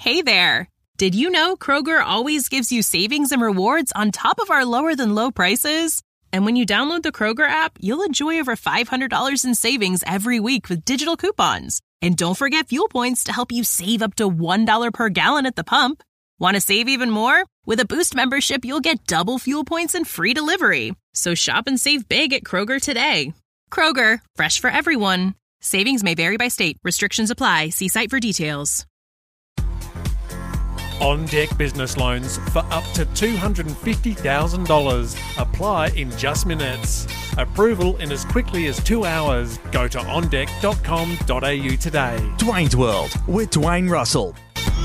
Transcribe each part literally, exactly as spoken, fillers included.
Hey there! Did you know Kroger always gives you savings and rewards on top of our lower-than-low prices? And when you download the Kroger app, you'll enjoy over five hundred dollars in savings every week with digital coupons. And don't forget fuel points to help you save up to one dollar per gallon at the pump. Want to save even more? With a Boost membership, you'll get double fuel points and free delivery. So shop and save big at Kroger today. Kroger, fresh for everyone. Savings may vary by state. Restrictions apply. See site for details. On Deck Business Loans for up to two hundred fifty thousand dollars. Apply in just minutes. Approval in as quickly as two hours. Go to on deck dot com dot a u today. Dwayne's World with Dwayne Russell.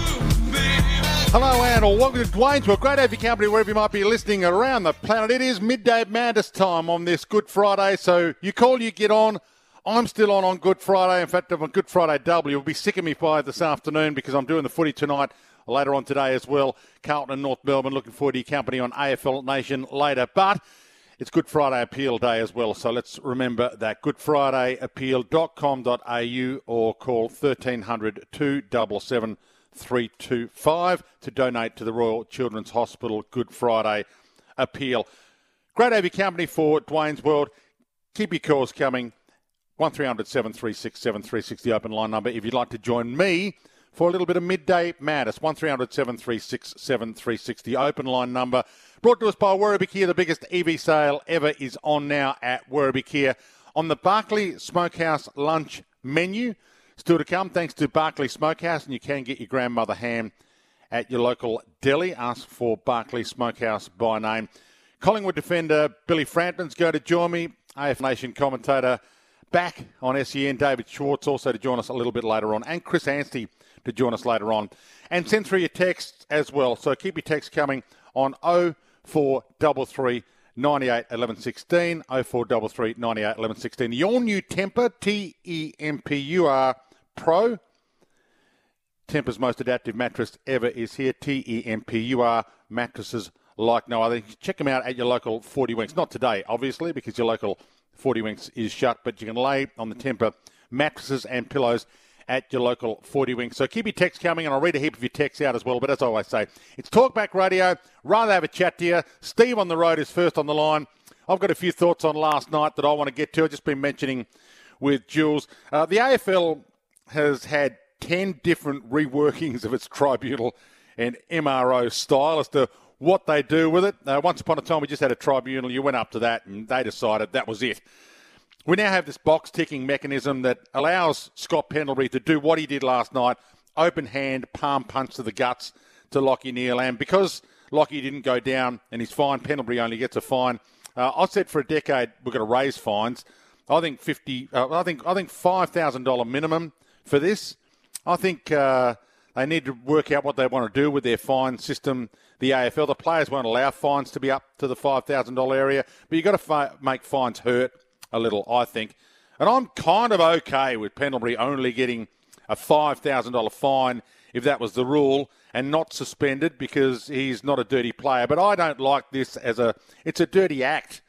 Hello and welcome to Dwayne's World. Great to have your company wherever you might be listening around the planet. It is midday madness time on this Good Friday, so you call, you get on. I'm still on on Good Friday. In fact, on Good Friday double. You'll be sick of me by this afternoon because I'm doing the footy tonight. Later on today as well, Carlton and North Melbourne. Looking forward to your company on A F L Nation later. But it's Good Friday Appeal Day as well, so let's remember that. good friday appeal dot com dot a u or call thirteen hundred, two seven seven, three two five to donate to the Royal Children's Hospital Good Friday Appeal. Great to have your company for Dwayne's World. Keep your calls coming. one three hundred, seven three six, seven three six, the open line number. If you'd like to join me for a little bit of midday madness, one three hundred, seven three six, seven three six, the open line number. Brought to us by Werribee Kia. The biggest E V sale ever is on now at Werribee Kia. On the Barclay Smokehouse lunch menu, still to come, thanks to Barclay Smokehouse, and you can get your grandmother ham at your local deli. Ask for Barclay Smokehouse by name. Collingwood defender Billy Frampton's going to join me. A F Nation commentator back on S E N, David Schwartz, also to join us a little bit later on, and Chris Anstey to join us later on. And send through your texts as well. So keep your texts coming on oh four three three, nine eight, one one one six, oh four three three, nine eight, one one one six. The all-new Tempur, T E M P U R Pro. Tempur's most adaptive mattress ever is here. T E M P U R mattresses like no other. Check them out at your local forty Winks. Not today, obviously, because your local forty Winks is shut, but you can lay on the Tempur mattresses and pillows at your local forty Winks. So keep your texts coming, and I'll read a heap of your texts out as well. But as I always say, it's Talkback Radio. Rather have a chat to you. Steve on the road is first on the line. I've got a few thoughts on last night that I want to get to. I've just been mentioning with Jules. Uh, the A F L has had ten different reworkings of its tribunal and M R O style as to what they do with it. Uh, once upon a time, we just had a tribunal. You went up to that, and they decided that was it. We now have this box-ticking mechanism that allows Scott Pendlebury to do what he did last night, open hand, palm punch to the guts to Lachie Neale. And because Lachie didn't go down and he's fined, Pendlebury only gets a fine. Uh, I said for a decade we're going to raise fines. I think fifty. Uh, I think I think five thousand dollars minimum for this. I think uh, they need to work out what they want to do with their fine system. The A F L, the players won't allow fines to be up to the five thousand dollars area, but you've got to fi- make fines hurt a little, I think. And I'm kind of okay with Pendlebury only getting a five thousand dollars fine if that was the rule and not suspended because he's not a dirty player. But I don't like this as a, it's a dirty act.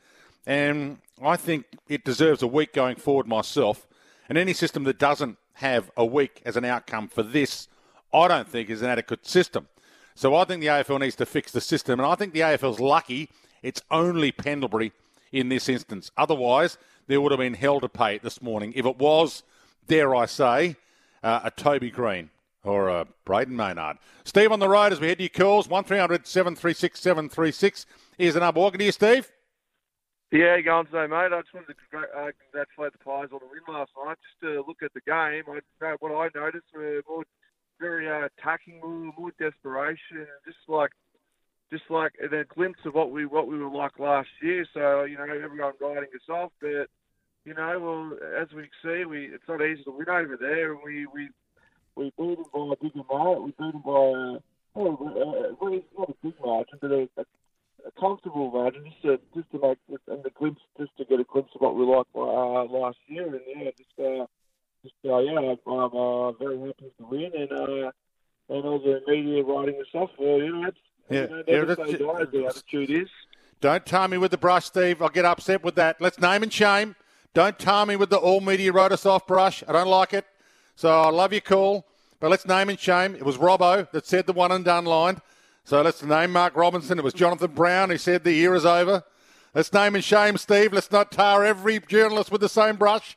And I think it deserves a week going forward myself. And any system that doesn't have a week as an outcome for this, I don't think is an adequate system. So I think the A F L needs to fix the system. And I think the A F L's lucky it's only Pendlebury in this instance. Otherwise, there would have been hell to pay this morning if it was, dare I say, uh, a Toby Green or a Braden Maynard. Steve on the road as we head to your calls. one three hundred, seven three six, seven three six. Here's the number. Welcome to you, Steve. Yeah, you going today, mate? I just wanted to uh, congratulate the Pies on the win last night. Just to look at the game, I, what I noticed were more very uh, attacking, more, more desperation, and just like just like a glimpse of what we what we were like last year. So, you know, everyone writing us off, but, you know, well, as we see, we it's not easy to win over there, and we we, we beat them by a bigger margin. We beat them by, uh, oh, uh, well, it's not a big margin, but a, a, a comfortable margin, just to, just to make, and the glimpse, just to get a glimpse of what we like uh, last year, and yeah, just, uh, just uh, yeah, I'm uh, very happy to win, and uh, and all the media writing us off, well, you know, it's, Yeah, you know, yeah never that's, say die as the attitude is. Don't tar me with the brush, Steve. I'll get upset with that. Let's name and shame. Don't tar me with the all media wrote us off brush. I don't like it. So I love your call. But let's name and shame. It was Robbo that said the one and done line. So let's name Mark Robinson. It was Jonathan Brown who said the era's over. Let's name and shame, Steve. Let's not tar every journalist with the same brush.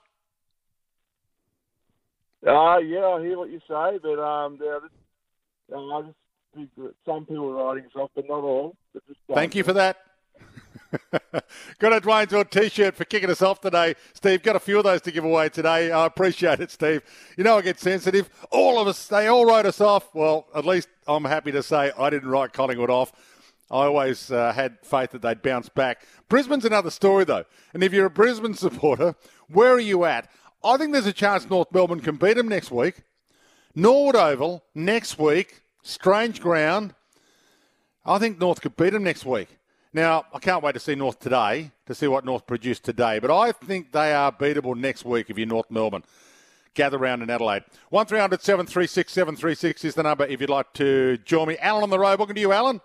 Uh, yeah, I hear what you say, but um, yeah, this, uh, I just think that some people are writing us off, but not all. But just, um, Thank you for that. Got a Dwayne's World T-shirt for kicking us off today. Steve, got a few of those to give away today. I appreciate it, Steve. You know I get sensitive. All of us, they all wrote us off. Well, at least I'm happy to say I didn't write Collingwood off. I always uh, had faith that they'd bounce back. Brisbane's another story, though. And if you're a Brisbane supporter, where are you at? I think there's a chance North Melbourne can beat them next week. Norwood Oval, next week, strange ground. I think North could beat them next week. Now, I can't wait to see North today, to see what North produced today, but I think they are beatable next week if you're North Melbourne. Gather round in Adelaide. one three hundred seven three six seven three six is the number if you'd like to join me. Alan on the road. Welcome to you, Alan.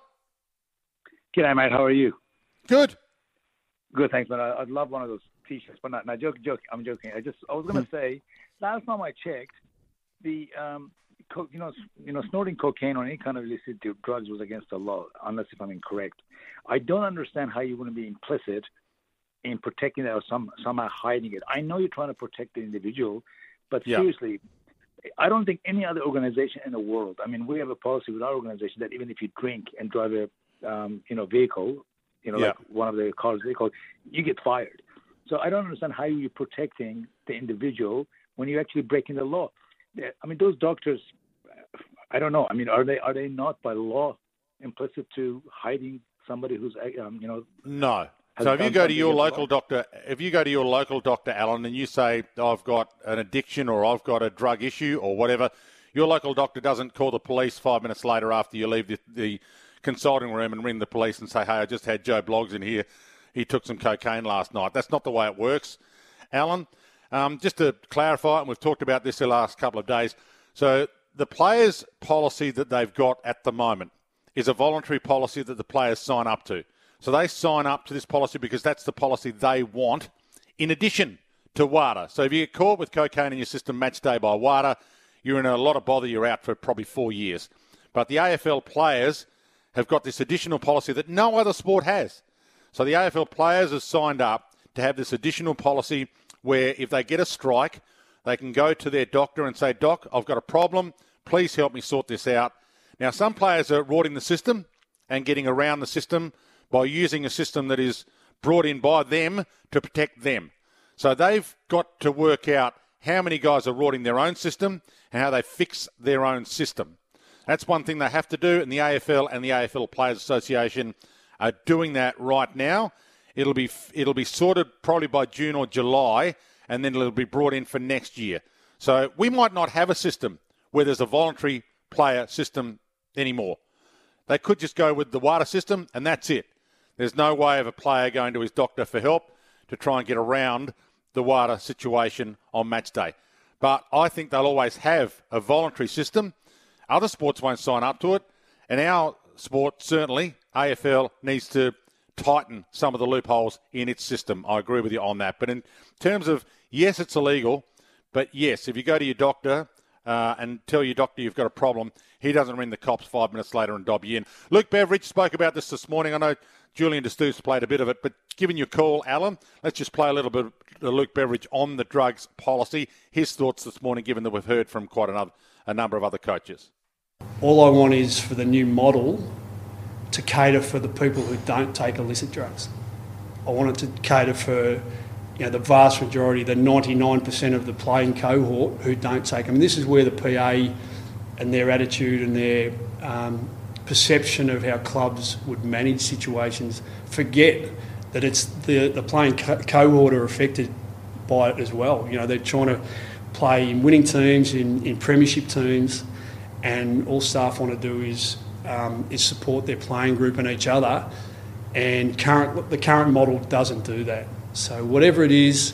G'day, mate. How are you? Good. Good, thanks, man. I'd love one of those T-shirts, but not. No, joke, joke. I'm joking. I just, I was going to say, last time I checked, the, um, co- you know, you know, snorting cocaine or any kind of illicit drugs was against the law, unless if I'm incorrect. I don't understand how you wouldn't be implicit in protecting that or some somehow hiding it. I know you're trying to protect the individual, but Yeah. seriously, I don't think any other organization in the world. I mean, we have a policy with our organization that even if you drink and drive a, um, you know, vehicle, you know, Yeah. like one of the cars vehicles, you get fired. So I don't understand how you're protecting the individual when you're actually breaking the law. I mean, those doctors, I don't know. I mean, are they are they not by law implicit to hiding somebody who's, um, you know? No. has So if you done go to something your against the local law? doctor, if you go to your local doctor, Alan, and you say, I've got an addiction or I've got a drug issue or whatever, your local doctor doesn't call the police five minutes later after you leave the, the consulting room and ring the police and say, hey, I just had Joe Bloggs in here. He took some cocaine last night. That's not the way it works, Alan. Um, just to clarify, and we've talked about this the last couple of days, so the players' policy that they've got at the moment is a voluntary policy that the players sign up to. So they sign up to this policy because that's the policy they want, in addition to WADA. So if you get caught with cocaine in your system match day by WADA, you're in a lot of bother. You're out for probably four years. But the A F L players have got this additional policy that no other sport has. So the A F L players have signed up to have this additional policy where if they get a strike, they can go to their doctor and say, Doc, I've got a problem. Please help me sort this out. Now, some players are rorting the system and getting around the system by using a system that is brought in by them to protect them. So they've got to work out how many guys are rorting their own system and how they fix their own system. That's one thing they have to do, and the A F L and the A F L Players Association are doing that right now. It'll be it'll be sorted probably by June or July, and then it'll be brought in for next year. So we might not have a system where there's a voluntary player system anymore. They could just go with the WADA system, and that's it. There's no way of a player going to his doctor for help to try and get around the WADA situation on match day. But I think they'll always have a voluntary system. Other sports won't sign up to it. And our sport, certainly, A F L, needs to tighten some of the loopholes in its system. I agree with you on that. But in terms of, yes, it's illegal, but yes, if you go to your doctor uh, and tell your doctor you've got a problem, he doesn't ring the cops five minutes later and dob you in. Luke Beveridge spoke about this this morning. I know Julian De Stoos played a bit of it, but giving you a call, Alan, let's just play a little bit of Luke Beveridge on the drugs policy. His thoughts this morning, given that we've heard from quite another, a number of other coaches. All I want is for the new model to cater for the people who don't take illicit drugs. I want it to cater for, you know, the vast majority, the ninety-nine percent of the playing cohort who don't take them. And this is where the P A and their attitude and their um, perception of how clubs would manage situations forget that it's the, the playing co- cohort are affected by it as well. You know, they're trying to play in winning teams, in, in premiership teams, and all staff want to do is um, is support their playing group and each other. And current the current model doesn't do that. So whatever it is,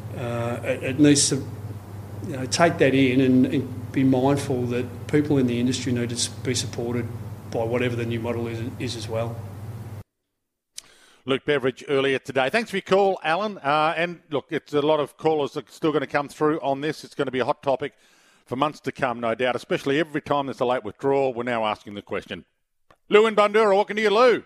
uh, it, it needs to, you know, take that in and, and be mindful that people in the industry need to be supported by whatever the new model is, is as well. Luke Beveridge earlier today. Thanks for your call, Alan. Uh, and look, it's a lot of callers that are still going to come through on this. It's going to be a hot topic for months to come, no doubt, especially every time there's a late withdrawal. We're now asking the question. Lou in Bundoora, welcome to you, Lou.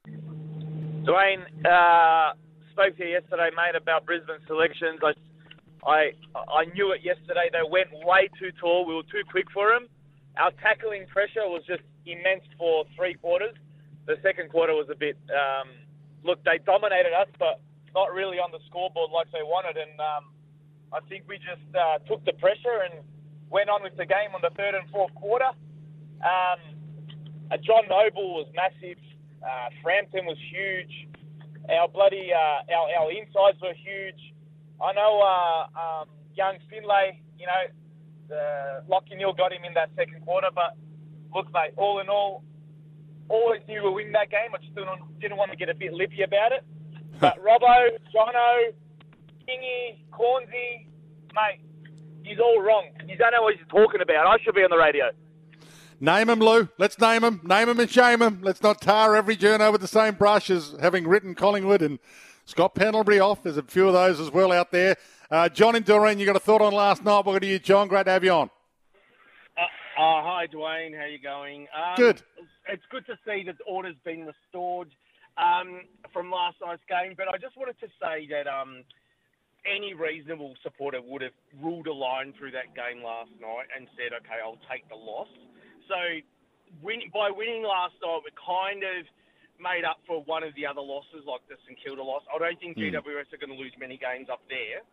Dwayne, uh, spoke to you yesterday, mate, about Brisbane selections. I, I, I knew it yesterday. They went way too tall. We were too quick for them. Our tackling pressure was just immense for three quarters. The second quarter was a bit, um, look, they dominated us, but not really on the scoreboard like they wanted. And um, I think we just uh, took the pressure and went on with the game on the third and fourth quarter. Um, uh, John Noble was massive. Uh, Frampton was huge. Our bloody, uh, our, our insides were huge. I know uh, um, young Finlay, you know, Uh, Lachie Neale got him in that second quarter, but look, mate, all in all, always knew we'd win that game. I just didn't, didn't want to get a bit lippy about it. But Robbo, Jono, Kingy, Cornsey, mate, he's all wrong. You don't know what he's talking about. I should be on the radio. Name him, Lou. Let's name him. Name him and shame him. Let's not tar every journo with the same brush as having written Collingwood and Scott Pendlebury off. There's a few of those as well out there. Uh, John in Doreen, you got a thought on last night. Welcome to you, John. Great to have you on. Uh, uh, hi, Dwayne. How you going? Um, good. It's good to see that order's been restored um, from last night's game. But I just wanted to say that um, any reasonable supporter would have ruled a line through that game last night and said, okay, I'll take the loss. So win, by winning last night, we kind of made up for one of the other losses, like the St Kilda loss. I don't think mm. G W S are going to lose many games up there.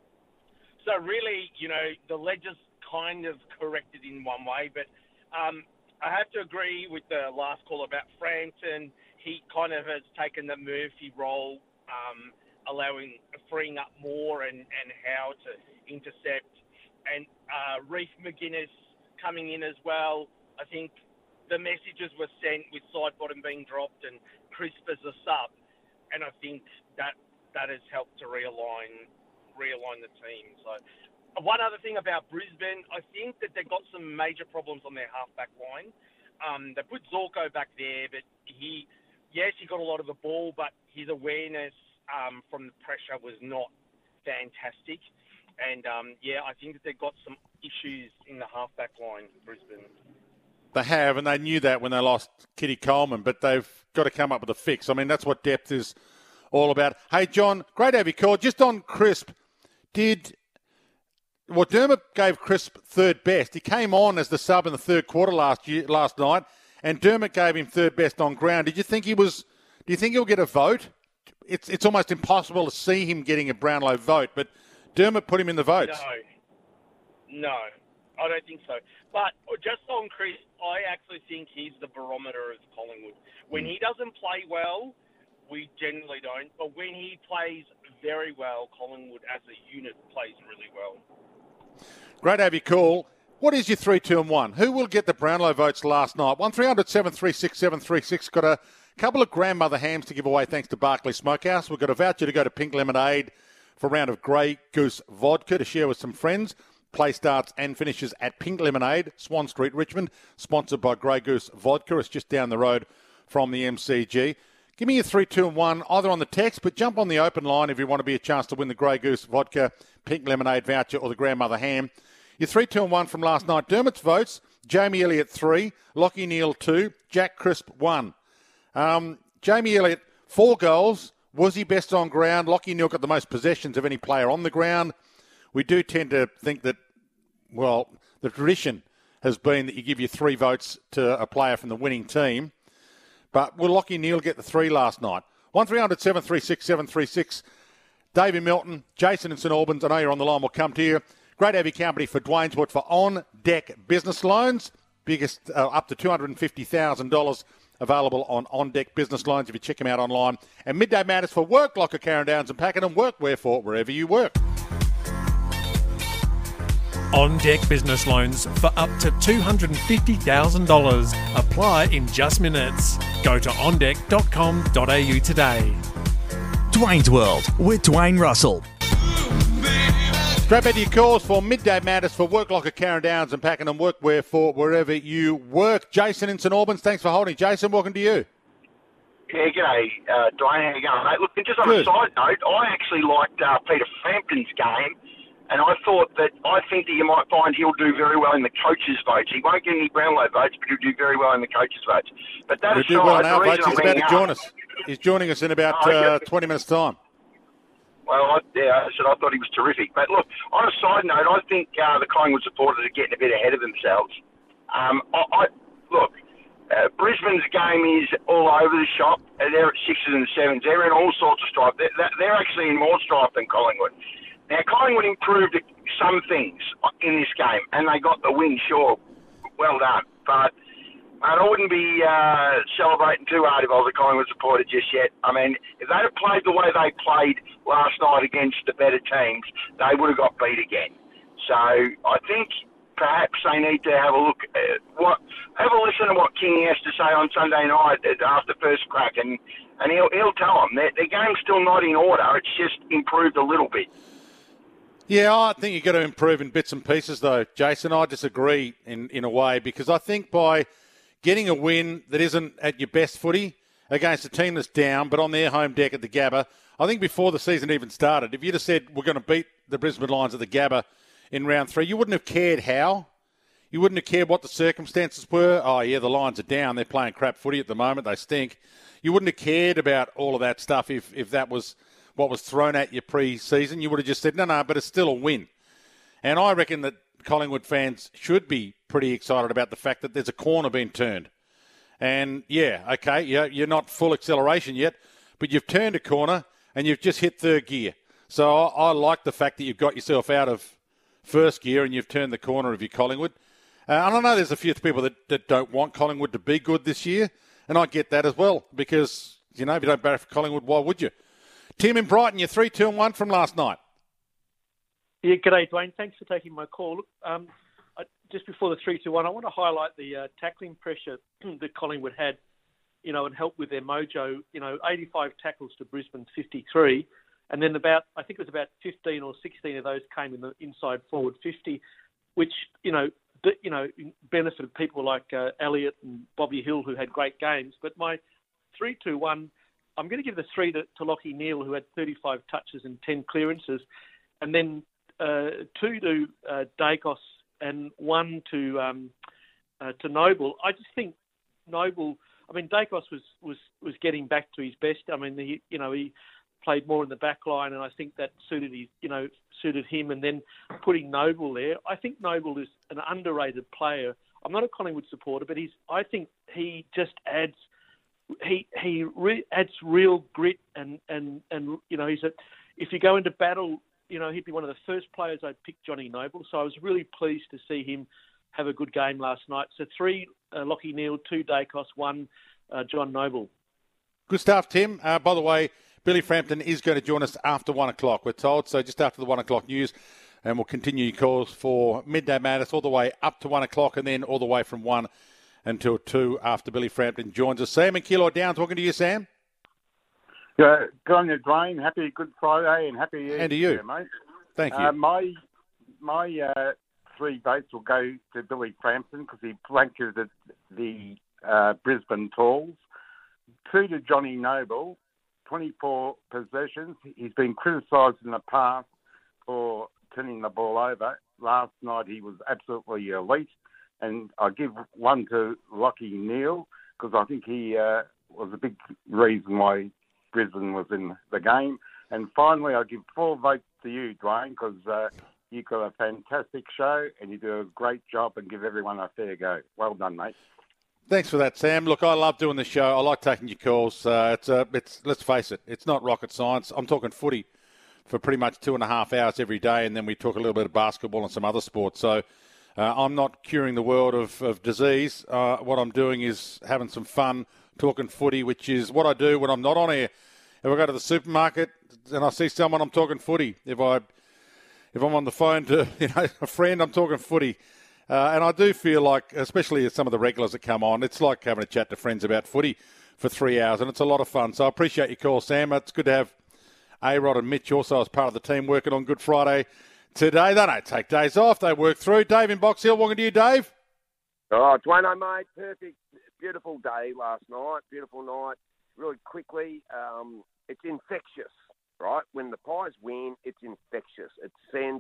So really, you know, the ledger's kind of corrected in one way, but um, I have to agree with the last call about Frampton. He kind of has taken the Murphy role, um, allowing, freeing up more and, and how to intercept. And uh, Reef McGuinness coming in as well. I think the messages were sent with Sidebottom being dropped and Crisp as a sub, and I think that that has helped to realign realign the team. So one other thing about Brisbane, I think that they've got some major problems on their halfback line. Um, they put Zorko back there, but he, yes, he got a lot of the ball, but his awareness um, from the pressure was not fantastic. And, um, yeah, I think that they've got some issues in the halfback line, Brisbane. They have, and they knew that when they lost Kitty Coleman, but they've got to come up with a fix. I mean, that's what depth is all about. Hey, John, great to have you called. Just on Crisp, did... Well, Dermott gave Crisp third best. He came on as the sub in the third quarter last year, last night, and Dermott gave him third best on ground. Did you think he was... Do you think he'll get a vote? It's it's almost impossible to see him getting a Brownlow vote, but Dermott put him in the votes. No. No, I don't think so. But just on Crisp, I actually think he's the barometer of Collingwood. When he doesn't play well, we generally don't. But when he plays very well, Collingwood as a unit plays really well. Great to have you call. What is your three, two and one? Who will get the Brownlow votes last night? one three hundred seven three six seven three six. Got a couple of grandmother hams to give away thanks to Barclay Smokehouse. We've got a voucher to go to Pink Lemonade for a round of Grey Goose vodka to share with some friends. Play starts and finishes at Pink Lemonade, Swan Street, Richmond, sponsored by Grey Goose Vodka. It's just down the road from the M C G. Give me your three, two and one, either on the text, but jump on the open line if you want to be a chance to win the Grey Goose Vodka, Pink Lemonade voucher or the grandmother ham. Your three, two and one from last night. Dermott's votes, Jamie Elliott three, Lachie Neale two, Jack Crisp one. Um, Jamie Elliott, four goals. Was he best on ground? Lachie Neale got the most possessions of any player on the ground. We do tend to think that, well, the tradition has been that you give your three votes to a player from the winning team. But will Lachie Neale get the three last night? one three hundred seven three six seven three six. Davey Milton, Jason in St Albans, I know you're on the line, we'll come to you. Great to have your company for Dwayne's Wood for on-deck business loans. Biggest, uh, up to two hundred fifty thousand dollars available on on-deck business loans if you check them out online. And Midday Matters for work, Locker, Carrum Downs and Pakenham. Workwear for wherever you work. On-deck business loans for up to two hundred fifty thousand dollars. Apply in just minutes. Go to on deck dot com dot a u today. Dwayne's World with Dwayne Russell. Strap into your calls for Midday Matters for Work Locker, Carrum Downs and Pakenham. Workwear for wherever you work. Jason in St Albans, thanks for holding. Jason, welcome to you. Yeah, g'day, uh, Dwayne. How you going, mate? Look, just on Good. a side note, I actually liked uh, Peter Frampton's game. And I thought that, I think that you might find he'll do very well in the coaches' votes. He won't get any Brownlow votes, but he'll do very well in the coaches' votes. But that He'll aside, do well in the our reason votes. I'm He's about to bringing join up- us. He's joining us in about Oh, okay. uh, twenty minutes' time. Well, I, yeah, I said I thought he was terrific. But look, on a side note, I think uh, the Collingwood supporters are getting a bit ahead of themselves. Um, I, I look, uh, Brisbane's game is all over the shop. Uh, they're at sixes and sevens. They're in all sorts of strife. They're, they're actually in more strife than Collingwood. Now, Collingwood improved some things in this game, and they got the win, sure. Well done. But I wouldn't be uh, celebrating too hard if I was a Collingwood supporter just yet. I mean, if they had played the way they played last night against the better teams, they would have got beat again. So I think perhaps they need to have a look at what, have a listen to what King has to say on Sunday night after first crack, and, and he'll, he'll tell them their, their game's still not in order. It's just improved a little bit. Yeah, I think you've got to improve in bits and pieces, though, Jason. I disagree in, in a way, because I think by getting a win that isn't at your best footy against a team that's down, but on their home deck at the Gabba, I think before the season even started, if you'd have said we're going to beat the Brisbane Lions at the Gabba in round three, you wouldn't have cared how. You wouldn't have cared what the circumstances were. Oh, yeah, the Lions are down. They're playing crap footy at the moment. They stink. You wouldn't have cared about all of that stuff if, if that was what was thrown at you pre-season. You would have just said, no, no, but it's still a win. And I reckon that Collingwood fans should be pretty excited about the fact that there's a corner being turned. And, yeah, okay, you're not full acceleration yet, but you've turned a corner and you've just hit third gear. So I, I like the fact that you've got yourself out of first gear and you've turned the corner of your Collingwood. Uh, and I know there's a few people that, that don't want Collingwood to be good this year, and I get that as well, because, you know, if you don't barrack for Collingwood, why would you? Tim in Brighton, you're three two and one from last night. Yeah, g'day, Dwayne. Thanks for taking my call. Look, um, I, just before the three two one, I want to highlight the uh, tackling pressure that Collingwood had, you know, and helped with their mojo. You know, eighty-five tackles to Brisbane's fifty-three, and then about, I think it was about fifteen or sixteen of those came in the inside forward fifty, which, you know, b- you know, benefited people like uh, Elliott and Bobby Hill, who had great games. But my three two one, I'm going to give the three to, to Lachie Neale, who had thirty-five touches and ten clearances, and then uh, two to uh, Dacos and one to um, uh, to Noble. I just think Noble. I mean, Dacos was, was, was getting back to his best. I mean, he, you know, he played more in the back line, and I think that suited his, you know, suited him. And then putting Noble there, I think Noble is an underrated player. I'm not a Collingwood supporter, but he's. I think he just adds. He he re- adds real grit and, and, and you know, he's a, if you go into battle, you know, he'd be one of the first players I'd pick, Johnny Noble. So I was really pleased to see him have a good game last night. So three, uh, Lachie Neale, two Dacos, one uh, John Noble. Good stuff, Tim. Uh, by the way, Billy Frampton is going to join us after one o'clock, we're told. So just after the one o'clock news, and we'll continue your calls for Midday Madness all the way up to one o'clock, and then all the way from one until two after Billy Frampton joins us. Sam and Kilo Down talking to you, Sam. Yeah, good on you, Dwayne. Happy Good Friday and happy Easter, And to you. mate. Thank you. Uh, my my uh, three votes will go to Billy Frampton because he blanketed the uh, Brisbane Talls. Two to Johnny Noble, twenty-four possessions. He's been criticised in the past for turning the ball over. Last night he was absolutely elite. And I give one to Lachie Neale because I think he uh, was a big reason why Brisbane was in the game. And finally, I give four votes to you, Dwayne, because uh, you've got a fantastic show and you do a great job and give everyone a fair go. Well done, mate. Thanks for that, Sam. Look, I love doing the show. I like taking your calls. Uh, it's, uh, it's let's face it, it's not rocket science. I'm talking footy for pretty much two and a half hours every day, and then we talk a little bit of basketball and some other sports. So uh, I'm not curing the world of, of disease. Uh, what I'm doing is having some fun talking footy, which is what I do when I'm not on air. If I go to the supermarket and I see someone, I'm talking footy. If I if I'm on the phone to you know a friend, I'm talking footy. Uh, and I do feel like, especially some of the regulars that come on, it's like having a chat to friends about footy for three hours, and it's a lot of fun. So I appreciate your call, Sam. It's good to have A-Rod and Mitch also as part of the team working on Good Friday today. They don't take days off. They work through. Dave in Box Hill, welcome to you, Dave. Oh, Dwayne, mate, perfect. Beautiful day last night. Beautiful night. Really quickly, um, it's infectious, right? When the Pies win, it's infectious. It sends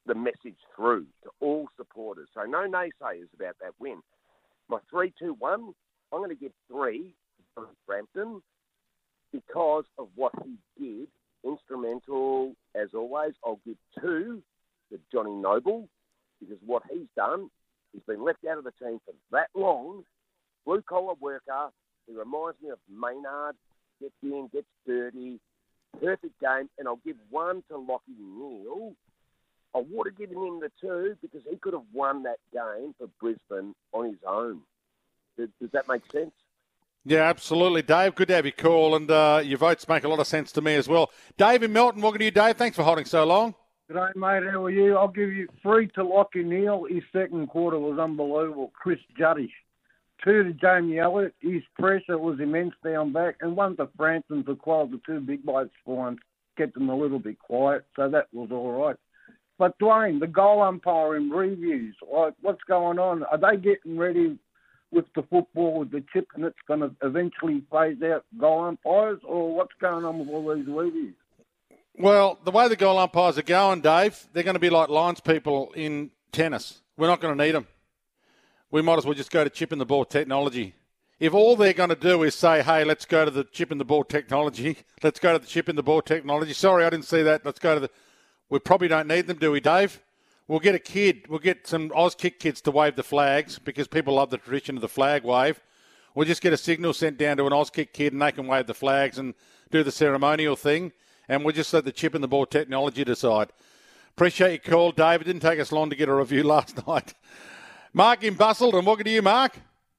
the message through to all supporters. So no naysayers about that win. My three two one, I'm going to give three to Brampton because of what he did. Instrumental, as always. I'll give two to Johnny Noble because what he's done, he's been left out of the team for that long. Blue-collar worker. He reminds me of Maynard. Gets in, gets dirty. Perfect game. And I'll give one to Lockie Neal. I would have given him the two because he could have won that game for Brisbane on his own. Does, does that make sense? Yeah, absolutely, Dave. Good to have your call, and uh, your votes make a lot of sense to me as well. Dave in Melton, welcome to you, Dave. Thanks for holding so long. G'day, mate. How are you? I'll give you three to Lockie Neal. His second quarter was unbelievable. Chris Juddish. Two to Jamie Elliott. His pressure was immense down back. And one to Frampton for quite the two big blokes for him. Kept them a little bit quiet, so that was all right. But, Dwayne, the goal umpiring reviews, like, what's going on? Are they getting ready with the football, with the chip, and it's going to eventually phase out goal umpires, or what's going on with all these reviews? Well, the way the goal umpires are going, Dave, they're going to be like lines people in tennis. We're not going to need them. We might as well just go to chip in the ball technology. If all they're going to do is say, hey, let's go to the chip in the ball technology, let's go to the chip in the ball technology. Sorry, I didn't see that. Let's go to the... We probably don't need them, do we, Dave? We'll get a kid, we'll get some Auskick kids to wave the flags because people love the tradition of the flag wave. We'll just get a signal sent down to an Auskick kid and they can wave the flags and do the ceremonial thing. And we'll just let the chip in the ball technology decide. Appreciate your call, Dave. It didn't take us long to get a review last night. Mark in Busselton, welcome to you, Mark.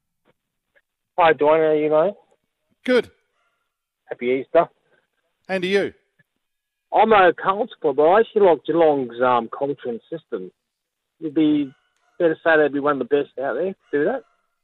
Hi, Dwayne. How are you, mate? Good. Happy Easter. And to you. I'm a Carlton supporter, but I actually like Geelong's um, culture and system. It'd be fair to say they'd be one of the best out there to do that.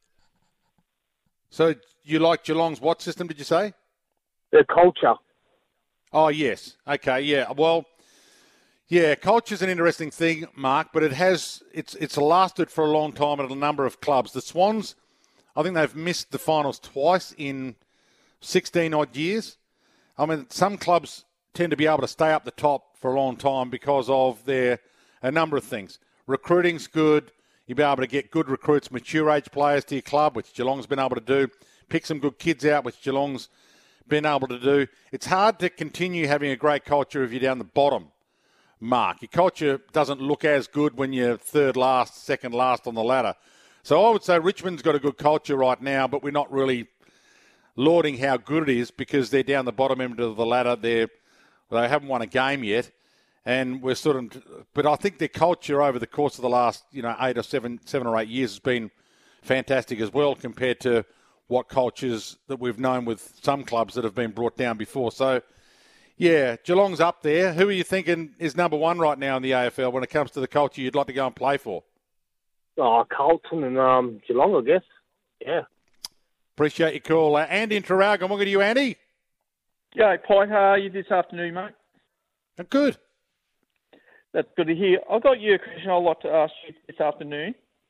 So you like Geelong's what system, did you say? Their culture. Oh, yes. Okay, yeah. Well, yeah, culture's an interesting thing, Mark, but it has it's it's lasted for a long time at a number of clubs. The Swans, I think they've missed the finals twice in sixteen-odd years. I mean, some clubs tend to be able to stay up the top for a long time because of their a number of things. Recruiting's good. You'll be able to get good recruits, mature age players to your club, which Geelong's been able to do. Pick some good kids out, which Geelong's been able to do. It's hard to continue having a great culture if you're down the bottom, Mark. Your culture doesn't look as good when you're third last, second last on the ladder. So I would say Richmond's got a good culture right now, but we're not really lauding how good it is because they're down the bottom end of the ladder. They're They haven't won a game yet, and we're sort of. But I think their culture over the course of the last, you know, eight or seven, seven or eight years has been fantastic as well, compared to what cultures that we've known with some clubs that have been brought down before. So, yeah, Geelong's up there. Who are you thinking is number one right now in the A F L when it comes to the culture you'd like to go and play for? Oh, Carlton and um, Geelong, I guess. Yeah. Appreciate your call, uh, Andy in Traralgon. Welcome to you, Andy. Yeah, Pike, how are you this afternoon, mate? Good. That's good to hear. I've got you a question I'd like to ask you this afternoon.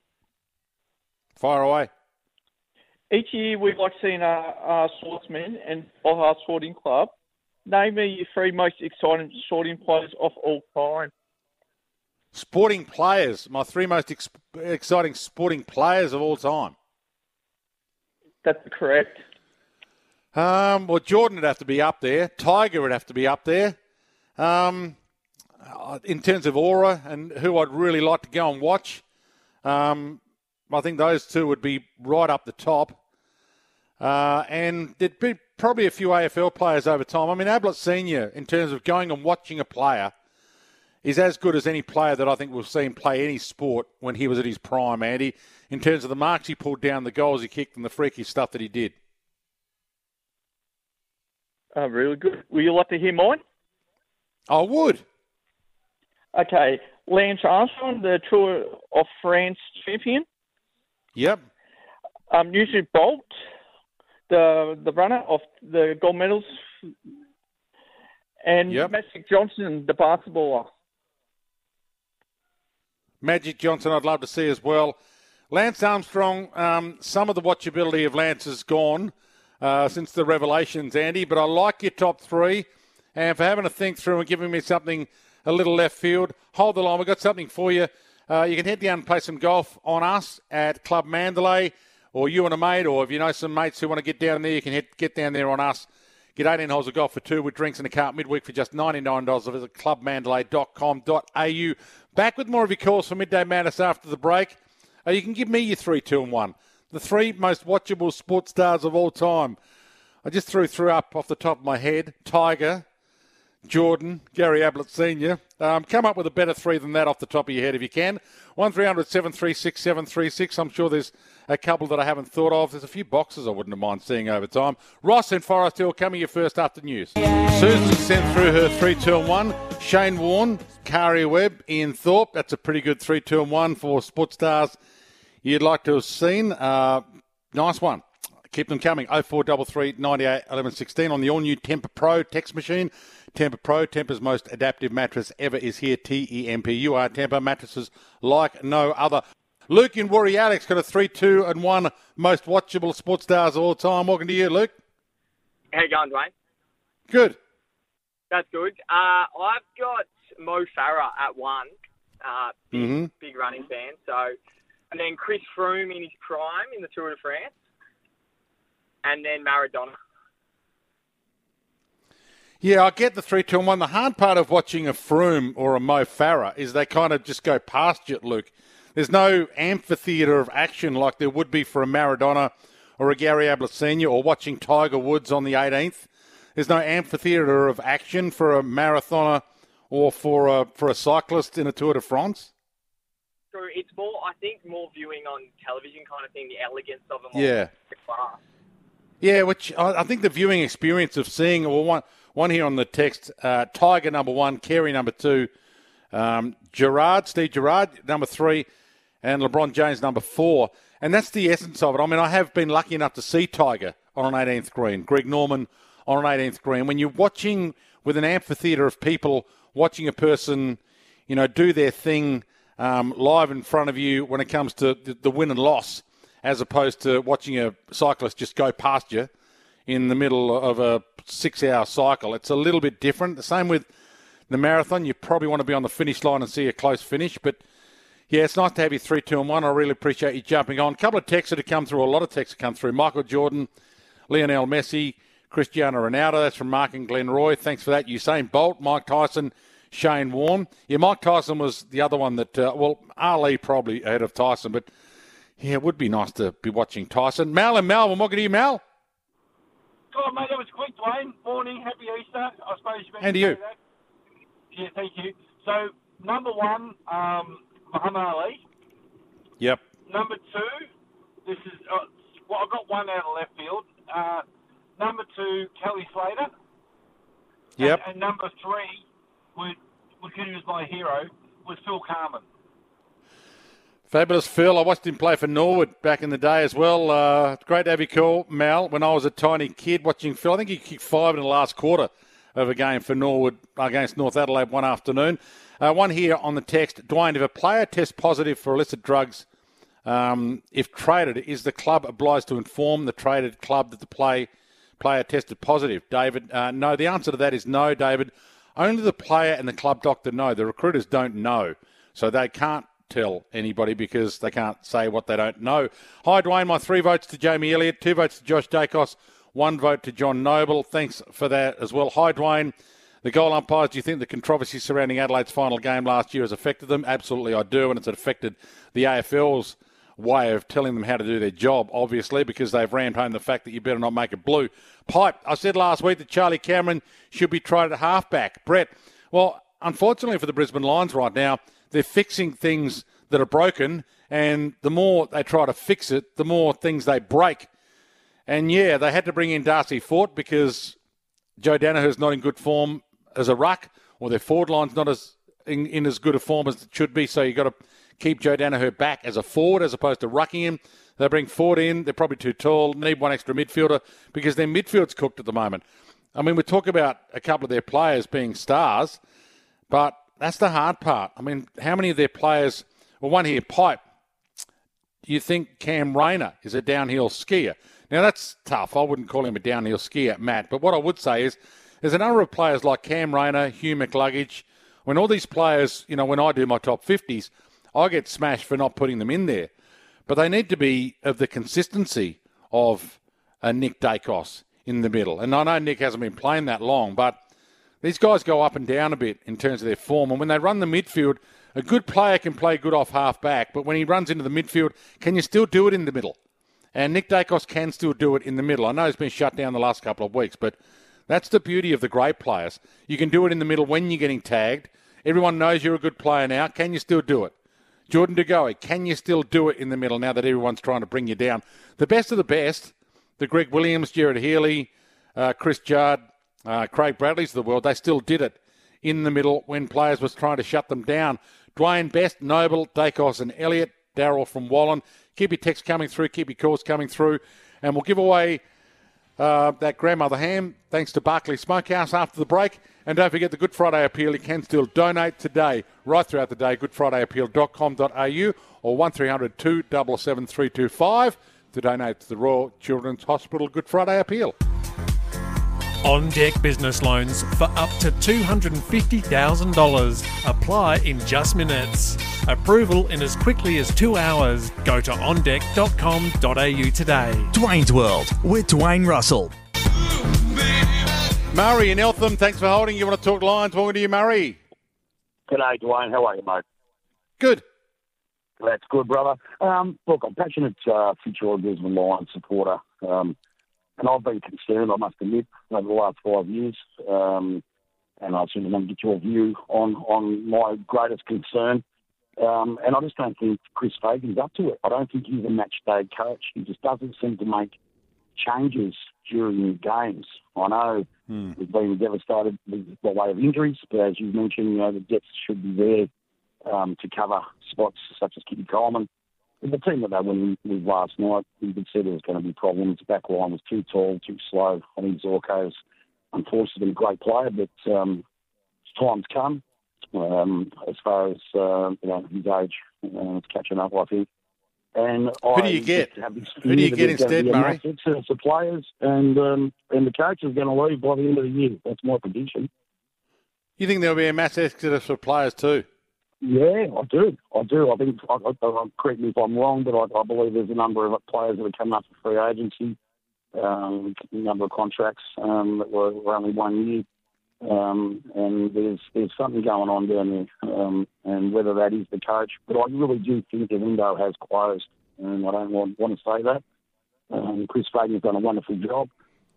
Fire away. Each year we like seeing our, our sportsmen and of our sporting club. Name me your three most exciting sporting players of all time. Sporting players. My three most ex- exciting sporting players of all time. That's correct. Um, well, Jordan would have to be up there. Tiger would have to be up there. Um, in terms of aura and who I'd really like to go and watch, um, I think those two would be right up the top. Uh, and there'd be probably a few A F L players over time. I mean, Ablett Senior, in terms of going and watching a player, is as good as any player that I think we've seen play any sport when he was at his prime, Andy, in terms of the marks he pulled down, the goals he kicked, and the freaky stuff that he did. Oh, really good. Would you like to hear mine? I would. Okay. Lance Armstrong, the Tour of France champion. Yep. Um, Usain Bolt, the the runner of the gold medals. And yep. Magic Johnson, the basketballer. Magic Johnson I'd love to see as well. Lance Armstrong, um, some of the watchability of Lance has gone uh, since the revelations, Andy, but I like your top three. And for having to think through and giving me something a little left field. Hold the line. We've got something for you. Uh, you can head down and play some golf on us at Club Mandalay, or you and a mate, or if you know some mates who want to get down there, you can head, get down there on us. Get eighteen holes of golf for two with drinks and a cart midweek for just ninety-nine dollars. Visit club mandalay dot com dot a u. Back with more of your calls for Midday Madness after the break. Uh, you can give me your three, two, and one. The three most watchable sports stars of all time. I just threw through up off the top of my head. Tiger, Jordan, Gary Ablett Senior Um, come up with a better three than that off the top of your head if you can. one three hundred seven three six seven three six. I'm sure there's a couple that I haven't thought of. There's a few boxes I wouldn't have mind seeing over time. Ross in Forest Hill, coming your first after news. Susan sent through her three, two, and one. Shane Warne, Kari Webb, Ian Thorpe. That's a pretty good three, two, and one for sports stars you'd like to have seen. Uh, nice one. Keep them coming. oh four three three, ninety-eight, eleven, sixteen on the all-new Temper Pro text machine. Temper Pro, Temper's most adaptive mattress ever is here. T E M P. You are Temper. Mattresses like no other. Luke in Warri Alex got a three, two, and one most watchable sports stars of all time. Welcome to you, Luke. How you going, Dwayne? Good. That's good. Uh, I've got Mo Farah at one. Uh, big, mm-hmm. big running fan. So, and then Chris Froome in his prime in the Tour de France. And then Maradona. Yeah, I get the three, two, and one. The hard part of watching a Froome or a Mo Farah is they kind of just go past you, Luke. There's no amphitheatre of action like there would be for a Maradona or a Gary Ablett Senior or watching Tiger Woods on the eighteenth. There's no amphitheatre of action for a marathoner or for a, for a cyclist in a Tour de France. True. It's more, I think, more viewing on television kind of thing, the elegance of them. Yeah. The class. Yeah, which I, I think the viewing experience of seeing, well, one, one here on the text, uh, Tiger number one, Carey number two, um, Gerard, Steve Gerrard number three, and LeBron James number four. And that's the essence of it. I mean, I have been lucky enough to see Tiger on an eighteenth green, Greg Norman on an eighteenth green. When you're watching with an amphitheatre of people, watching a person, you know, do their thing um, live in front of you when it comes to the, the win and loss, as opposed to watching a cyclist just go past you in the middle of a six-hour cycle. It's a little bit different. The same with the marathon. You probably want to be on the finish line and see a close finish. But, yeah, it's nice to have you three, two, and one. I really appreciate you jumping on. A couple of texts that have come through, a lot of texts have come through. Michael Jordan, Lionel Messi, Cristiano Ronaldo. That's from Mark and Glenroy. Thanks for that. Usain Bolt, Mike Tyson, Shane Warne. Yeah, Mike Tyson was the other one that, uh, well, Ali probably ahead of Tyson, but yeah, it would be nice to be watching Tyson. Mal in Melbourne, welcome to you, Mal. Oh, mate, that was quick, Dwayne. Morning, happy Easter. I suppose you And to you. that. Yeah, thank you. So, number one, um, Muhammad Ali. Yep. Number two, this is, uh, well, I've got one out of left field. Uh, number two, Kelly Slater. Yep. And, and number three, would, would he was my hero, was Phil Carman. Fabulous Phil. I watched him play for Norwood back in the day as well. Uh, great to have you call, Mal. When I was a tiny kid watching Phil, I think he kicked five in the last quarter of a game for Norwood against North Adelaide one afternoon. Uh, one here on the text. Dwayne, if a player tests positive for illicit drugs, um, if traded, is the club obliged to inform the traded club that the play player tested positive? David, uh, no. The answer to that is no, David. Only the player and the club doctor know. The recruiters don't know, so they can't tell anybody because they can't say what they don't know. Hi, Dwayne. My three votes to Jamie Elliott, two votes to Josh Dacos, one vote to John Noble. Thanks for that as well. Hi, Dwayne. The goal umpires, do you think the controversy surrounding Adelaide's final game last year has affected them? Absolutely, I do, and it's affected the A F L's way of telling them how to do their job, obviously, because they've rammed home the fact that you better not make it blue. Pipe, I said last week that Charlie Cameron should be tried at halfback. Brett, well, unfortunately for the Brisbane Lions right now, they're fixing things that are broken, and the more they try to fix it, the more things they break. And, yeah, they had to bring in Darcy Fort because Joe Danaher's not in good form as a ruck, or their forward line's not as in, in as good a form as it should be, so you've got to keep Joe Danaher back as a forward as opposed to rucking him. They bring Ford in. They're probably too tall. Need one extra midfielder because their midfield's cooked at the moment. I mean, we talk about a couple of their players being stars, but that's the hard part. I mean, how many of their players... Well, one here, Pipe. Do you think Cam Rayner is a downhill skier? Now, that's tough. I wouldn't call him a downhill skier, Matt. But what I would say is there's a number of players like Cam Rayner, Hugh McLuggage, When all these players, you know, when I do my top fifties, I get smashed for not putting them in there. But they need to be of the consistency of a Nick Dacos in the middle. And I know Nick hasn't been playing that long, but these guys go up and down a bit in terms of their form. And when they run the midfield, a good player can play good off half-back, but when he runs into the midfield, can you still do it in the middle? And Nick Dacos can still do it in the middle. I know he's been shut down the last couple of weeks, but that's the beauty of the great players. You can do it in the middle when you're getting tagged. Everyone knows you're a good player now. Can you still do it? Jordan De Goey, can you still do it in the middle now that everyone's trying to bring you down? The best of the best, the Greg Williams, Jared Healy, uh, Chris Judd, uh, Craig Bradley's of the world, they still did it in the middle when players was trying to shut them down. Dwayne Best, Noble, Dacos and Elliott, Darryl from Wallen. Keep your texts coming through, keep your calls coming through, and we'll give away uh, that grandmother ham thanks to Barclay Smokehouse after the break. And don't forget the Good Friday Appeal. You can still donate today, right throughout the day, good friday appeal dot com dot a u or one three hundred two seven seven three two five to donate to the Royal Children's Hospital Good Friday Appeal. On Deck Business Loans for up to two hundred fifty thousand dollars. Apply in just minutes. Approval in as quickly as two hours. Go to on deck dot com dot a u today. Dwayne's World with Dwayne Russell. Murray in Eltham, thanks for holding. You want to talk Lions? Welcome to you, Murray. G'day, Dwayne. How are you, mate? Good. That's good, brother. Um, look, I'm a passionate uh, future Brisbane Lions supporter. Um, and I've been concerned, I must admit, over the last five years. Um, and I certainly want to get your view on, on my greatest concern. Um, and I just don't think Chris Fagan's up to it. I don't think he's a match day coach. He just doesn't seem to make changes during games. I know hmm. we've been devastated by way of injuries, but as you mentioned, you know, the depth should be there um, to cover spots such as Kitty Coleman. And the team that they went with last night, you could see there was going to be problems. The back line was too tall, too slow. I think Zorko's unfortunately been a great player, but um, time's come. Um, as far as uh, you know, his age, uh, it's catching up, I think. And who do you get? Who do you get instead, Murray? It's the players, and um, and the coach is going to leave by the end of the year. That's my prediction. You think there'll be a mass exodus for players too? Yeah, I do. I do. I think. I, I, correct me if I'm wrong, but I, I believe there's a number of players that are coming up for free agency. Um, a number of contracts um, that were, were only one year. Um, and there's there's something going on down there, um, and whether that is the coach, but I really do think the window has closed, and I don't want, want to say that. Um, Chris Fagan's done a wonderful job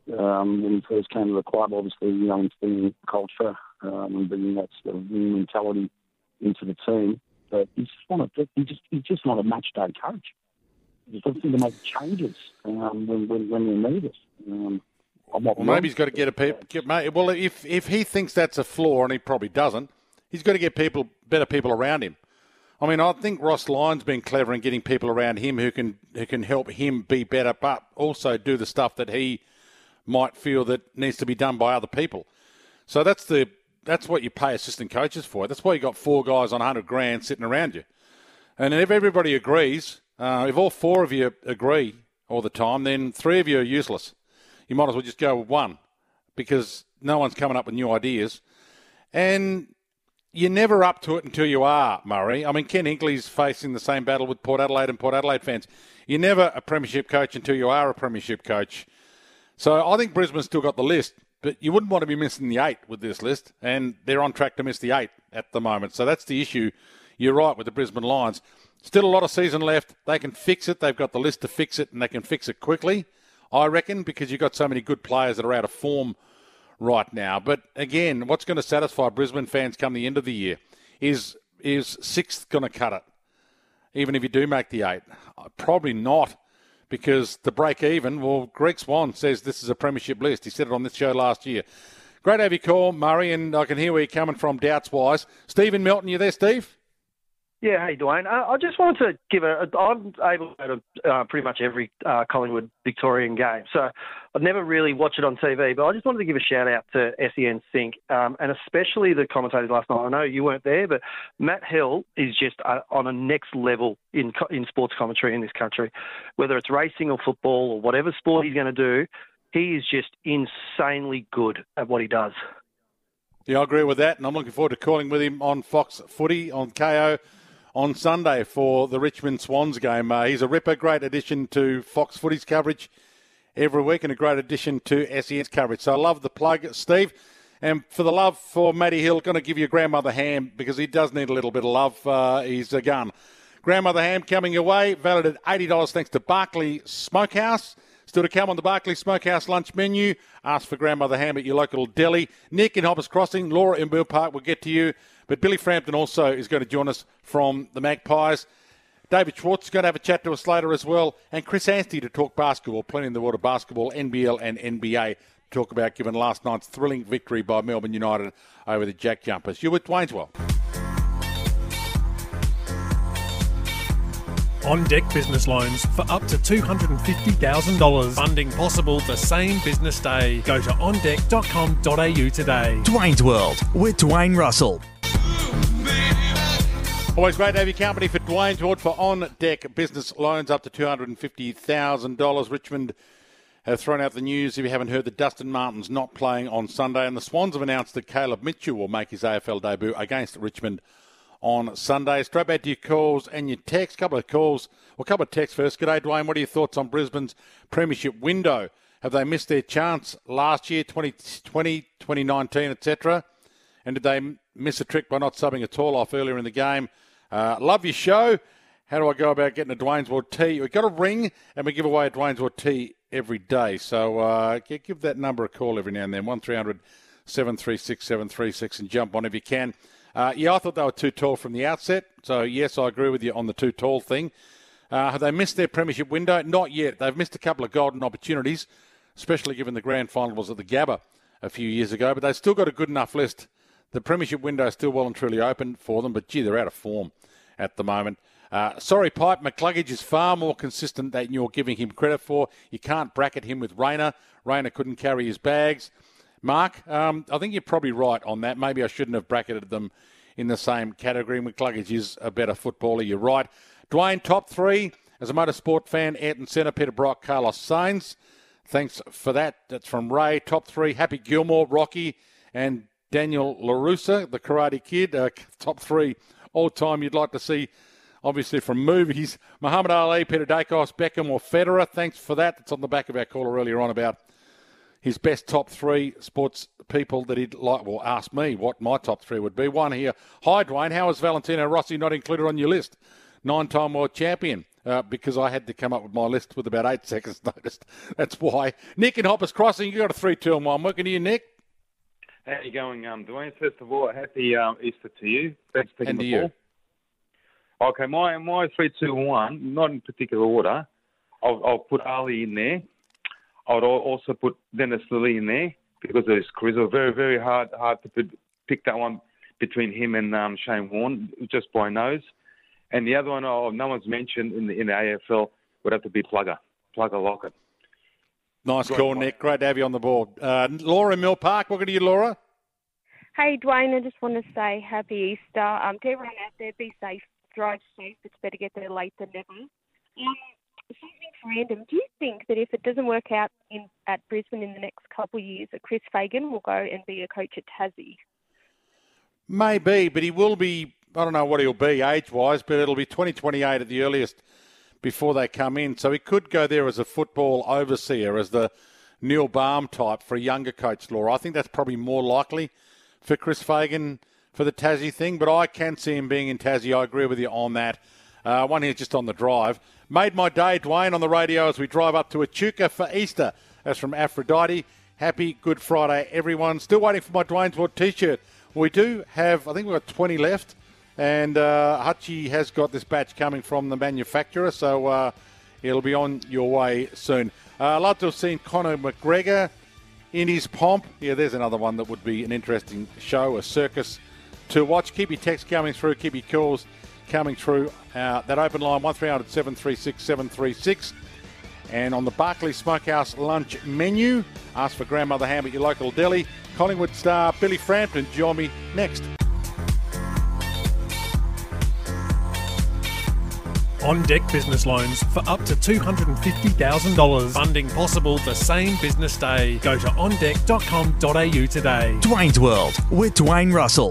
um, when he first came to the club. Obviously, you know, instilling culture um, and bringing that sort of new mentality into the team. But he's just not a, he's just he's just not a match day coach. He just doesn't seem to make changes um, when when when they need it. Um, Well, maybe he's got to get a people. Get, well, if if he thinks that's a flaw, and he probably doesn't, he's got to get people, better people around him. I mean, I think Ross Lyon's been clever in getting people around him who can who can help him be better, but also do the stuff that he might feel that needs to be done by other people. So that's the that's what you pay assistant coaches for. That's why you got four guys on a hundred grand sitting around you. And if everybody agrees, uh, if all four of you agree all the time, then three of you are useless. You might as well just go with one because no one's coming up with new ideas. And you're never up to it until you are, Murray. I mean, Ken Hinkley's facing the same battle with Port Adelaide and Port Adelaide fans. You're never a premiership coach until you are a premiership coach. So I think Brisbane's still got the list, but you wouldn't want to be missing the eight with this list, and they're on track to miss the eight at the moment. So that's the issue. You're right with the Brisbane Lions. Still a lot of season left. They can fix it. They've got the list to fix it, and they can fix it quickly, I reckon, because you've got so many good players that are out of form right now. But again, what's going to satisfy Brisbane fans come the end of the year is is sixth going to cut it, even if you do make the eight? Probably not, because the break even, well, Greg Swan says this is a premiership list. He said it on this show last year. Great to have you call, Murray, and I can hear where you're coming from doubts-wise. Stephen Melton, you there, Steve? Yeah, hey, Dwayne. Uh, I just wanted to give a... a I'm able to go to uh, pretty much every uh, Collingwood Victorian game, so I've never really watched it on T V, but I just wanted to give a shout-out to S E N Sync, um, and especially the commentators last night. I know you weren't there, but Matt Hill is just uh, on a next level in in sports commentary in this country. Whether it's racing or football or whatever sport he's going to do, he is just insanely good at what he does. Yeah, I agree with that, and I'm looking forward to calling with him on Fox Footy on K O on Sunday for the Richmond Swans game. Uh, he's a ripper, great addition to Fox Footy's coverage every week and a great addition to S E N's coverage. So I love the plug, Steve. And for the love for Matty Hill, going to give you a grandmother ham because he does need a little bit of love. Uh, he's a gun. Grandmother ham coming your way, valued at eighty dollars thanks to Barclay Smokehouse. Still to come on the Barclay Smokehouse lunch menu. Ask for grandmother ham at your local deli. Nick in Hoppers Crossing, Laura in Bill Park will get to you. But Billy Frampton also is going to join us from the Magpies. David Schwartz is going to have a chat to us later as well. And Chris Anstey to talk basketball, plenty in the world of basketball, N B L and N B A. Talk about given last night's thrilling victory by Melbourne United over the Jack Jumpers. You're with Dwayneswell. On Deck Business Loans for up to two hundred fifty thousand dollars. Funding possible the same business day. Go to on deck dot com dot a u today. Dwayne's World with Dwayne Russell. Always great to have your company for Dwayne's World for On Deck Business Loans up to two hundred fifty thousand dollars. Richmond have thrown out the news, if you haven't heard, that Dustin Martin's not playing on Sunday, and the Swans have announced that Caleb Mitchell will make his A F L debut against Richmond on Sunday. Straight back to your calls and your texts. A couple of calls, well, a couple of texts first. G'day, Dwayne. What are your thoughts on Brisbane's premiership window? Have they missed their chance last year, twenty twenty, twenty nineteen, et cetera? And did they miss a trick by not subbing at all off earlier in the game? Uh, love your show. How do I go about getting a Dwayne's World tee? We've got a ring, and we give away a Dwayne's World tee every day. So uh, give that number a call every now and then, one three hundred seven three six seven three six, and jump on if you can. Uh, yeah, I thought they were too tall from the outset. So, yes, I agree with you on the too tall thing. Uh, have they missed their premiership window? Not yet. They've missed a couple of golden opportunities, especially given the grand final was at the Gabba a few years ago. But they've still got a good enough list. The premiership window is still well and truly open for them. But, gee, they're out of form at the moment. Uh, sorry, Pipe, McCluggage is far more consistent than you're giving him credit for. You can't bracket him with Rayner. Rayner couldn't carry his bags. Mark, um, I think you're probably right on that. Maybe I shouldn't have bracketed them in the same category. McCluggage is a better footballer. You're right. Dwayne, top three. As a motorsport fan, Ayrton Senna, Peter Brock, Carlos Sainz. Thanks for that. That's from Ray. Top three, Happy Gilmore, Rocky, and Daniel LaRussa, the Karate Kid. Uh, top three all-time you'd like to see, obviously, from movies. Muhammad Ali, Peter Dacos, Beckham or Federer. Thanks for that. It's on the back of our caller earlier on about his best top three sports people that he'd like, well, ask me what my top three would be. One here. Hi, Dwayne. How is Valentino Rossi not included on your list? Nine-time world champion. Uh, because I had to come up with my list with about eight seconds notice. That's why. Nick in Hoppers Crossing, you got a three, two, and one. Working to you, Nick. How are you going, um, Dwayne? First of all, happy um, Easter to you. Thanks for taking and the to call. You. Okay, my my three, two, one, not in particular order. I'll, I'll put Ali in there. I would also put Dennis Lilly in there because of his charisma. Very, very hard hard to pick that one between him and um, Shane Warne, just by nose. And the other one, oh, no one's mentioned in the in the A F L, would have to be Plugger, Plugger Lockett. Nice Great call, one. Nick. Great to have you on the board. Uh, Laura in Mill Park, welcome to you, Laura. Hey, Dwayne, I just want to say happy Easter. Um, to everyone out there, be safe, drive safe. It's better get there late than never. Um, something random. Do you think that if it doesn't work out in at Brisbane in the next couple of years, that Chris Fagan will go and be a coach at Tassie? Maybe, but he will be, I don't know what he'll be age-wise, but it'll be twenty twenty-eight at the earliest before they come in. So he could go there as a football overseer, as the Neil Baum type for a younger coach, Laura. I think that's probably more likely for Chris Fagan for the Tassie thing, but I can see him being in Tassie. I agree with you on that. Uh, one here just on the drive. Made my day, Dwayne, on the radio as we drive up to Echuca for Easter. That's from Aphrodite. Happy Good Friday, everyone. Still waiting for my Dwayne's World T-shirt. We do have, I think we've got twenty left, and uh, Hutchie has got this batch coming from the manufacturer, so uh, it'll be on your way soon. Uh, I'd love to have seen Conor McGregor in his pomp. Yeah, there's another one that would be an interesting show, a circus to watch. Keep your texts coming through, keep your calls coming through. Uh, that open line, one three hundred seven three six seven three six. And on the Barclay Smokehouse lunch menu, ask for grandmother ham at your local deli. Collingwood star Billy Frampton, join me next. On Deck Business Loans for up to two hundred fifty thousand dollars. Funding possible the same business day. Go to on deck dot com dot a u today. Dwayne's World with Dwayne Russell.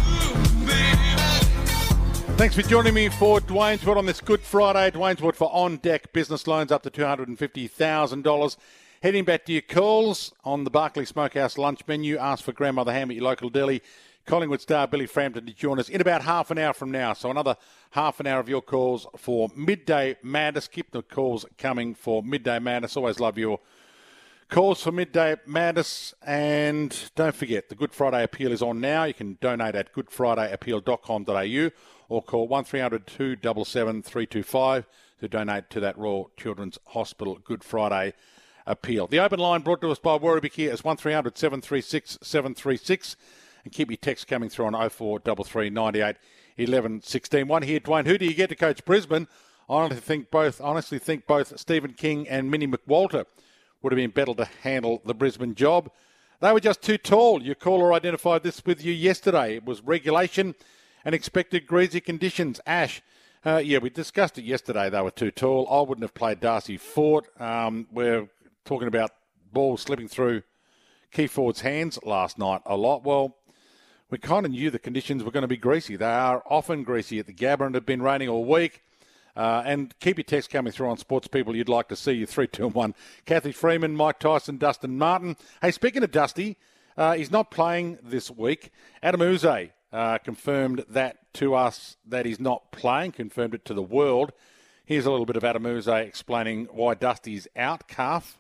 Thanks for joining me for Dwayne's World on this Good Friday. Dwayne's World for On Deck Business Loans up to two hundred fifty thousand dollars. Heading back to your calls on the Barclay Smokehouse lunch menu. Ask for Grandmother Ham at your local deli. Collingwood star Billy Frampton to join us in about half an hour from now. So another half an hour of your calls for Midday Madness. Keep the calls coming for Midday Madness. Always love your calls for Midday Madness. And don't forget, the Good Friday Appeal is on now. You can donate at good friday appeal dot com dot a u or call one three hundred two seven seven three two five to donate to that Royal Children's Hospital Good Friday Appeal. The open line brought to us by Warwick here is one three hundred seven three six seven three six. And keep your text coming through on oh four three three nine eight one one one six. One here, Dwayne. Who do you get to coach Brisbane? I honestly think both. Honestly, think both Stephen King and Minnie McWalter would have been better to handle the Brisbane job. They were just too tall. Your caller identified this with you yesterday. It was regulation and expected greasy conditions. Ash, uh, yeah, we discussed it yesterday. They were too tall. I wouldn't have played Darcy Fort. Um, we're talking about balls slipping through Keith Ford's hands last night a lot. Well, we kind of knew the conditions were going to be greasy. They are often greasy at the Gabba and have been raining all week. Uh, and keep your text coming through on sports people you'd like to see. You three, two, and one. Kathy Freeman, Mike Tyson, Dustin Martin. Hey, speaking of Dusty, uh, he's not playing this week. Adam Uze uh, confirmed that to us that he's not playing. Confirmed it to the world. Here's a little bit of Adam Uze explaining why Dusty's out. Calf.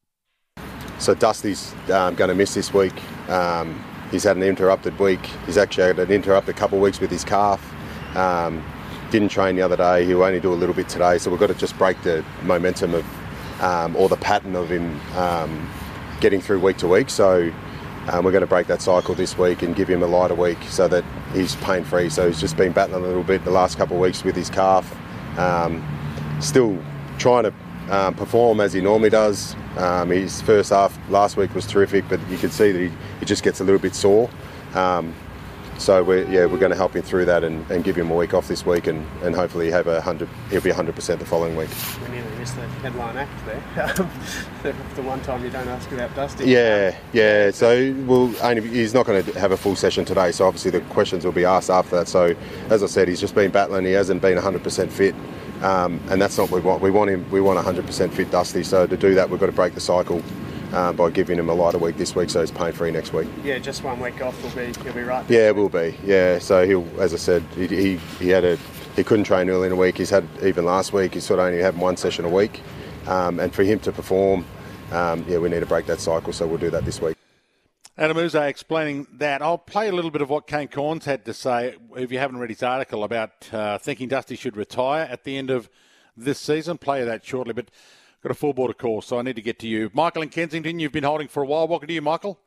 So Dusty's um, going to miss this week. Um, He's had an interrupted week. He's actually had an interrupted couple of weeks with his calf. Um, didn't train the other day. He'll only do a little bit today. So we've got to just break the momentum of um, or the pattern of him um, getting through week to week. So um, we're going to break that cycle this week and give him a lighter week so that he's pain-free. So he's just been battling a little bit the last couple of weeks with his calf. Um, still trying to um, perform as he normally does. Um, his first half last week was terrific, but you can see that he, he just gets a little bit sore. Um, so we're yeah we're going to help him through that and, and give him a week off this week, and, and hopefully have a hundred. He'll be one hundred percent the following week. We nearly missed the headline act there. The one time you don't ask about Dusty. Yeah, yeah. So we'll only he's not going to have a full session today. So obviously the questions will be asked after that. So as I said, he's just been battling. He hasn't been one hundred percent fit. Um, and that's not what we want. We want him. We want one hundred percent fit Dusty. So to do that, we've got to break the cycle um, by giving him a lighter week this week, so he's pain-free next week. Yeah, just one week off will be. He'll be right. Yeah, it will be. Yeah. So he'll, as I said, he he, he had a he couldn't train early in a week. He's had even last week. He's sort of only having one session a week, um, and for him to perform, um, yeah, we need to break that cycle. So we'll do that this week. Adam Uze explaining that. I'll play a little bit of what Kane Corns had to say, if you haven't read his article, about uh, thinking Dusty should retire at the end of this season. Play that shortly, but got a full board of calls, so I need to get to you. Michael in Kensington, you've been holding for a while. Welcome to you, Michael.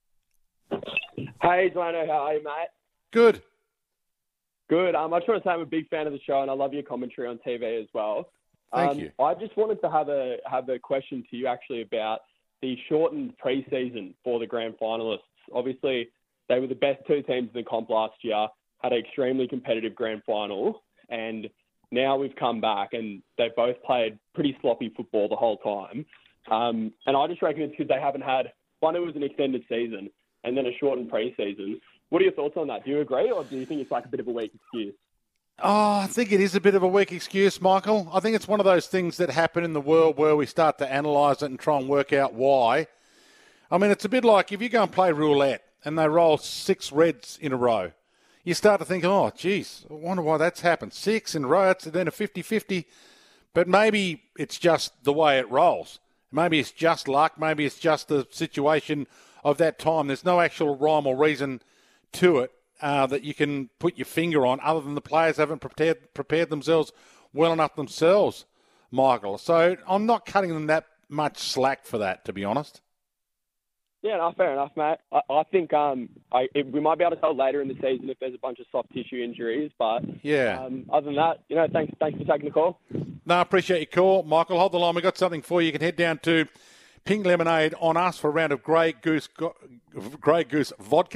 Hey, Dwayne, how are you, mate? Good. Good. Um, I just want to say I'm a big fan of the show, and I love your commentary on T V as well. Thank um, you. I just wanted to have a have a question to you, actually, about the shortened pre-season for the grand finalists. Obviously, they were the best two teams in the comp last year, had an extremely competitive grand final, and now we've come back and they've both played pretty sloppy football the whole time. Um, and I just reckon it's because they haven't had, one, it was an extended season and then a shortened pre-season. What are your thoughts on that? Do you agree, or do you think it's like a bit of a weak excuse? Oh, I think it is a bit of a weak excuse, Michael. I think it's one of those things that happen in the world where we start to analyse it and try and work out why. I mean, it's a bit like if you go and play roulette and they roll six reds in a row, you start to think, oh, geez, I wonder why that's happened. Six in a row, that's then a fifty-fifty. But maybe it's just the way it rolls. Maybe it's just luck. Maybe it's just the situation of that time. There's no actual rhyme or reason to it uh, that you can put your finger on, other than the players haven't prepared prepared themselves well enough themselves, Michael. So I'm not cutting them that much slack for that, to be honest. Yeah, no, fair enough, mate. I, I think um, I, it, we might be able to tell later in the season if there's a bunch of soft tissue injuries. But yeah, um, other than that, you know, thanks, thanks for taking the call. No, I appreciate your call, Michael. Hold the line. We've got something for you. You can head down to Pink Lemonade on us for a round of Grey Goose Grey Goose vodka.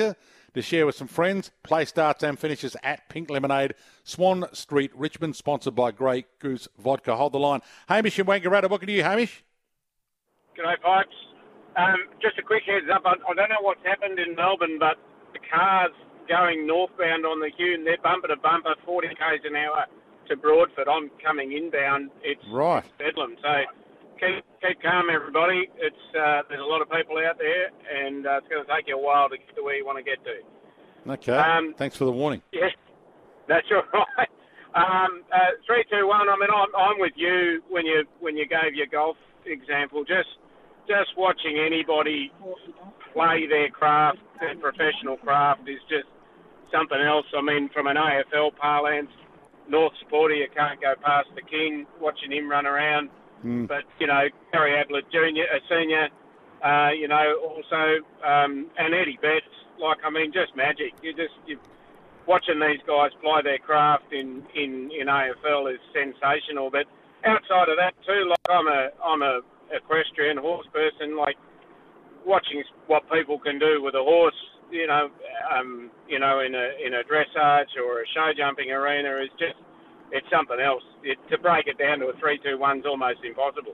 to share with some friends. Play starts and finishes at Pink Lemonade, Swan Street, Richmond, sponsored by Grey Goose Vodka. Hold the line. Hamish in Wangaratta, what can you, Hamish? G'day, Pipes. Um, just a quick heads up. I, I don't know what's happened in Melbourne, but the cars going northbound on the Hume, they're bumper to bumper, forty k's an hour to Broadford. I'm coming inbound. It's, right. it's bedlam. So keep keep calm, everybody. It's uh, there's a lot of people out there, and uh, it's going to take you a while to get to where you want to get to. Okay. Um, Thanks for the warning. Yeah, that's all right. Um, uh, three, two, one. I mean, I'm, I'm with you when you when you gave your golf example. Just just watching anybody play their craft, their professional craft, is just something else. I mean, from an A F L parlance, North supporter, you can't go past the king, watching him run around. Mm. But, you know, Gary Ablett Junior, a senior, uh, you know, also, um, and Eddie Betts, like, I mean, just magic. You just, you watching these guys ply their craft in, in, in A F L is sensational. But outside of that too, like, I'm a, I'm a equestrian horse person, like, watching what people can do with a horse, you know, um, you know, in a in a dressage or a show jumping arena is just, it's something else. It, to break it down to a three two one is almost impossible.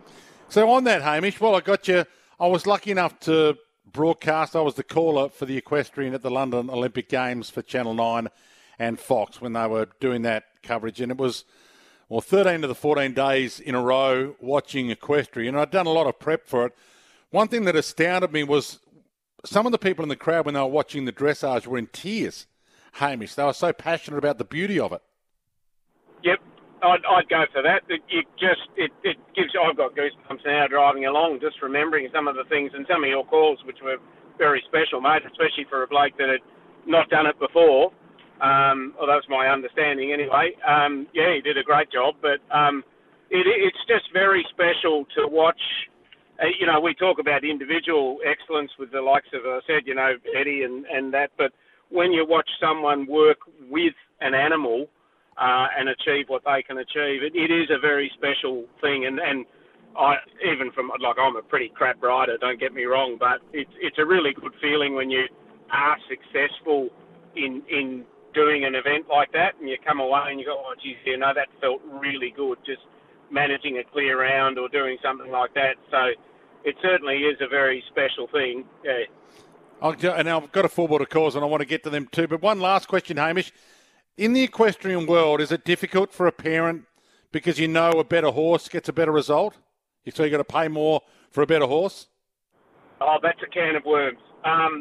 So on that, Hamish, well, I got you. I was lucky enough to broadcast. I was the caller for the equestrian at the London Olympic Games for Channel nine and Fox when they were doing that coverage. And it was, well, thirteen of the fourteen days in a row watching equestrian. And I'd done a lot of prep for it. One thing that astounded me was some of the people in the crowd when they were watching the dressage were in tears, Hamish. They were so passionate about the beauty of it. Yep, I'd, I'd go for that. It, it just, it, it gives, I've got goosebumps now driving along, just remembering some of the things and some of your calls, which were very special, mate, especially for a bloke that had not done it before. Um, well, that was my understanding anyway. Um, yeah, he did a great job, but um, it, it's just very special to watch. Uh, you know, we talk about individual excellence with the likes of, I said, you know, Eddie and, and that, but when you watch someone work with an animal uh, and achieve what they can achieve, it, it is a very special thing. And, and I, even from, like, I'm a pretty crap rider, don't get me wrong, but it's it's a really good feeling when you are successful in in doing an event like that, and you come away and you go, oh, geez, you know, that felt really good, just managing a clear round or doing something like that. So it certainly is a very special thing. Yeah. I'll, and I've got a full board of calls and I want to get to them too. But one last question, Hamish. In the equestrian world, is it difficult for a parent because you know a better horse gets a better result? So you've got to pay more for a better horse? Oh, that's a can of worms. Um,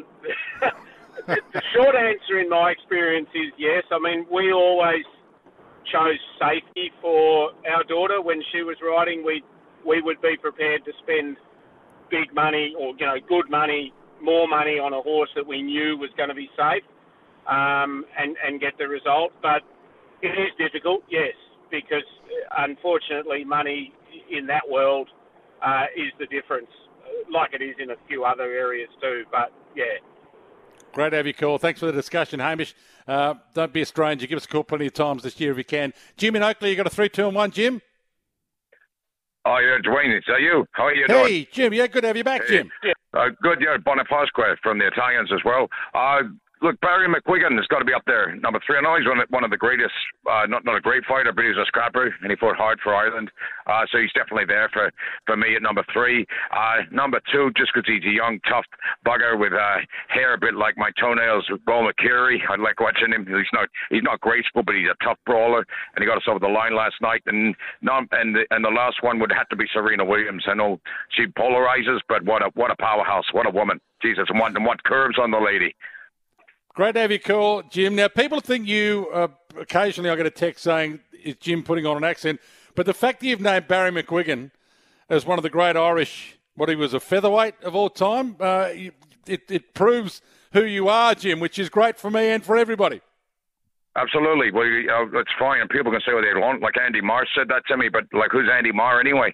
the, the short answer in my experience is yes. I mean, we always chose safety for our daughter. When she was riding, we we would be prepared to spend big money or, you know, good money, more money on a horse that we knew was going to be safe um, and, and get the result. But it is difficult, yes, because unfortunately money in that world uh, is the difference, like it is in a few other areas too. But, yeah. Great to have you call. Thanks for the discussion, Hamish. Uh, don't be a stranger. Give us a call plenty of times this year if you can. Jim in Oakley, you got a three, two, and one, Jim? Oh, yeah, Dwayne, it's uh, you. How are you hey, doing? Hey, Jim. Yeah, good to have you back, hey. Jim. Uh, good, yeah, Bonapasque from the Italians as well. Uh, look, Barry McGuigan has got to be up there, number three. I know he's one of, one of the greatest, uh, not not a great fighter, but he's a scrapper, and he fought hard for Ireland. Uh, so he's definitely there for, for me at number three. Uh, number two, just because he's a young, tough bugger with uh, hair a bit like my toenails, with Bo McCurry. I like watching him. He's not he's not graceful, but he's a tough brawler, and he got us over the line last night. And num- and the, and the last one would have to be Serena Williams. I know she polarizes, but what a what a powerhouse, what a woman. Jesus, and what, and what curves on the lady. Great to have you call, Jim. Now, people think you, uh, occasionally I get a text saying, is Jim putting on an accent? But the fact that you've named Barry McGuigan as one of the great Irish, what he was, a featherweight of all time, uh, it, it proves who you are, Jim, which is great for me and for everybody. Absolutely. Well, uh, it's fine, and people can say what they want. Like Andy Marr said that to me, but like, who's Andy Marr anyway?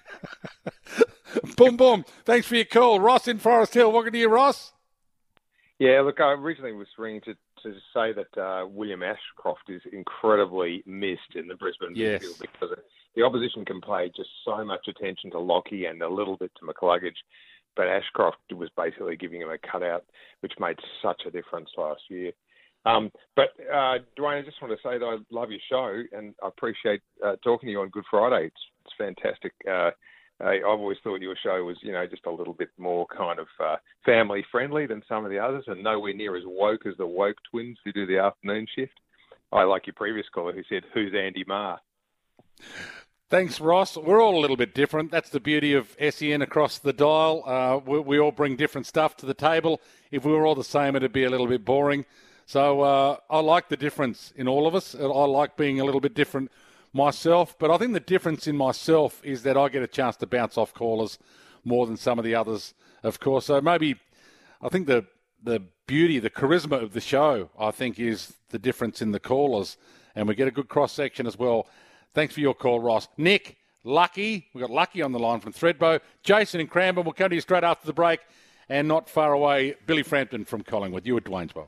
Boom, boom. Thanks for your call. Ross in Forest Hill. Welcome to you, Ross. Yeah, look, I originally was ringing to, to say that uh, William Ashcroft is incredibly missed in the Brisbane yes. midfield because the opposition can pay just so much attention to Lockie and a little bit to McCluggage. but Ashcroft was basically giving him a cutout, which made such a difference last year. Um, but, uh, Dwayne, I just want to say that I love your show and I appreciate uh, talking to you on Good Friday. It's, it's fantastic. Uh, I've always thought your show was, you know, just a little bit more kind of uh, family-friendly than some of the others and nowhere near as woke as the woke twins who do the afternoon shift. I like your previous caller who said, who's Andy Marr? Thanks, Ross. We're all a little bit different. That's the beauty of S E N across the dial. Uh, we, we all bring different stuff to the table. If we were all the same, it'd be a little bit boring. So uh, I like the difference in all of us. I like being a little bit different myself. But I think the difference in myself is that I get a chance to bounce off callers more than some of the others, of course. So maybe I think the the beauty, the charisma of the show, I think, is the difference in the callers. And we get a good cross-section as well. Thanks for your call, Ross. Nick, Lucky. We've got Lucky on the line from Thredbo. Jason in Cranbourne. We'll come to you straight after the break. And not far away, Billy Frampton from Collingwood. You at Dwaynesville.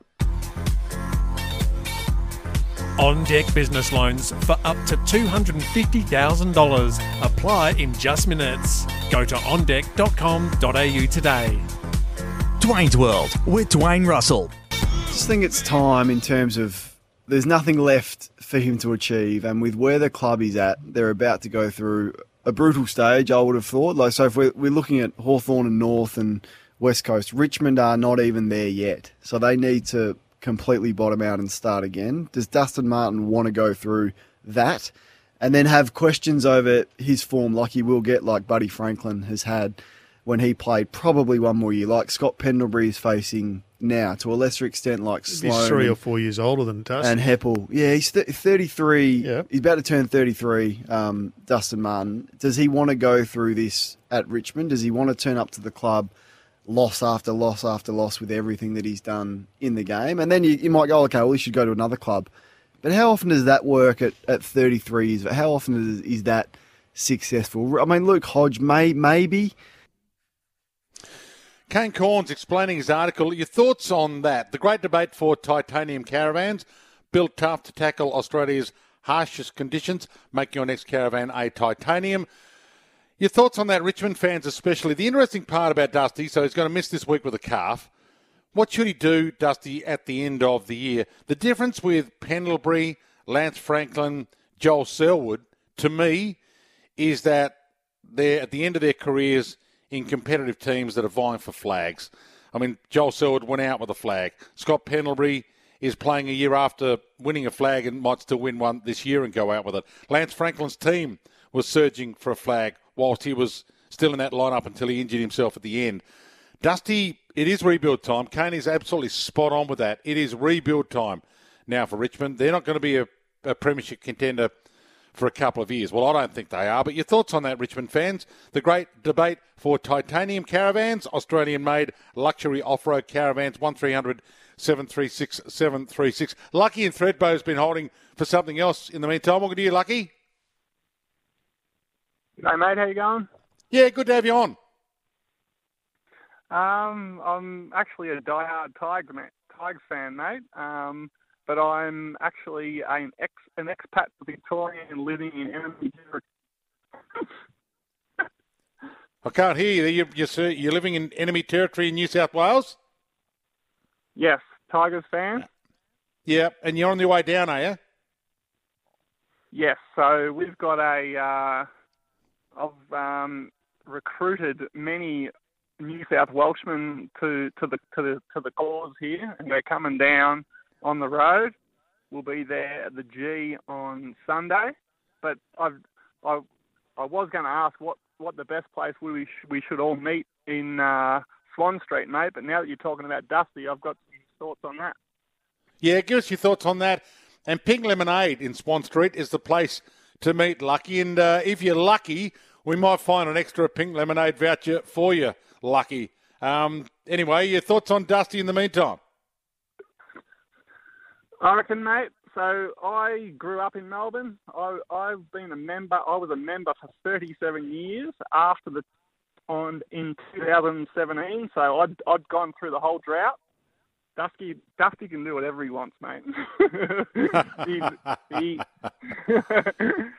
On Deck Business Loans for up to two hundred fifty thousand dollars. Apply in just minutes. Go to on deck dot com dot a u today. Dwayne's World with Dwayne Russell. Just think it's time in terms of there's nothing left for him to achieve, and with where the club is at, they're about to go through a brutal stage, I would have thought. Like, so if we're, we're looking at Hawthorn and North and West Coast, Richmond are not even there yet. So they need to completely bottom out and start again. Does Dustin Martin want to go through that and then have questions over his form like he will get, like Buddy Franklin has had when he played probably one more year, like Scott Pendlebury is facing now, to a lesser extent like Sloan. He's three and, or four years older than Dustin. And Heppel. Yeah, he's th- thirty-three. Yeah. He's about to turn thirty-three, um, Dustin Martin. Does he want to go through this at Richmond? Does he want to turn up to the club loss after loss after loss with everything that he's done in the game? And then you, you might go, okay, well, he should go to another club. But how often does that work at, at thirty-three years? How often is, is that successful? I mean, Luke Hodge, may, maybe. Kane Corns explaining his article. Your thoughts on that? The great debate for titanium caravans, built tough to tackle Australia's harshest conditions, make your next caravan a titanium. Your thoughts on that, Richmond fans especially. The interesting part about Dusty, so he's going to miss this week with a calf. What should he do, Dusty, at the end of the year? The difference with Pendlebury, Lance Franklin, Joel Selwood, to me, is that they're at the end of their careers in competitive teams that are vying for flags. I mean, Joel Selwood went out with a flag. Scott Pendlebury is playing a year after winning a flag and might still win one this year and go out with it. Lance Franklin's team was surging for a flag whilst he was still in that lineup until he injured himself at the end. Dusty, it is rebuild time. Kane is absolutely spot on with that. It is rebuild time now for Richmond. They're not going to be a, a premiership contender for a couple of years. Well, I don't think they are, but your thoughts on that, Richmond fans? The great debate for titanium caravans, Australian-made luxury off-road caravans, one three hundred seven three six seven three six. Lucky in Thredbo has been holding for something else in the meantime. Welcome to you, Lucky. Hey, mate, how you going? Yeah, good to have you on. Um, I'm actually a diehard Tiger, mate, Tiger fan, mate. Um, but I'm actually an ex an expat Victorian living in enemy territory. I can't hear you. You're, you're, you're living in enemy territory in New South Wales? Yes, Tigers fan. Yeah, and you're on the way down, are you? Yes, so we've got a... Uh, I've um, recruited many New South Welshmen to, to the to the to the cause here, and they're coming down on the road. We'll be there at the G on Sunday. But I've, I I was going to ask what, what the best place we sh- we should all meet in uh, Swan Street, mate. But now that you're talking about Dusty, I've got some thoughts on that. Yeah, give us your thoughts on that. And Pink Lemonade in Swan Street is the place to meet Lucky. And uh, if you're lucky, we might find an extra Pink Lemonade voucher for you, Lucky. Um, anyway, your thoughts on Dusty in the meantime? I reckon, mate. So I grew up in Melbourne. I, I've been a member. I was a member for thirty-seven years after the on in two thousand seventeen. So I'd I'd gone through the whole drought. Dusty Dusty can do whatever he wants, mate. he's, he,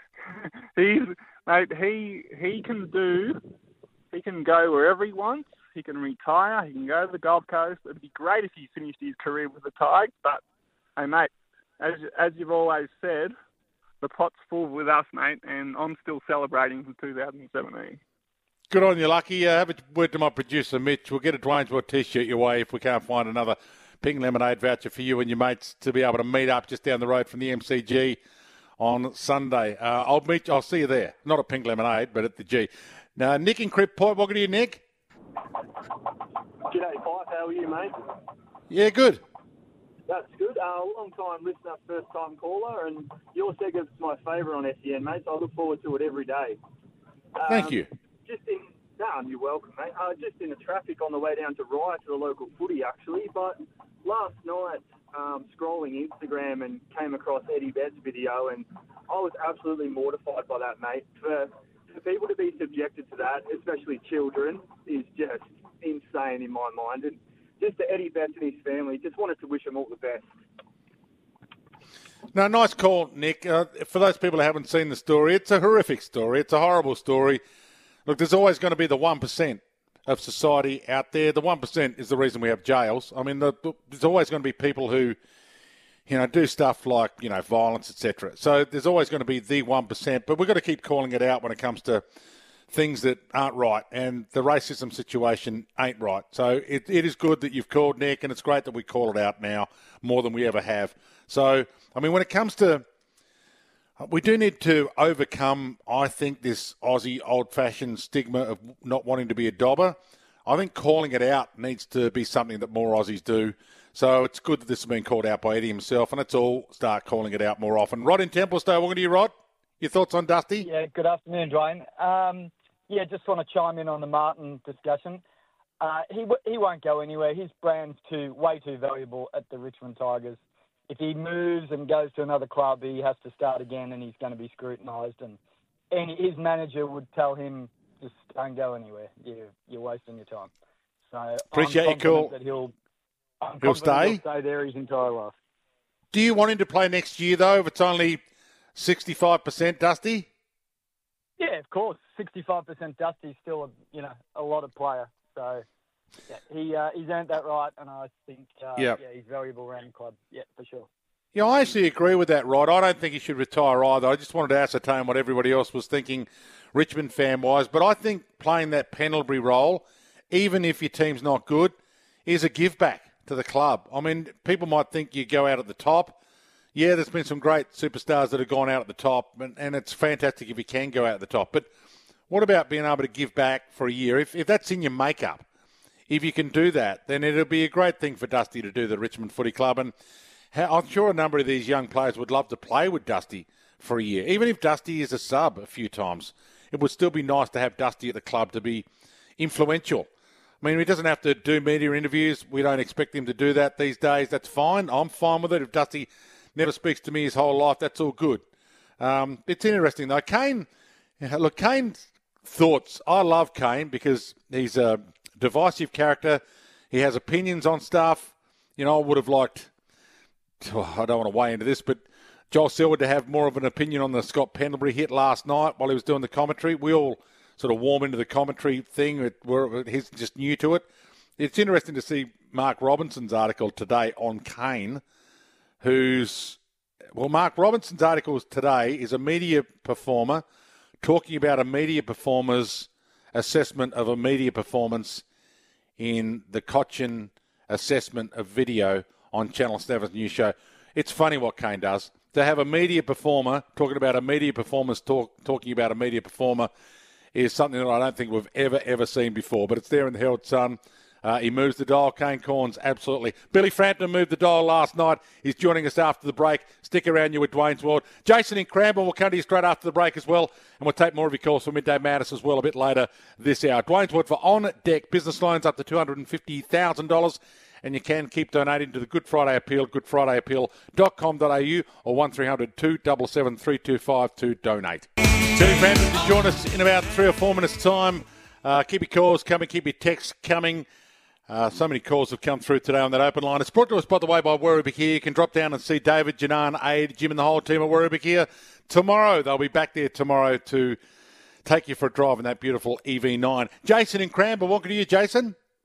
he's mate. He he can do. He can go wherever he wants. he can retire. He can go to the Gold Coast. It'd be great if he finished his career with the Tigers. But, hey, mate, as as you've always said, the pot's full with us, mate, and I'm still celebrating from two thousand seventeen. Good on you, Lucky. Uh, have a word to my producer, Mitch. We'll get a Dwayne's World T-shirt your way if we can't find another Pink Lemonade voucher for you and your mates to be able to meet up just down the road from the M C G on Sunday. Uh, I'll meet. I'll see you there. Not at Pink Lemonade, but at the G. Now, Nick in Crib Point. What do you, Nick? G'day, Fife. How are you, mate? Yeah, good. That's good. Uh, long-time listener, first-time caller, and your segment's my favourite on S E N, mate, so I look forward to it every day. Um, Thank you. Just in... No, you're welcome, mate. Uh, just in the traffic on the way down to Rye to the local footy, actually, but last night, um, scrolling Instagram and came across Eddie Betts' video, and I was absolutely mortified by that, mate. For, for people to be subjected to that, especially children, is just insane in my mind. And just to Eddie Betts and his family, just wanted to wish him all the best. No, nice call, Nick. Uh, for those people who haven't seen the story, it's a horrific story. It's a horrible story. Look, there's always going to be the one percent of society out there. The one percent is the reason we have jails. I mean, the, the, there's always going to be people who, you know, do stuff like, you know, violence, et cetera. So there's always going to be the one percent, but we've got to keep calling it out when it comes to things that aren't right, and the racism situation ain't right. So it, it is good that you've called, Nick, and it's great that we call it out now more than we ever have. So, I mean, when it comes to, we do need to overcome, I think, this Aussie old-fashioned stigma of not wanting to be a dobber. I think calling it out needs to be something that more Aussies do. So it's good that this has been called out by Eddie himself, and let's all start calling it out more often. Rod in Templestowe, welcome to you, Rod. Your thoughts on Dusty? Yeah, good afternoon, Dwayne. Um, yeah, just want to chime in on the Martin discussion. Uh, he he won't go anywhere. His brand's too way too valuable at the Richmond Tigers. If he moves and goes to another club, he has to start again, and he's going to be scrutinised. And, and his manager would tell him, just don't go anywhere. You, you're wasting your time. So Appreciate I'm your call. That he'll, I'm He'll confident stay? He'll stay there his entire life. Do you want him to play next year, though, if it's only sixty-five percent, Dusty? Yeah, of course. sixty-five percent Dusty's still, a, you know, a lot of player. So yeah, he uh, he's earned that right, and I think uh, Yep. yeah, he's valuable around the club. Yeah, for sure. Yeah, I actually agree with that, Rod. I don't think he should retire either. I just wanted to ascertain what everybody else was thinking, Richmond fan-wise. But I think playing that Pendlebury role, even if your team's not good, is a give-back to the club. I mean, people might think you go out at the top. Yeah, there's been some great superstars that have gone out at the top, and, and it's fantastic if you can go out at the top. But what about being able to give back for a year? If, if that's in your makeup, if you can do that, then it'll be a great thing for Dusty to do, the Richmond Footy Club. And how, I'm sure a number of these young players would love to play with Dusty for a year. Even if Dusty is a sub a few times, it would still be nice to have Dusty at the club to be influential. I mean, he doesn't have to do media interviews. We don't expect him to do that these days. That's fine. I'm fine with it. If Dusty never speaks to me his whole life, that's all good. Um, it's interesting, though. Kane, look, Kane's thoughts. I love Kane because he's a divisive character. He has opinions on stuff. You know, I would have liked, oh, I don't want to weigh into this, but Joel Selwood to have more of an opinion on the Scott Pendlebury hit last night while he was doing the commentary. We all sort of warm into the commentary thing. We're, he's just new to it. It's interesting to see Mark Robinson's article today on Kane, who's, well, Mark Robinson's article today is a media performer talking about a media performer's assessment of a media performance in the Cochin assessment of video on Channel seven's news show. It's funny what Kane does. To have a media performer talking about a media performer's talk, talking about a media performer is something that I don't think we've ever, ever seen before. But it's there in the Herald Sun. Uh, he moves the dial. Kane Corns, absolutely. Billy Frampton moved the dial last night. He's joining us after the break. Stick around, you with Dwayne's World. Jason in Cranbourne will come to you straight after the break as well. And we'll take more of your calls for Midday Madness as well a bit later this hour. Dwayne's World for On Deck business loans up to two hundred fifty thousand dollars. And you can keep donating to the Good Friday Appeal, good friday appeal dot com dot a u or one three hundred two seven seven three two five to donate. Billy Frampton to join us in about three or four minutes' time. Uh, keep your calls coming, keep your texts coming. Uh, so many calls have come through today on that open line. It's brought to us, by the way, by Werribee here. You can drop down and see David, Janan, Aid, Jim and the whole team at Werribee here tomorrow. They'll be back there tomorrow to take you for a drive in that beautiful E V nine. Jason in Cranbourne, welcome to you, Jason.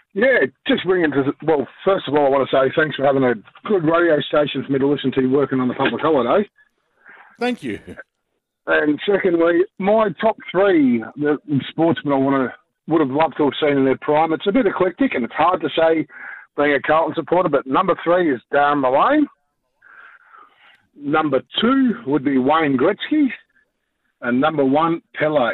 Yeah, just ringing to, well, first of all, I want to say thanks for having a good radio station for me to listen to working on the public holiday. Thank you. And secondly, my top three the sportsmen I want to would have loved to have seen in their prime. It's a bit eclectic and it's hard to say being a Carlton supporter, but number three is Darren Mullane. Number two would be Wayne Gretzky. And number one, Pele.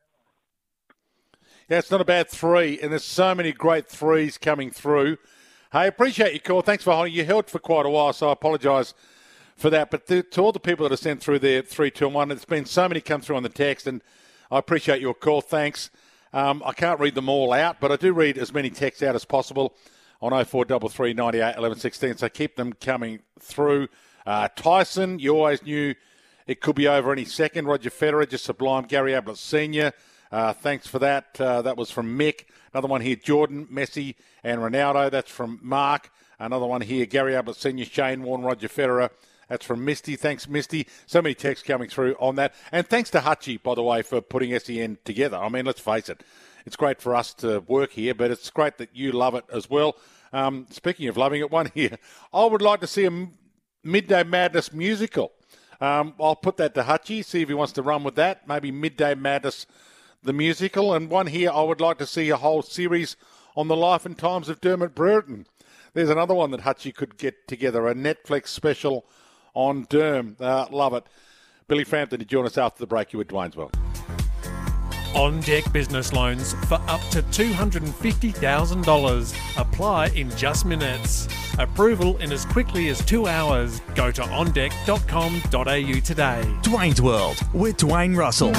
Yeah, it's not a bad three, and there's so many great threes coming through. Hey, appreciate your call. Thanks for holding. You held for quite a while, so I apologise for that. But to, to all the people that have sent through their three, two, and one, there's been so many come through on the text, and I appreciate your call. Thanks. Um, I can't read them all out, but I do read as many texts out as possible on oh four three three, ninety-eight, eleven, sixteen, so keep them coming through. Uh, Tyson, you always knew it could be over any second. Roger Federer, just sublime. Gary Ablett Senior, uh, thanks for that. Uh, that was from Mick. Another one here, Jordan, Messi and Ronaldo. That's from Mark. Another one here, Gary Ablett Senior, Shane Warne, Roger Federer. That's from Misty. Thanks, Misty. So many texts coming through on that. And thanks to Hutchie, by the way, for putting S E N together. I mean, let's face it, it's great for us to work here, but it's great that you love it as well. Um, speaking of loving it, one here. I would like to see a Midday Madness musical. Um, I'll put that to Hutchie, see if he wants to run with that. Maybe Midday Madness, the musical. And one here, I would like to see a whole series on the life and times of Dermot Brereton. There's another one that Hutchie could get together, a Netflix special on Derm. Uh, love it. Billy Frampton to join us after the break. You with Dwayne's World. On Deck Business Loans for up to two hundred fifty thousand dollars. Apply in just minutes. Approval in as quickly as two hours. Go to on deck dot com dot a u today. Dwayne's World with Dwayne Russell.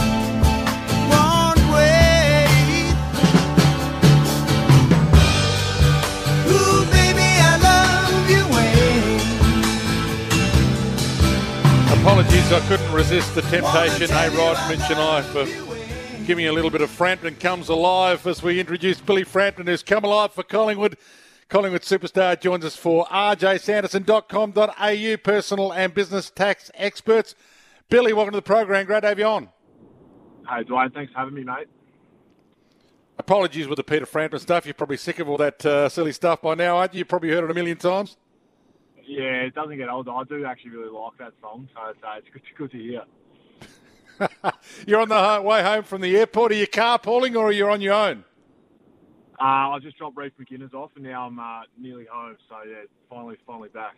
One way. Ooh, baby, I love your way. Apologies, I couldn't resist the temptation. Hey, Rod, Mitch and I for giving a little bit of Frampton Comes Alive as we introduce Billy Frampton, who's come alive for Collingwood. Collingwood superstar joins us for r j sanderson dot com dot a u, personal and business tax experts. Billy, welcome to the program. Great to have you on. Hey, Dwayne, thanks for having me, mate. Apologies with the Peter Frampton stuff. You're probably sick of all that uh, silly stuff by now, aren't you? You've probably heard it a million times. Yeah, it doesn't get old. I do actually really like that song, so it's, uh, it's good, good to hear. You're on the way home from the airport. Are you carpooling or are you on your own? Uh, I just dropped Reece McInnes off and now I'm uh, nearly home. So, yeah, finally, finally back.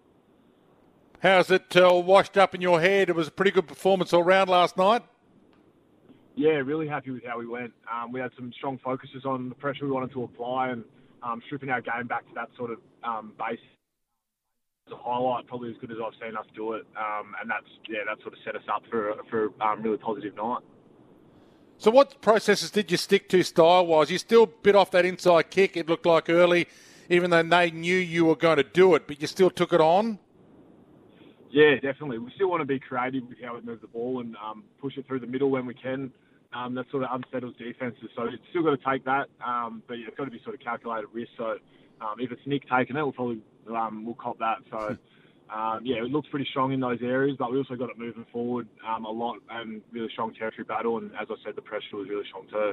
How's it uh, washed up in your head? It was a pretty good performance all round last night. Yeah, really happy with how we went. Um, we had some strong focuses on the pressure we wanted to apply and um, stripping our game back to that sort of um, base. A highlight, probably as good as I've seen us do it, um, and that's yeah, that sort of set us up for for a um, really positive night. So, what processes did you stick to style-wise? You still bit off that inside kick. It looked like early, even though they knew you were going to do it, but you still took it on. Yeah, definitely. We still want to be creative with how we move the ball and um, push it through the middle when we can. Um, that sort of unsettles defences, so it's still got to take that, um, but it's got to be sort of calculated risk. So, um, if it's Nick taking it, we'll probably. Um, we'll cop that. So, um, yeah, it looks pretty strong in those areas, but we also got it moving forward um, a lot and really strong territory battle. And as I said, the pressure was really strong too.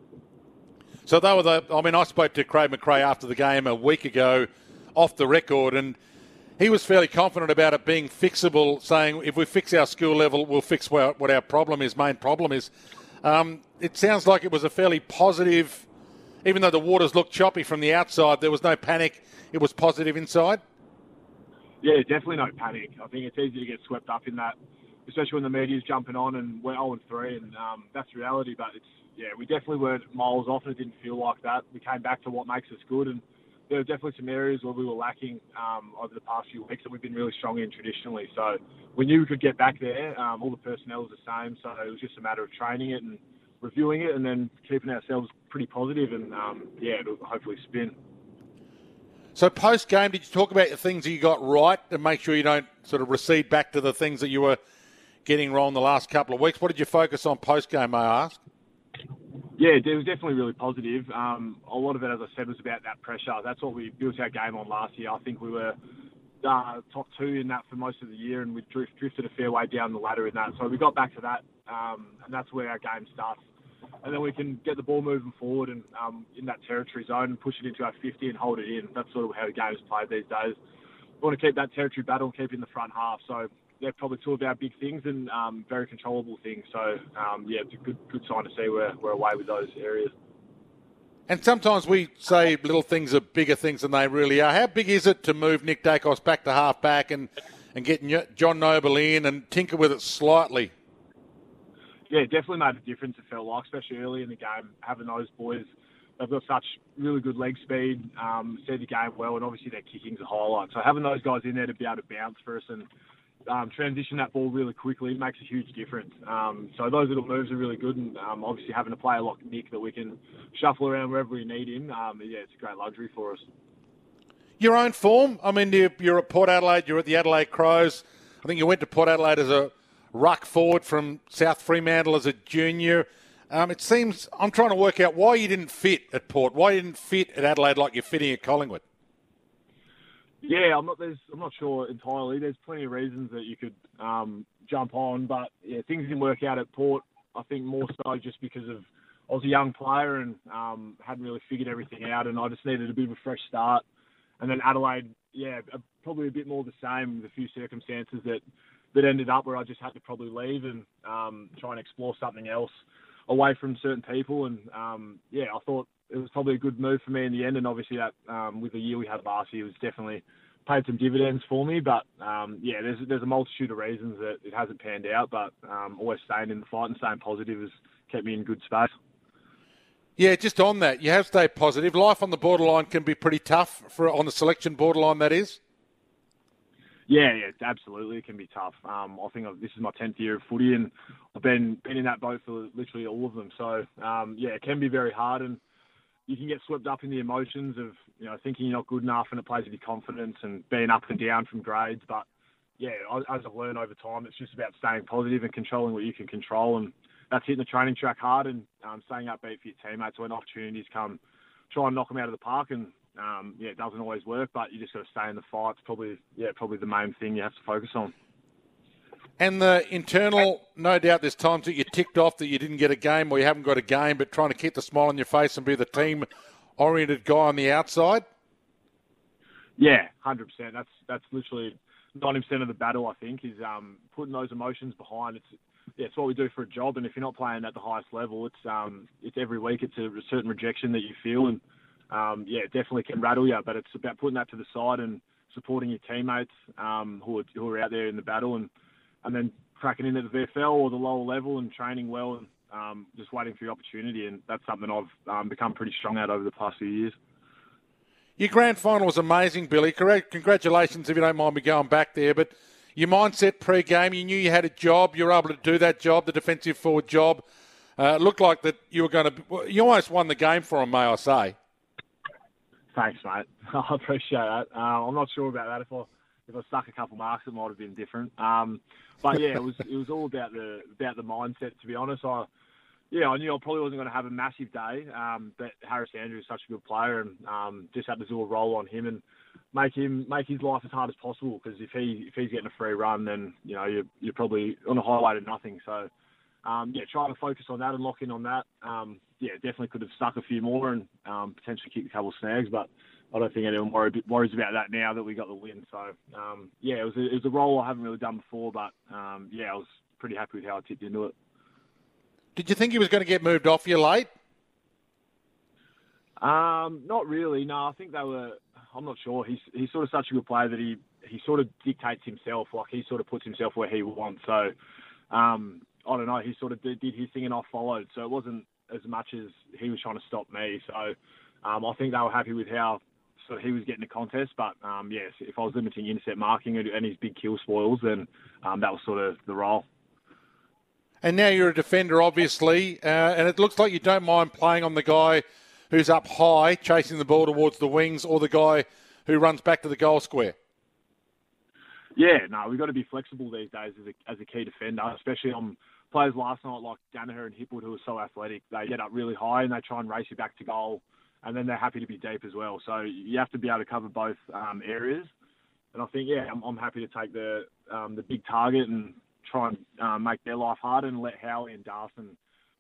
So they were the. I mean, I spoke to Craig McRae after the game a week ago, off the record, and he was fairly confident about it being fixable, saying if we fix our skill level, we'll fix what our problem is. Main problem is. Um, it sounds like it was a fairly positive. Even though the waters looked choppy from the outside, there was no panic. It was positive inside? Yeah, definitely no panic. I think it's easy to get swept up in that, especially when the media's jumping on and we're oh and three, and um, that's reality. But it's yeah, we definitely weren't miles off, and it didn't feel like that. We came back to what makes us good, and there were definitely some areas where we were lacking um, over the past few weeks that we've been really strong in traditionally. So we knew we could get back there. Um, all the personnel was the same, so it was just a matter of training it and reviewing it, and then keeping ourselves pretty positive, and um, yeah, it'll hopefully spin. So post-game, did you talk about the things that you got right and make sure you don't sort of recede back to the things that you were getting wrong the last couple of weeks? What did you focus on post-game, may I ask? Yeah, it was definitely really positive. Um, a lot of it, as I said, was about that pressure. That's what we built our game on last year. I think we were uh, top two in that for most of the year, and we drift, drifted a fair way down the ladder in that. So we got back to that, um, and that's where our game starts and then we can get the ball moving forward and um, in that territory zone and push it into our fifty and hold it in. That's sort of how the game is played these days. We want to keep that territory battle and keep it in the front half. So they're probably two of our big things and um, very controllable things. So, um, yeah, it's a good good sign to see we're, we're away with those areas. And sometimes we say little things are bigger things than they really are. How big is it to move Nick Dacos back to half back and, and get John Noble in and tinker with it slightly? Yeah, it definitely made a difference, it felt like, especially early in the game, having those boys. They've got such really good leg speed, um, see the game well, and obviously their kicking's a highlight. So having those guys in there to be able to bounce for us and um, transition that ball really quickly makes a huge difference. Um, so those little moves are really good, and um, obviously having a player like Nick that we can shuffle around wherever we need him, um, yeah, it's a great luxury for us. Your own form? I mean, you're, you're at Port Adelaide, you're at the Adelaide Crows. I think you went to Port Adelaide as a ruck forward from South Fremantle as a junior. Um, it seems, I'm trying to work out why you didn't fit at Port, why you didn't fit at Adelaide like you're fitting at Collingwood. Yeah, I'm not. There's, I'm not sure entirely. There's plenty of reasons that you could um, jump on, but yeah, things didn't work out at Port. I think more so just because of I was a young player and um, hadn't really figured everything out, and I just needed a bit of a fresh start. And then Adelaide, yeah, probably a bit more the same with a few circumstances that that ended up where I just had to probably leave and um, try and explore something else away from certain people. And um, yeah, I thought it was probably a good move for me in the end. And obviously that um, with the year we had last year, it was definitely paid some dividends for me. But um, yeah, there's there's a multitude of reasons that it hasn't panned out. But um, always staying in the fight and staying positive has kept me in good space. Yeah, just on that, you have stayed positive. Life on the borderline can be pretty tough for on the selection borderline, that is. Yeah, yeah, absolutely. It can be tough. Um, I think I've, this is my tenth year of footy, and I've been been in that boat for literally all of them. So, um, yeah, it can be very hard, and you can get swept up in the emotions of, you know, thinking you're not good enough, and it plays with your confidence and being up and down from grades. But, yeah, as I've learned over time, it's just about staying positive and controlling what you can control, and that's hitting the training track hard and um, staying upbeat for your teammates when opportunities come. Try and knock them out of the park, and Um, yeah, it doesn't always work, but you just got to stay in the fight. It's probably, yeah, probably the main thing you have to focus on. And the internal, no doubt there's times that you ticked off that you didn't get a game or you haven't got a game, but trying to keep the smile on your face and be the team-oriented guy on the outside? Yeah, one hundred percent. That's that's literally ninety percent of the battle, I think, is um, putting those emotions behind. It's yeah, it's what we do for a job, and if you're not playing at the highest level, it's um, it's every week it's a certain rejection that you feel, and Um, yeah, it definitely can rattle you, but it's about putting that to the side and supporting your teammates um, who, are, who are out there in the battle, and, and then cracking into the V F L or the lower level and training well and um, just waiting for your opportunity. And that's something I've um, become pretty strong at over the past few years. Your grand final was amazing, Billy. Correct. Congratulations, if you don't mind me going back there. But your mindset pre-game, you knew you had a job. You were able to do that job, the defensive forward job. Uh, it looked like that you were going to – you almost won the game for them, may I say. Thanks, mate. I appreciate that. Uh, I'm not sure about that. If I if I stuck a couple marks, it might have been different. Um, but yeah, it was it was all about the about the mindset. To be honest, I yeah I knew I probably wasn't going to have a massive day. Um, but Harris Andrews is such a good player, and um, just had to do a roll on him and make him make his life as hard as possible. Because if he if he's getting a free run, then you know you're you're probably on a highway to nothing. So um, yeah, trying to focus on that and lock in on that. Um, yeah, definitely could have stuck a few more and um, potentially kicked a couple of snags, but I don't think anyone worry, worries about that now that we got the win. So, um, yeah, it was, a, it was a role I haven't really done before, but, um, yeah, I was pretty happy with how I tipped into it. Did you think he was going to get moved off you late? Um, not really, no. I think they were, I'm not sure. He's he's sort of such a good player that he, he sort of dictates himself, like he sort of puts himself where he wants. So, um, I don't know, he sort of did, did his thing and I followed. So it wasn't as much as he was trying to stop me. So um, I think they were happy with how sort of he was getting the contest. But, um, yes, if I was limiting intercept marking and his big kill spoils, then um, that was sort of the role. And now you're a defender, obviously, uh, and it looks like you don't mind playing on the guy who's up high, chasing the ball towards the wings, or the guy who runs back to the goal square. Yeah, no, we've got to be flexible these days as a, as a key defender, especially on players last night like Danaher and Hipwood, who are so athletic. They get up really high and they try and race you back to goal, and then they're happy to be deep as well. So you have to be able to cover both um, areas. And I think, yeah, I'm, I'm happy to take the um, the big target and try and um, make their life harder and let Howie and Darson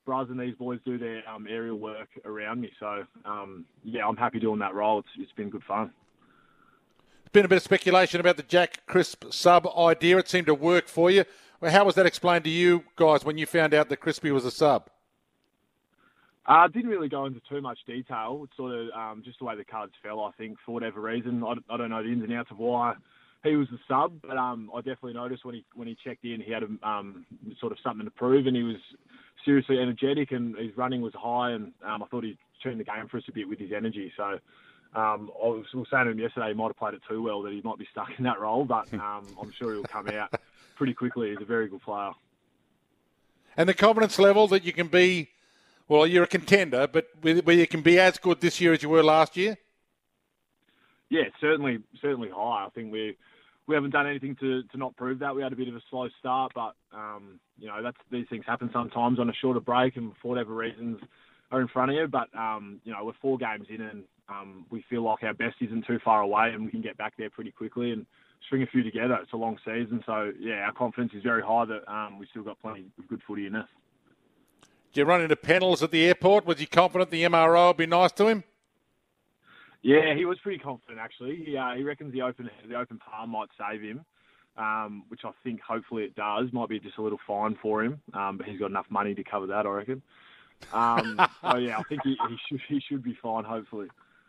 Braz and these boys do their um, aerial work around me. So, um, yeah, I'm happy doing that role. It's, it's been good fun. There's been a bit of speculation about the Jack Crisp sub idea. It seemed to work for you. Well, how was that explained to you guys when you found out that Crispy was a sub? I uh, didn't really go into too much detail. It's sort of um, just the way the cards fell, I think, for whatever reason. I, I don't know the ins and outs of why he was the sub, but um, I definitely noticed when he when he checked in, he had um, sort of something to prove, and he was seriously energetic, and his running was high, and um, I thought he turned the game for us a bit with his energy. So um, I was, was saying to him yesterday he might have played it too well, that he might be stuck in that role, but um, I'm sure he'll come out pretty quickly. He's a very good player. And the confidence level that you can be, well, you're a contender, but where you can be as good this year as you were last year? Yeah, certainly, certainly high. I think we we haven't done anything to, to not prove that. We had a bit of a slow start, but um, you know, that's these things happen sometimes on a shorter break, and for whatever reasons are in front of you. But um, you know, we're four games in, and um, we feel like our best isn't too far away, and we can get back there pretty quickly and string a few together. It's a long season, so yeah, our confidence is very high that um, we've still got plenty of good footy in us. Did you run into Pennells at the airport? Was he confident the M R O would be nice to him? Yeah, he was pretty confident actually. He uh, he reckons the open the open palm might save him, um, which I think hopefully it does. Might be just a little fine for him, um, but he's got enough money to cover that, I reckon. Um, so yeah, I think he, he should he should be fine, hopefully.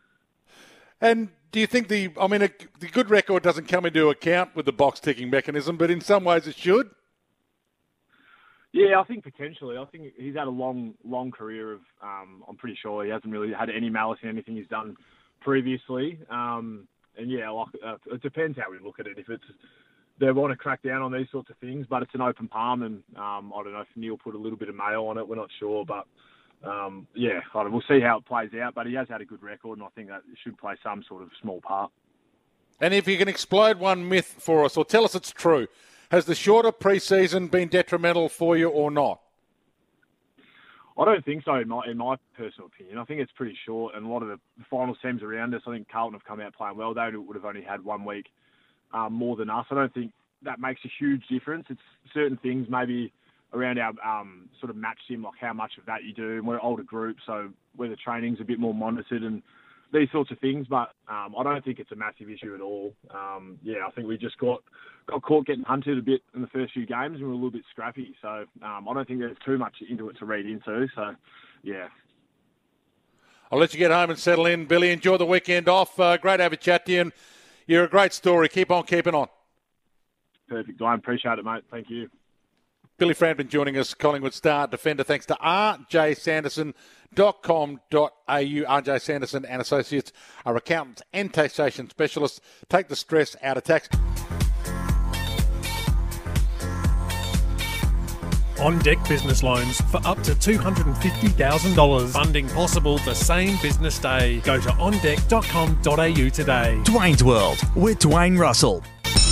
And do you think the, I mean, a, the good record doesn't come into account with the box ticking mechanism, but in some ways it should? Yeah, I think potentially. I think he's had a long, long career of, um, I'm pretty sure he hasn't really had any malice in anything he's done previously. Um, and yeah, like, uh, it depends how we look at it. If it's, they want to crack down on these sorts of things, but it's an open palm, and um, I don't know if Neil put a little bit of mayo on it. We're not sure, but um, yeah, I don't, we'll see how it plays out. But he has had a good record, and I think that should play some sort of small part. And if you can explode one myth for us, or tell us it's true, has the shorter pre-season been detrimental for you or not? I don't think so, in my, in my personal opinion. I think it's pretty short, and a lot of the finals teams around us, I think Carlton have come out playing well. They would have only had one week um, more than us. I don't think that makes a huge difference. It's certain things maybe around our um, sort of match sim, like how much of that you do. And we're an older group, so where the training's a bit more monitored and these sorts of things, but um, I don't think it's a massive issue at all. Um, yeah, I think we just got got caught getting hunted a bit in the first few games, and we were a little bit scrappy. So um, I don't think there's too much into it to read into. So, yeah. I'll let you get home and settle in. Billy, enjoy the weekend off. Uh, great to have a chat to you, and you're a great story. Keep on keeping on. Perfect, Dwayne. Appreciate it, mate. Thank you. Billy Frampton joining us, Collingwood star defender, thanks to r j sanderson dot com dot a u. R J Sanderson and Associates are accountants and taxation specialists. Take the stress out of tax. On Deck Business Loans for up to two hundred fifty thousand dollars. Funding possible the same business day. Go to on deck dot com dot a u today. Dwayne's World with Dwayne Russell.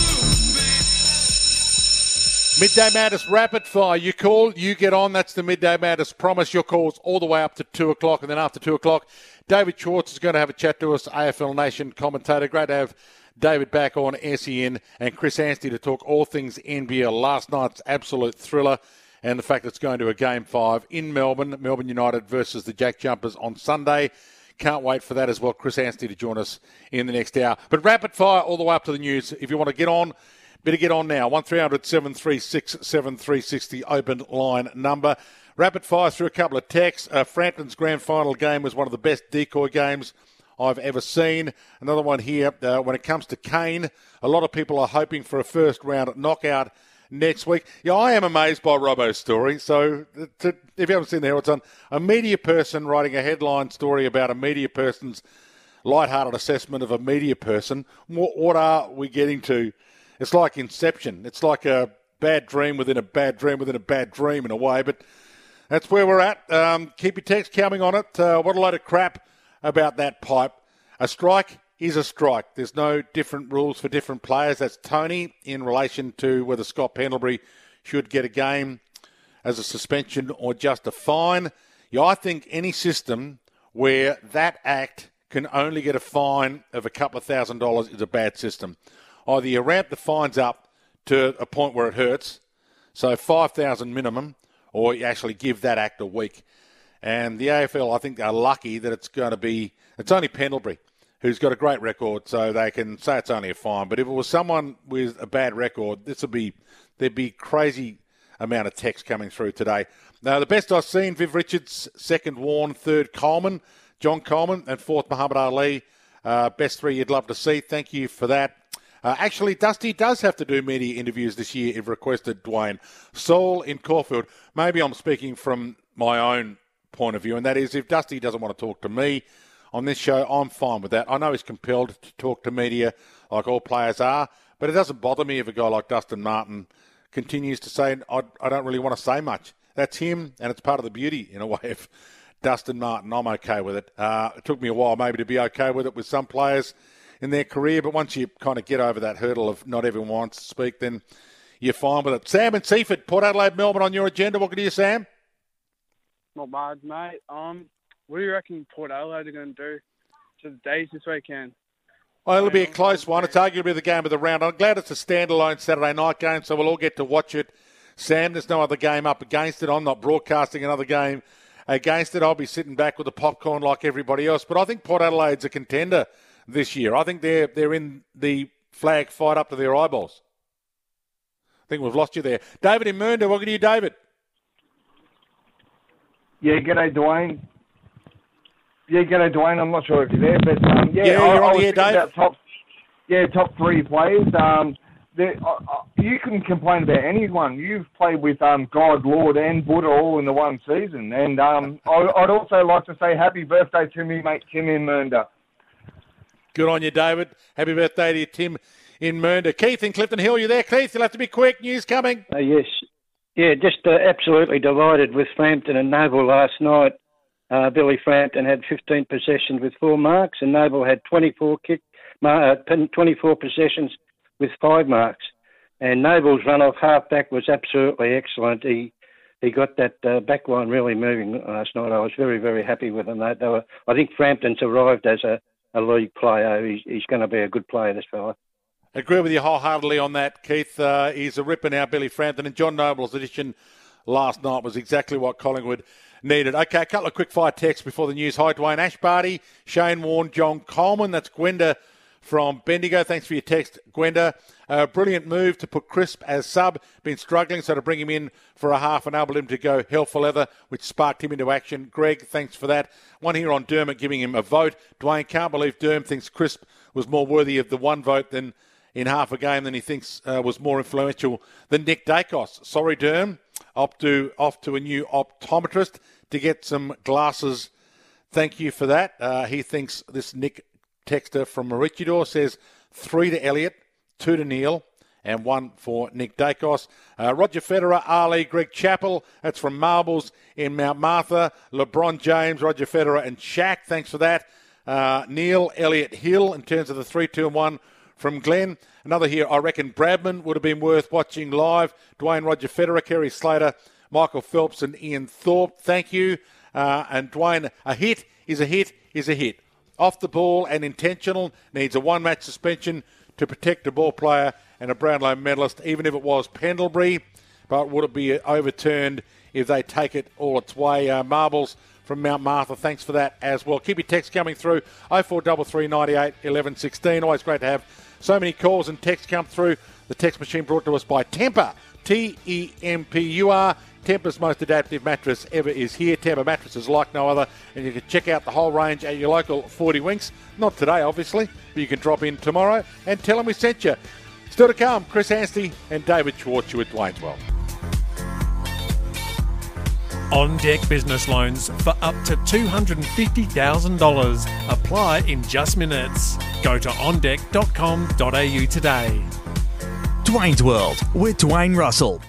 Midday Madness Rapid Fire. You call, you get on. That's the Midday Madness promise. Your calls all the way up to two o'clock, and then after two o'clock, David Schwartz is going to have a chat to us, A F L Nation commentator. Great to have David back on S E N, and Chris Anstey to talk all things N B L. Last night's absolute thriller, and the fact that it's going to a Game five in Melbourne, Melbourne United versus the Jack Jumpers on Sunday. Can't wait for that as well. Chris Anstey to join us in the next hour. But rapid fire all the way up to the news. If you want to get on, better get on now. one three hundred seven three six seven three six, the open line number. Rapid fire through a couple of texts. Uh, Frampton's grand final game was one of the best decoy games I've ever seen. Another one here. Uh, when it comes to Kane, a lot of people are hoping for a first round knockout next week. Yeah, I am amazed by Robbo's story. So to, if you haven't seen the Herald Sun, a media person writing a headline story about a media person's lighthearted assessment of a media person. What, what are we getting to? It's like Inception. It's like a bad dream within a bad dream within a bad dream in a way. But that's where we're at. Um, keep your text coming on it. Uh, what a load of crap about that pipe. A strike is a strike. There's no different rules for different players. That's Tony in relation to whether Scott Pendlebury should get a game as a suspension or just a fine. Yeah, I think any system where that act can only get a fine of a couple of thousand dollars is a bad system. Either you ramp the fines up to a point where it hurts, so five thousand dollars minimum, or you actually give that act a week. And the A F L, I think, are lucky that it's going to be, it's only Pendlebury who's got a great record, so they can say it's only a fine. But if it was someone with a bad record, this would be, there'd be crazy amount of text coming through today. Now, the best I've seen, Viv Richards, second Warren, third Coleman, John Coleman, and fourth Muhammad Ali. Uh, best three you'd love to see. Thank you for that. Uh, actually, Dusty does have to do media interviews this year if requested, Dwayne. Saul in Caulfield. Maybe I'm speaking from my own point of view, and that is if Dusty doesn't want to talk to me on this show, I'm fine with that. I know he's compelled to talk to media like all players are, but it doesn't bother me if a guy like Dustin Martin continues to say, I, I don't really want to say much. That's him, and it's part of the beauty, in a way, of Dustin Martin. I'm okay with it. Uh, it took me a while maybe to be okay with it with some players in their career, but once you kind of get over that hurdle of not everyone wants to speak, then you're fine with it. Sam and Seaford, Port Adelaide, Melbourne on your agenda. What can you, Sam? Not bad, mate. Um, what do you reckon Port Adelaide are going to do to the Days this weekend? Well, it'll be a close one. It's arguably the game of the round. I'm glad it's a standalone Saturday night game, so we'll all get to watch it. Sam, there's no other game up against it. I'm not broadcasting another game against it. I'll be sitting back with the popcorn like everybody else. But I think Port Adelaide's a contender this year. I think they're they're in the flag fight up to their eyeballs. I think we've lost you there. David in Mernda, what can you, David? Yeah, g'day, Dwayne. Yeah, g'day, Dwayne. I'm not sure if you're there, but um, yeah, yeah, I, you're I on was the air, thinking Dave. about top, yeah, top three players. Um, there, uh, uh, you can complain about anyone. You've played with um, God, Lord, and Buddha all in the one season, and um, I, I'd also like to say happy birthday to me mate Tim in Mernda. Good on you, David. Happy birthday to you, Tim in Mernda. Keith in Clifton Hill, you there, Keith? You'll have to be quick. News coming. Uh, yes. Yeah, just uh, absolutely delighted with Frampton and Noble last night. Uh, Billy Frampton had fifteen possessions with four marks, and Noble had twenty-four kick, uh, twenty-four possessions with five marks. And Noble's run off half-back was absolutely excellent. He he got that uh, back line really moving last night. I was very, very happy with them. They, they were, I think Frampton's arrived as a, a league player. He's, he's going to be a good player, this fella. Agree with you wholeheartedly on that, Keith. Uh, he's a ripper now, Billy Frampton. And John Noble's addition last night was exactly what Collingwood needed. Okay, a couple of quick-fire texts before the news. Hi, Dwayne Ashbarty, Shane Warne, John Coleman. That's Gwenda from Bendigo. Thanks for your text, Gwenda. Uh, brilliant move to put Crisp as sub. Been struggling, so to bring him in for a half enabled him to go hell for leather, which sparked him into action. Greg, thanks for that. One here on Dermot giving him a vote. Dwayne can't believe Derm thinks Crisp was more worthy of the one vote than in half a game than he thinks uh, was more influential than Nick Dacos. Sorry, Derm. Off to, off to a new optometrist to get some glasses. Thank you for that. Uh, he thinks this Nick texter from Maroochydore says three to Elliott, two to Neil, and one for Nick Dacos. Uh, Roger Federer, Ali, Greg Chappell. That's from Marbles in Mount Martha. LeBron James, Roger Federer, and Shaq. Thanks for that. Uh, Neil, Elliott, Hill in terms of the three, two, and one from Glenn. Another here, I reckon Bradman would have been worth watching live. Dwayne, Roger Federer, Kerry Slater, Michael Phelps, and Ian Thorpe. Thank you. Uh, and Dwayne, a hit is a hit is a hit. Off the ball and intentional, needs a one-match suspension to protect a ball player and a Brownlow medalist, even if it was Pendlebury. But would it be overturned if they take it all its way? Uh, Marbles from Mount Martha, thanks for that as well. Keep your text coming through, oh four three three, ninety-eight, eleven sixteen. Always great to have so many calls and texts come through. The text machine brought to us by Tempur, T E M P U R. Tempur's most adaptive mattress ever is here. Tempur mattresses like no other, and you can check out the whole range at your local forty Winks. Not today, obviously, but you can drop in tomorrow and tell them we sent you. Still to come, Chris Anstey and David Schwartz with Dwayne's World. On Deck Business Loans for up to two hundred fifty thousand dollars. Apply in just minutes. Go to on deck dot com dot a u today. Dwayne's World with Dwayne Russell.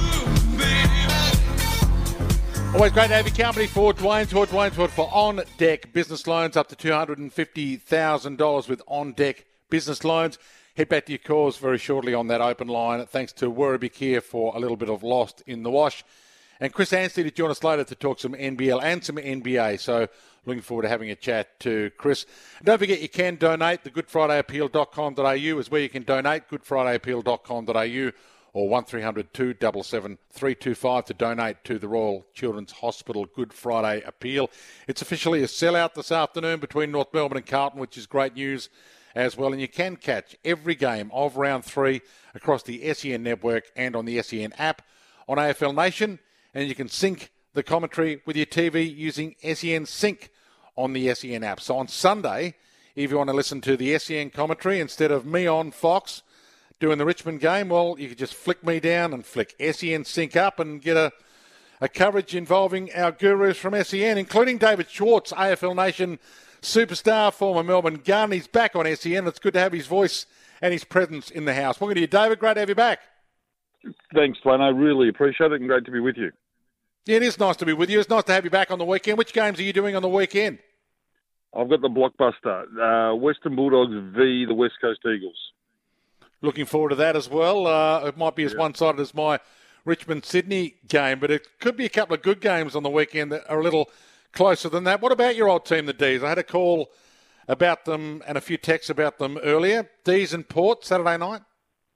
Always great to have your company for Dwayne's World. Dwayne's World for On Deck Business Loans up to two hundred fifty thousand dollars with On Deck Business Loans. Head back to your calls very shortly on that open line. Thanks to Werribee Kia for a little bit of Lost in the Wash. And Chris Anstey to join us later to talk some N B L and some N B A. So looking forward to having a chat to Chris. And don't forget you can donate. The good friday appeal dot com dot a u is where you can donate, good friday appeal dot com dot a u. or one three hundred two seven seven three two five to donate to the Royal Children's Hospital Good Friday appeal. It's officially a sellout this afternoon between North Melbourne and Carlton, which is great news as well. And you can catch every game of round three across the S E N network and on the S E N app on A F L Nation. And you can sync the commentary with your T V using S E N Sync on the S E N app. So on Sunday, if you want to listen to the S E N commentary instead of me on Fox doing the Richmond game, well, you could just flick me down and flick S E N Sync up and get a, a coverage involving our gurus from S E N, including David Schwartz, A F L Nation superstar, former Melbourne gun. He's back on S E N. It's good to have his voice and his presence in the house. Welcome to you, David. Great to have you back. Thanks, Dwayne. I really appreciate it and great to be with you. Yeah, it is nice to be with you. It's nice to have you back on the weekend. Which games are you doing on the weekend? I've got the blockbuster, uh, Western Bulldogs v the West Coast Eagles. Looking forward to that as well. Uh, it might be as yeah. one-sided as my Richmond-Sydney game, but it could be a couple of good games on the weekend that are a little closer than that. What about your old team, the D's? I had a call about them and a few texts about them earlier. D's and Port, Saturday night?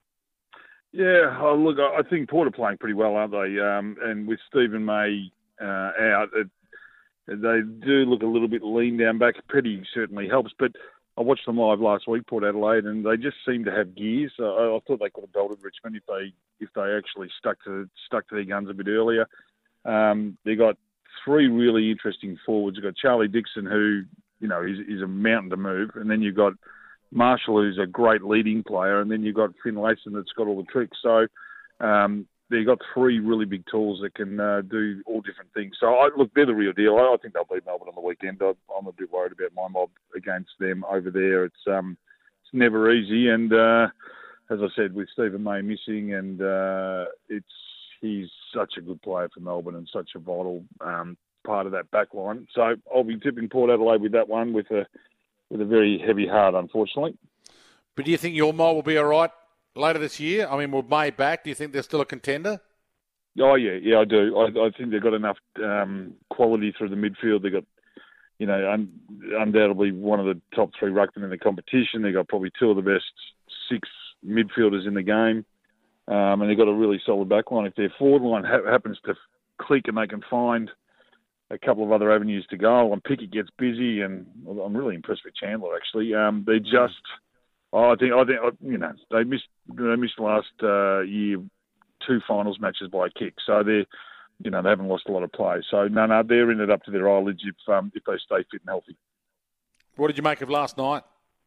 Yeah, oh, look, I think Port are playing pretty well, aren't they? Um, and with Stephen May uh, out, it, they do look a little bit lean down back. Petty certainly helps, but I watched them live last week, Port Adelaide, and they just seem to have gears. Uh, I, I thought they could have belted Richmond if they if they actually stuck to stuck to their guns a bit earlier. Um, they got three really interesting forwards. You've got Charlie Dixon, who you know is, is a mountain to move, and then you've got Marshall, who's a great leading player, and then you've got Finn Layson that's got all the tricks. So um, they've got three really big tools that can uh, do all different things. So, I, look, they're the real deal. I, I think they'll beat Melbourne on the weekend. I, I'm a bit worried about my mob against them over there. It's um, it's never easy. And uh, as I said, with Stephen May missing, and uh, it's he's such a good player for Melbourne and such a vital um, part of that back line. So I'll be tipping Port Adelaide with that one with a with a very heavy heart, unfortunately. But do you think your mob will be all right later this year? I mean, with May back, do you think they're still a contender? Oh, yeah, yeah, I do. I, I think they've got enough um, quality through the midfield. They've got, you know, un- undoubtedly one of the top three ruckmen in the competition. They've got probably two of the best six midfielders in the game. Um, and they've got a really solid back line. If their forward line ha- happens to click and they can find a couple of other avenues to go, and Pickett gets busy, and I'm really impressed with Chandler, actually. Um, they just, oh, I think, I think, you know, they missed, they missed last uh, year two finals matches by a kick, so they're, you know, they haven't lost a lot of play. So no, no, they're in it up to their eyelids if um, if they stay fit and healthy. What did you make of last night?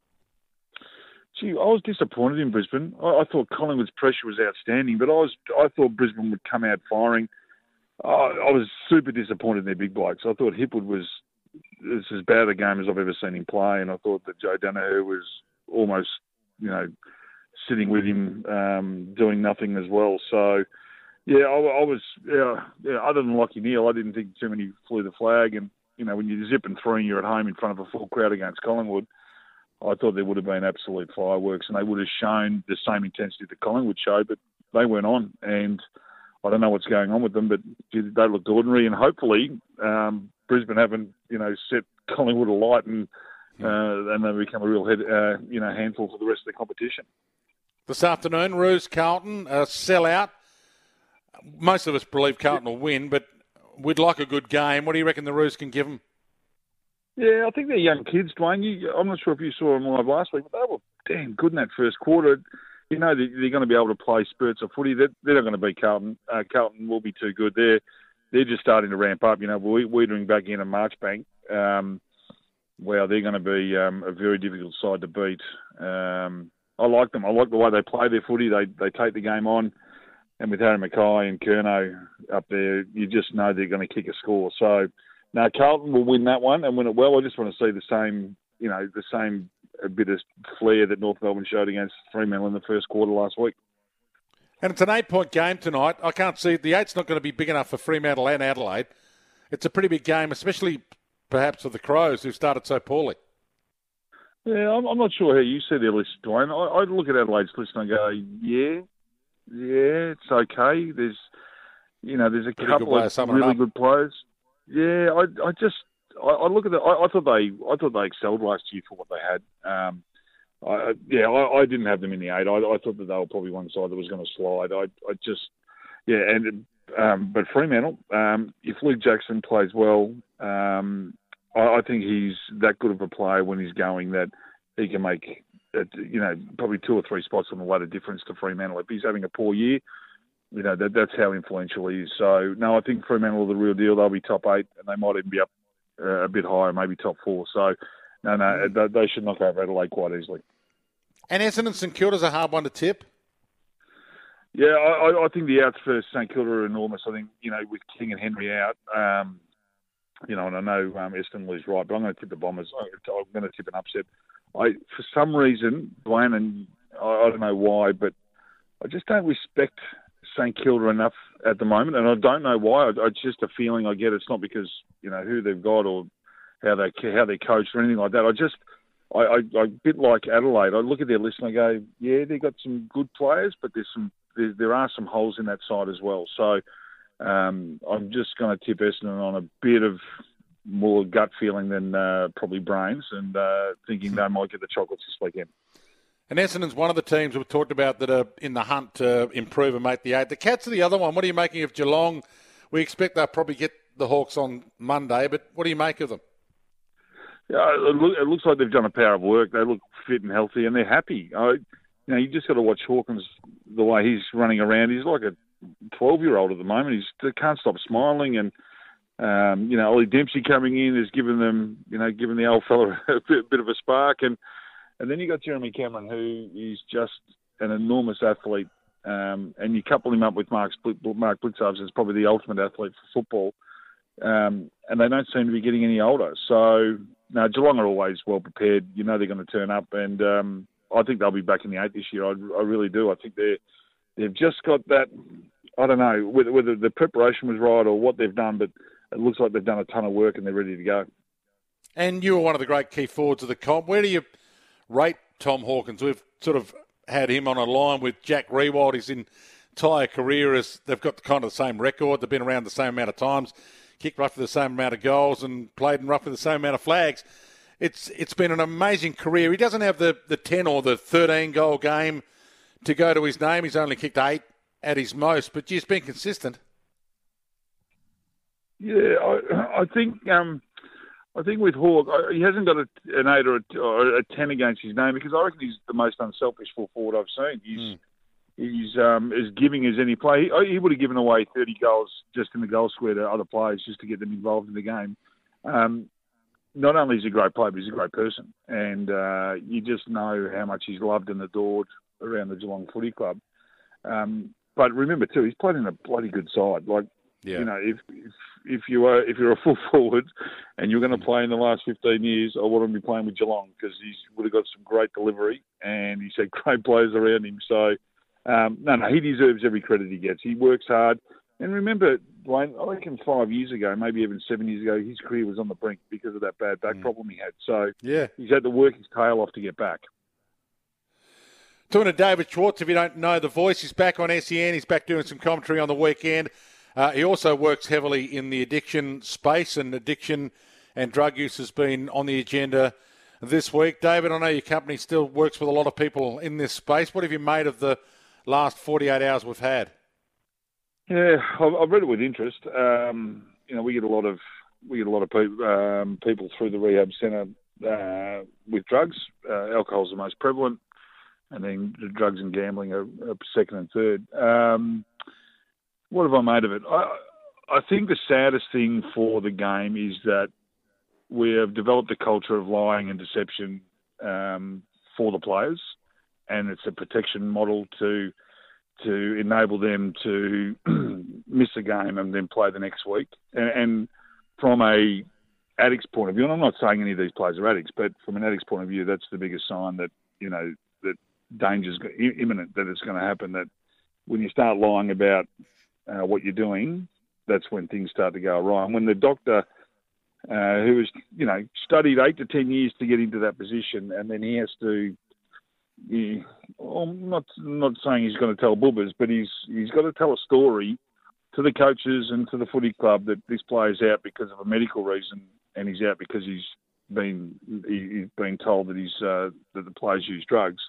Gee, I was disappointed in Brisbane. I, I thought Collingwood's pressure was outstanding, but I was, I thought Brisbane would come out firing. I was super disappointed in their big blokes. I thought Hipwood was it's as bad a game as I've ever seen him play, and I thought that Joe Danaher was almost, you know, sitting with him um, doing nothing as well. So, yeah, I, I was, yeah, yeah, other than Lachie Neale, I didn't think too many flew the flag. And, you know, when you're zipping three and you're at home in front of a full crowd against Collingwood, I thought there would have been absolute fireworks, and they would have shown the same intensity that Collingwood showed, but they went on, and I don't know what's going on with them, but they looked ordinary, and hopefully um, Brisbane haven't, you know, set Collingwood alight, and uh, and they become a real head, uh, you know, handful for the rest of the competition. This afternoon, Roos Carlton, a sellout. Most of us believe Carlton will win, but we'd like a good game. What do you reckon the Roos can give them? Yeah, I think they're young kids, Dwayne. You, I'm not sure if you saw them live last week, but they were damn good in that first quarter. You know they're going to be able to play spurts of footy. They're, they're not going to beat Carlton. Uh, Carlton will be too good. They're they're just starting to ramp up. You know, we, we're doing back in a Marchbank. Um, well, they're going to be um, a very difficult side to beat. Um, I like them. I like the way they play their footy. They they take the game on, and with Harry Mackay and Curnow up there, you just know they're going to kick a score. So, now Carlton will win that one and win it well. I just want to see the same, you know, the same. A bit of flair that North Melbourne showed against Fremantle in the first quarter last week. And it's an eight-point game tonight. I can't see the eight's not going to be big enough for Fremantle and Adelaide. It's a pretty big game, especially perhaps for the Crows, who started so poorly. Yeah, I'm, I'm not sure how you see their list, Dwayne. I, I look at Adelaide's list and I go, yeah, yeah, it's okay. There's, you know, there's a pretty couple of really good players. Yeah, I, I just. I look at the. I, I thought they. I thought they excelled last year for what they had. Um, I, yeah, I, I didn't have them in the eight. I, I thought that they were probably one side that was going to slide. I, I just, yeah, and um, but Fremantle, um, if Luke Jackson plays well, um, I, I think he's that good of a player when he's going that he can make, uh, you know, probably two or three spots on the ladder difference to Fremantle. If he's having a poor year, you know, that, that's how influential he is. So, no, I think Fremantle are the real deal. They'll be top eight, and they might even be up uh, a bit higher, maybe top four. So, no, no, they, they should knock over Adelaide quite easily. And Essendon St Kilda's a hard one to tip. Yeah, I, I think the outs for St Kilda are enormous. I think, you know, with King and Henry out, um, you know, and I know um, Essendon lose right, but I'm going to tip the Bombers. I'm going to tip an upset. I, for some reason, Dwayne, and I, I don't know why, but I just don't respect St Kilda enough at the moment, and I don't know why. I, it's just a feeling I get. It's not because, you know, who they've got or how they how they coach or anything like that. I just I, I, I a bit like Adelaide. I look at their list and I go, yeah, they've got some good players, but there's some there, there are some holes in that side as well. So um, I'm just going to tip Essendon on a bit of more gut feeling than uh, probably brains, and uh, thinking they might get the chocolates this weekend. And Essendon's one of the teams we've talked about that are in the hunt to improve and make the eight. The Cats are the other one. What are you making of Geelong? We expect they'll probably get the Hawks on Monday, but what do you make of them? Yeah, it, look, it looks like they've done a power of work. They look fit and healthy, and they're happy. I, you know, you just got to watch Hawkins, the way he's running around. He's like a twelve-year-old at the moment. He's, he can't stop smiling, and um, you know, Ollie Dempsey coming in has given them, you know, given the old fella a bit, bit of a spark, and and then you got Jeremy Cameron, who is just an enormous athlete, um, and you couple him up with Mark Split, Mark Blicavs, as probably the ultimate athlete for football, um, and they don't seem to be getting any older. So. No, Geelong are always well prepared. You know they're going to turn up, and um, I think they'll be back in the eight this year. I, I really do. I think they're they've just got that. I don't know whether, whether the preparation was right or what they've done, but it looks like they've done a ton of work and they're ready to go. And you were one of the great key forwards of the comp. Where do you rate Tom Hawkins? We've sort of had him on a line with Jack Riewoldt. His entire career is they've got kind of the same record. They've been around the same amount of times. Kicked roughly the same amount of goals and played in roughly the same amount of flags. It's It's been an amazing career. He doesn't have the, the ten or the thirteen goal game to go to his name. He's only kicked eight at his most, but he's been consistent. Yeah, I, I think um, I think with Hawk, he hasn't got a, an eight or a, or a ten against his name, because I reckon he's the most unselfish full forward I've seen. He's mm. He's um, as giving as any play. He, he would have given away thirty goals just in the goal square to other players just to get them involved in the game. Um, not only is he a great player, but he's a great person. And uh, you just know how much he's loved and adored around the Geelong Footy Club. Um, but remember, too, he's played in a bloody good side. Like, yeah. you know, if, if if you are if you're a full forward and you're going to play in the last fifteen years, I want him to be playing with Geelong, because he would have got some great delivery and he's had great players around him. So, Um, no, no, he deserves every credit he gets. He works hard. And remember, Dwayne, I reckon five years ago, maybe even seven years ago, his career was on the brink because of that bad back mm. problem he had. So yeah. he's had to work his tail off to get back. Talking to David Schwartz, if you don't know the voice, he's back on S E N. He's back doing some commentary on the weekend. Uh, he also works heavily in the addiction space, and addiction and drug use has been on the agenda this week. David, I know your company still works with a lot of people in this space. What have you made of the last forty-eight hours we've had? Yeah, I've read it with interest. Um, you know, we get a lot of we get a lot of pe- um, people through the rehab centre uh, with drugs. Uh, alcohol is the most prevalent, and then the drugs and gambling are, are second and third. Um, what have I made of it? I, I think the saddest thing for the game is that we have developed a culture of lying and deception um, for the players, and it's a protection model to to enable them to miss a game and then play the next week. And, and from a addict's point of view, and I'm not saying any of these players are addicts, but from an addict's point of view, that's the biggest sign that, you know, that danger's imminent, that it's going to happen, that when you start lying about uh, what you're doing, that's when things start to go awry. And when the doctor, uh, who has, you know, studied eight to ten years to get into that position, and then he has to, He, well, I'm not not saying he's going to tell bubbers, but he's he's got to tell a story to the coaches and to the footy club that this player's out because of a medical reason, and he's out because he's been he, he's been told that he's uh, that the players use drugs.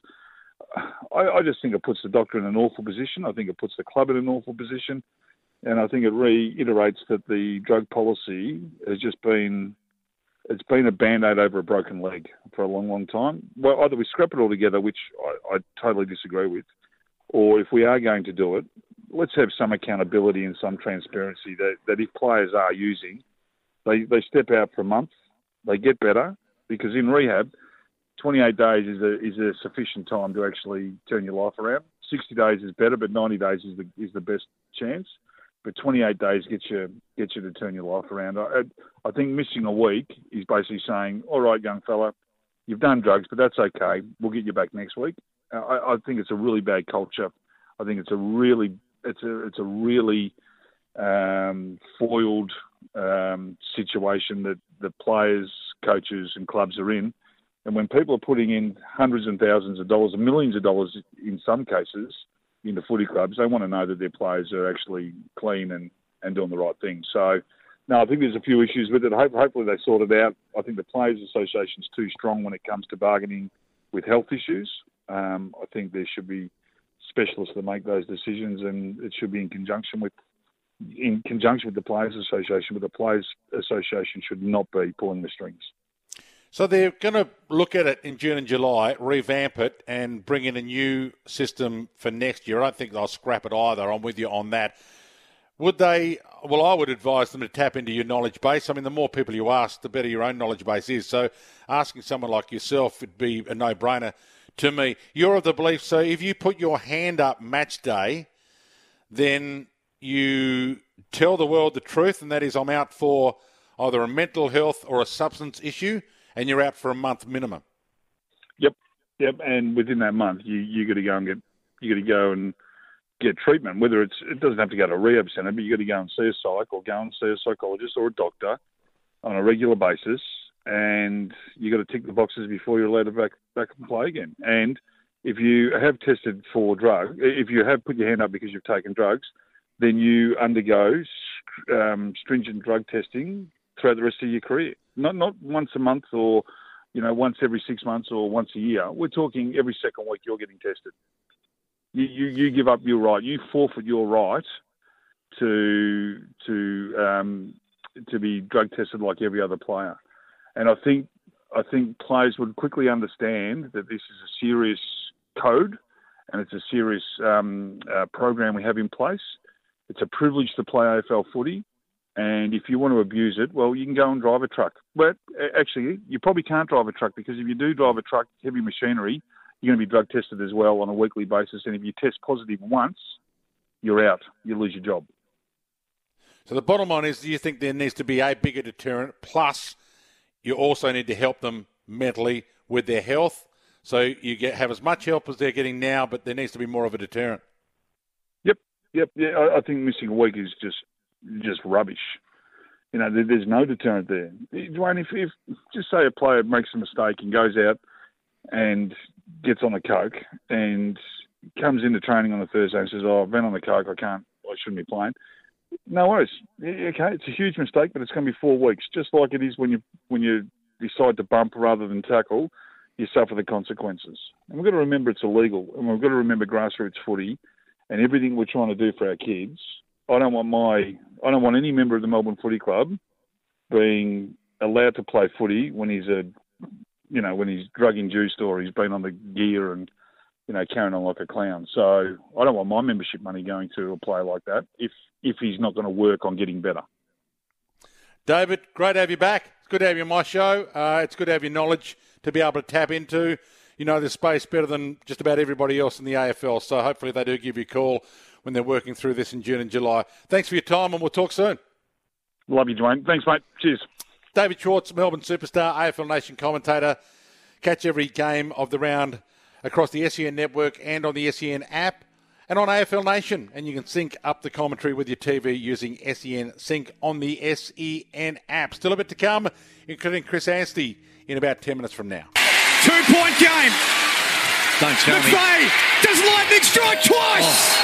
I, I just think it puts the doctor in an awful position. I think it puts the club in an awful position, and I think it reiterates that the drug policy has just been it's been a band-aid over a broken leg for a long, long time. Well, either we scrap it all together, which I, I totally disagree with, or if we are going to do it, let's have some accountability and some transparency that, that if players are using, they, they step out for a month, they get better, because in rehab, twenty-eight days is a, is a sufficient time to actually turn your life around. sixty days is better, but ninety days is the, is the best chance. But twenty-eight days gets you gets you to turn your life around. I, I think missing a week is basically saying, all right, young fella, you've done drugs, but that's okay. We'll get you back next week. I, I think it's a really bad culture. I think it's a really it's a it's a really um, foiled um, situation that the players, coaches, and clubs are in. And when people are putting in hundreds and thousands of dollars, and millions of dollars in some cases, into footy clubs, they want to know that their players are actually clean and, and doing the right thing. So, no, I think there's a few issues with it. Hope, hopefully they sort it out. I think the Players Association's too strong when it comes to bargaining with health issues. Um, I think there should be specialists that make those decisions, and it should be in conjunction with in conjunction with the Players Association. But the Players Association should not be pulling the strings. So they're going to look at it in June and July, revamp it, and bring in a new system for next year. I don't think they'll scrap it either. I'm with you on that. Would they? Well, I would advise them to tap into your knowledge base. I mean, the more people you ask, the better your own knowledge base is. So asking someone like yourself would be a no-brainer to me. You're of the belief, so if you put your hand up match day, then you tell the world the truth, and that is I'm out for either a mental health or a substance issue, and you're out for a month minimum. Yep, yep. And within that month, you you got to go and get you got to go and get treatment. Whether it's it doesn't have to go to a rehab centre, but you got to go and see a psych or go and see a psychologist or a doctor on a regular basis, and you got to tick the boxes before you're allowed to back back and play again. And if you have tested for drug, if you have put your hand up because you've taken drugs, then you undergo um, stringent drug testing throughout the rest of your career. Not not once a month or, you know, once every six months or once a year. We're talking every second week you're getting tested. You you, you give up your right. You forfeit your right to to um, to be drug tested like every other player. And I think I think players would quickly understand that this is a serious code and it's a serious um, uh, program we have in place. It's a privilege to play A F L footy. And if you want to abuse it, well, you can go and drive a truck. But actually, you probably can't drive a truck, because if you do drive a truck, heavy machinery, you're going to be drug tested as well on a weekly basis. And if you test positive once, you're out. You lose your job. So the bottom line is, do you think there needs to be a bigger deterrent? Plus, you also need to help them mentally with their health. So you get have as much help as they're getting now, but there needs to be more of a deterrent. Yep, yep. Yeah, I, I think missing a week is just... just rubbish. You know, there, there's no deterrent there. Dwayne, if, if just say a player makes a mistake and goes out and gets on the coke and comes into training on a Thursday and says, "Oh, I've been on the coke, I can't, I shouldn't be playing." No worries. Okay, it's a huge mistake, but it's going to be four weeks, just like it is when you when you decide to bump rather than tackle. You suffer the consequences. And we've got to remember it's illegal, and we've got to remember grassroots footy and everything we're trying to do for our kids. I don't want my, I don't want any member of the Melbourne Footy Club being allowed to play footy when he's a, you know, when he's drug induced or he's been on the gear and, you know, carrying on like a clown. So I don't want my membership money going to a player like that if if he's not going to work on getting better. David, great to have you back. It's good to have you on my show. Uh, it's good to have your knowledge to be able to tap into. You know the space better than just about everybody else in the A F L. So hopefully they do give you a call when they're working through this in June and July. Thanks for your time, and we'll talk soon. Love you, Dwayne. Thanks, mate. Cheers. David Schwartz, Melbourne superstar, A F L Nation commentator. Catch every game of the round across the S E N network and on the S E N app and on A F L Nation. And you can sync up the commentary with your T V using S E N Sync on the S E N app. Still a bit to come, including Chris Anstey in about ten minutes from now. Two-point game. Don't tell me. McVeigh does lightning strike twice. Oh.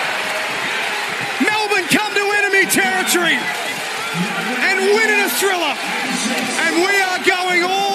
Melbourne come to enemy territory and win in a thriller. And we are going all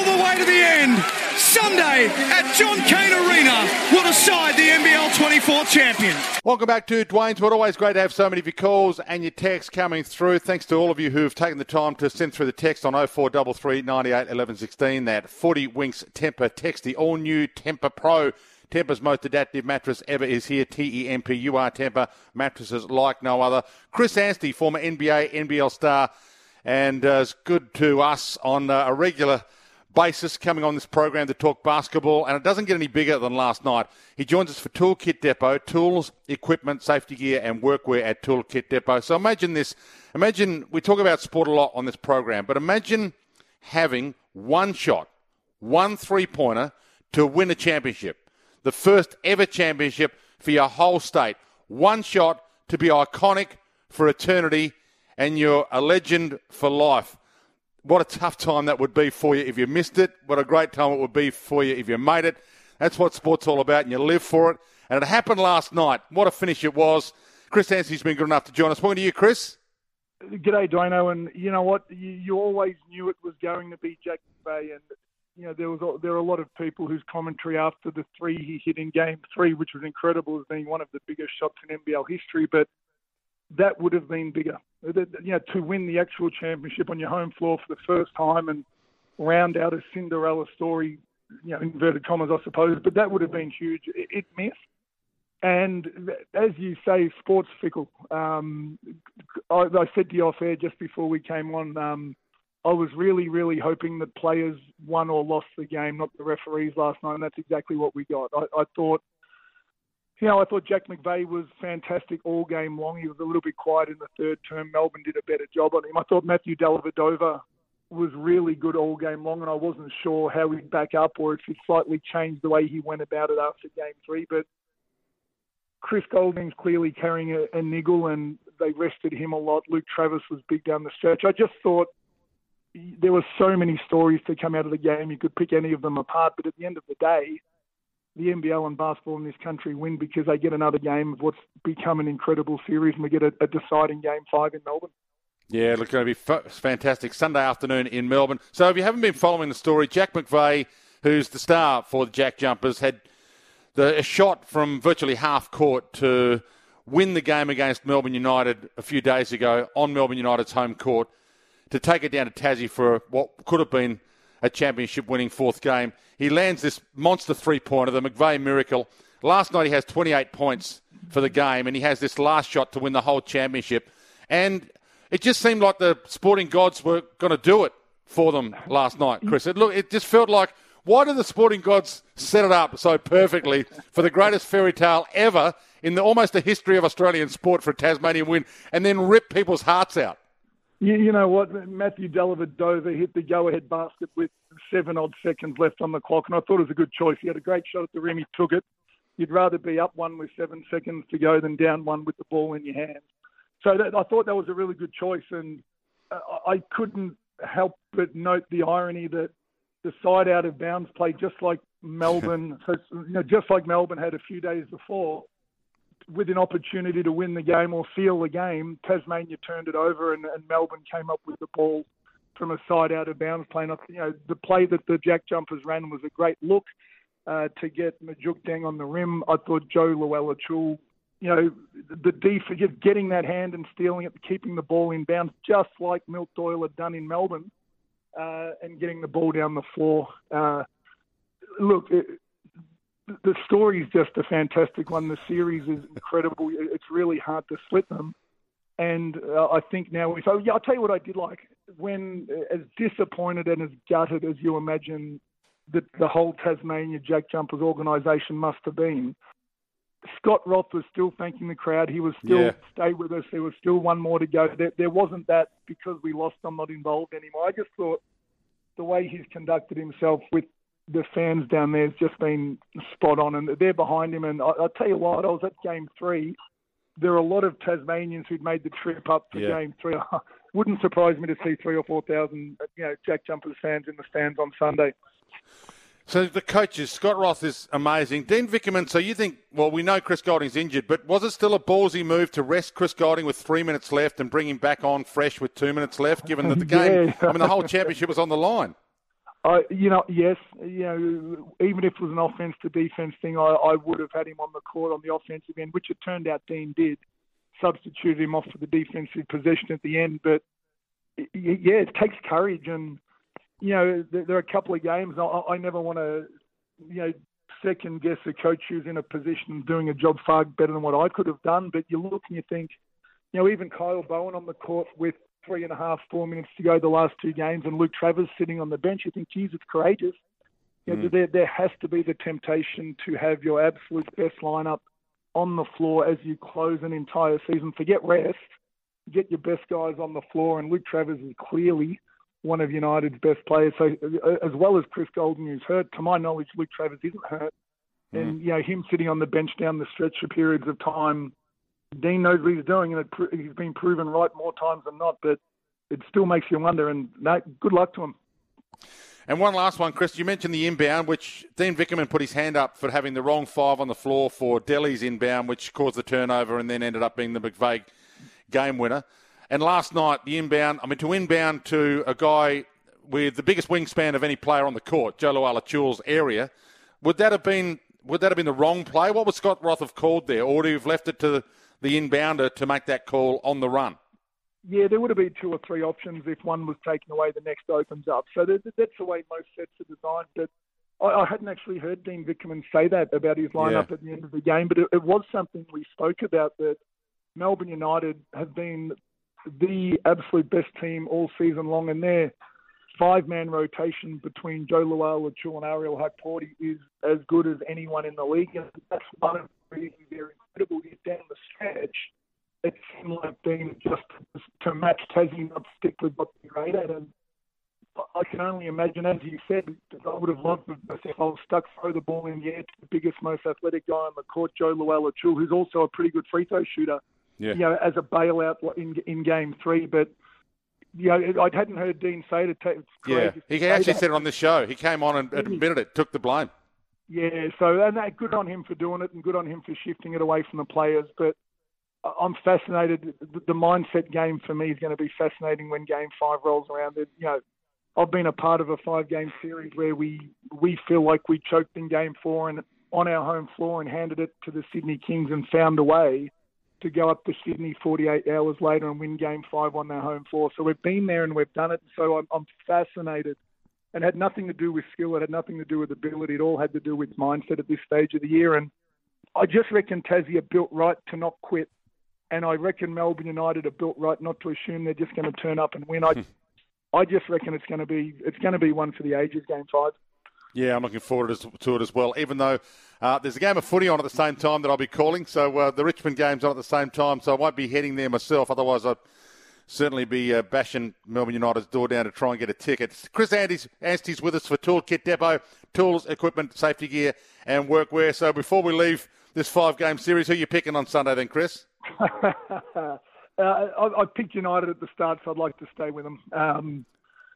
Sunday at John Cain Arena will decide the N B L twenty-four champion. Welcome back to Dwayne's World. Always great to have so many of your calls and your texts coming through. Thanks to all of you who have taken the time to send through the text on oh four three three, ninety-eight, eleven, sixteen. That forty Winks Tempur text, the all-new Tempur Pro. Tempur's most adaptive mattress ever is here. T E M P U R Tempur. Mattresses like no other. Chris Anstey, former N B A, N B L star, and uh, is good to us on uh, a regular basis, coming on this program to talk basketball, and it doesn't get any bigger than last night. He joins us for Toolkit Depot, tools, equipment, safety gear and workwear at Toolkit Depot. So imagine this. Imagine, we talk about sport a lot on this program, but imagine having one shot, one three-pointer to win a championship. The first ever championship for your whole state. One shot to be iconic for eternity, and you're a legend for life. What a tough time that would be for you if you missed it. What a great time it would be for you if you made it. That's what sport's all about, and you live for it. And it happened last night. What a finish it was. Chris Anstey's been good enough to join us. Welcome to you, Chris. G'day, Dwayno. And you know what? You, you always knew it was going to be Jack McVeigh. And, you know, there was a, there were a lot of people whose commentary after the three he hit in game three, which was incredible, as being one of the biggest shots in N B L history. But that would have been bigger. You know, to win the actual championship on your home floor for the first time and round out a Cinderella story, you know, inverted commas, I suppose, but that would have been huge. It, it missed. And as you say, sport's fickle. Um, I, I said to you off air just before we came on, um, I was really, really hoping that players won or lost the game, not the referees last night, and that's exactly what we got. I, I thought, you know, I thought Jack McVeigh was fantastic all game long. He was a little bit quiet in the third term. Melbourne did a better job on him. I thought Matthew Dellavedova was really good all game long, and I wasn't sure how he'd back up or if he'd slightly changed the way he went about it after game three. But Chris Golding's clearly carrying a, a niggle, and they rested him a lot. Luke Travis was big down the stretch. I just thought there were so many stories to come out of the game. You could pick any of them apart, but at the end of the day, the N B L and basketball in this country win because they get another game of what's become an incredible series, and we get a, a deciding game five in Melbourne. Yeah, look, going to be f- fantastic Sunday afternoon in Melbourne. So if you haven't been following the story, Jack McVeigh, who's the star for the Jack Jumpers, had the, a shot from virtually half court to win the game against Melbourne United a few days ago on Melbourne United's home court to take it down to Tassie for what could have been a championship-winning fourth game. He lands this monster three-pointer, the McVeigh miracle. Last night he has twenty-eight points for the game, and he has this last shot to win the whole championship. And it just seemed like the sporting gods were going to do it for them last night, Chris. It, look, it just felt like, why did the sporting gods set it up so perfectly for the greatest fairy tale ever in the almost the history of Australian sport for a Tasmanian win, and then rip people's hearts out? You, you know what? Matthew Dellavedova hit the go-ahead basket with seven-odd seconds left on the clock, and I thought it was a good choice. He had a great shot at the rim. He took it. You'd rather be up one with seven seconds to go than down one with the ball in your hands. So that, I thought that was a really good choice, and uh, I couldn't help but note the irony that the side out of bounds play, just like Melbourne, so, you know, just like Melbourne had a few days before, with an opportunity to win the game or seal the game, Tasmania turned it over, and, and Melbourne came up with the ball from a side out of bounds play. And, you know, the play that the Jack Jumpers ran was a great look uh, to get Majukdang on the rim. I thought Joe Luella-Chul, you know, the defense, getting that hand and stealing it, keeping the ball in bounds, just like Milt Doyle had done in Melbourne, uh, and getting the ball down the floor. Uh, look, it, the story is just a fantastic one. The series is incredible. It's really hard to split them. And uh, I think now we so yeah, I'll tell you what I did like. When as disappointed and as gutted as you imagine that the whole Tasmania Jack Jumpers organisation must have been, Scott Roth was still thanking the crowd. He was still, yeah. stay with us. There was still one more to go. There, there wasn't that because we lost, I'm not involved anymore. I just thought the way he's conducted himself with the fans down there has just been spot on, and they're behind him. And I, I'll tell you what, I was at game three. There are a lot of Tasmanians who'd made the trip up for yeah. game three. Wouldn't surprise me to see three or four thousand, you know, Jack Jumpers fans in the stands on Sunday. So the coaches, Scott Roth is amazing. Dean Vickerman, so you think, well, we know Chris Golding's injured, but was it still a ballsy move to rest Chris Golding with three minutes left and bring him back on fresh with two minutes left, given that the game, yeah. I mean, the whole championship was on the line? I, you know, yes, you know, even if it was an offense to defense thing, I, I would have had him on the court on the offensive end, which it turned out Dean did, substituted him off for the defensive possession at the end. But yeah, it takes courage, and you know, there, there are a couple of games I, I never want to, you know, second guess a coach who's in a position of doing a job far better than what I could have done. But you look and you think, you know, even Kyle Bowen on the court with three and a half, four minutes to go the last two games, and Luke Travers sitting on the bench, you think, geez, it's courageous. You know, Mm. there, there has to be the temptation to have your absolute best lineup on the floor as you close an entire season. Forget rest, get your best guys on the floor, and Luke Travers is clearly one of United's best players. So as well as Chris Golden, who's hurt, to my knowledge, Luke Travers isn't hurt. Mm. And, you know, him sitting on the bench down the stretch for periods of time, Dean knows what he's doing, and it, pro- he's been proven right more times than not, but it still makes you wonder, and no, good luck to him. And one last one, Chris. You mentioned the inbound, which Dean Vickerman put his hand up for having the wrong five on the floor for Delhi's inbound, which caused the turnover and then ended up being the McVeigh game winner. And last night, the inbound, I mean, to inbound to a guy with the biggest wingspan of any player on the court, Joe Luala-Chul's area, would that have been would that have been the wrong play? What would Scott Roth have called there? Or would he have left it to the inbounder to make that call on the run? Yeah, there would have been two or three options. If one was taken away, the next opens up. So that, that's the way most sets are designed. But I, I hadn't actually heard Dean Vickerman say that about his lineup Yeah. at the end of the game, but it, it was something we spoke about, that Melbourne United have been the absolute best team all season long, and their five-man rotation between Joe Luala-Chul and Ariel Hukporti is as good as anyone in the league, and that's one of the reasons they're incredible. Yet down the stretch, it seemed like being just to match Tassie, not stick with what they're great at. And I can only imagine, as you said, I would have loved if I was stuck, throw the ball in the air to the biggest, most athletic guy on the court, Joe Luala-Chul, who's also a pretty good free throw shooter. Yeah. You know, as a bailout in in game three, but you know, I hadn't heard Dean say it. It's Yeah, courageous he to say actually that. said it on this show. He came on and admitted it, took the blame. Yeah, so and that, good on him for doing it, and good on him for shifting it away from the players. But I'm fascinated. The, the mindset game for me is going to be fascinating when Game Five rolls around. It, you know, I've been a part of a five-game series where we we feel like we choked in Game Four and on our home floor and handed it to the Sydney Kings and found a way to go up to Sydney forty-eight hours later and win Game Five on their home floor. So we've been there and we've done it. So I'm, I'm fascinated. And it had nothing to do with skill. It had nothing to do with ability. It all had to do with mindset at this stage of the year. And I just reckon Tassie are built right to not quit. And I reckon Melbourne United are built right not to assume they're just going to turn up and win. I, I just reckon it's going to be it's going to be one for the ages, Game Five. Yeah, I'm looking forward to it as well, even though uh, there's a game of footy on at the same time that I'll be calling. So uh, the Richmond game's on at the same time, so I won't be heading there myself. Otherwise, I'd certainly be uh, bashing Melbourne United's door down to try and get a ticket. Chris Anstey's, Anstey's with us for Toolkit Depot, tools, equipment, safety gear and workwear. So before we leave this five-game series, who are you picking on Sunday then, Chris? uh, I, I picked United at the start, so I'd like to stay with them. Um,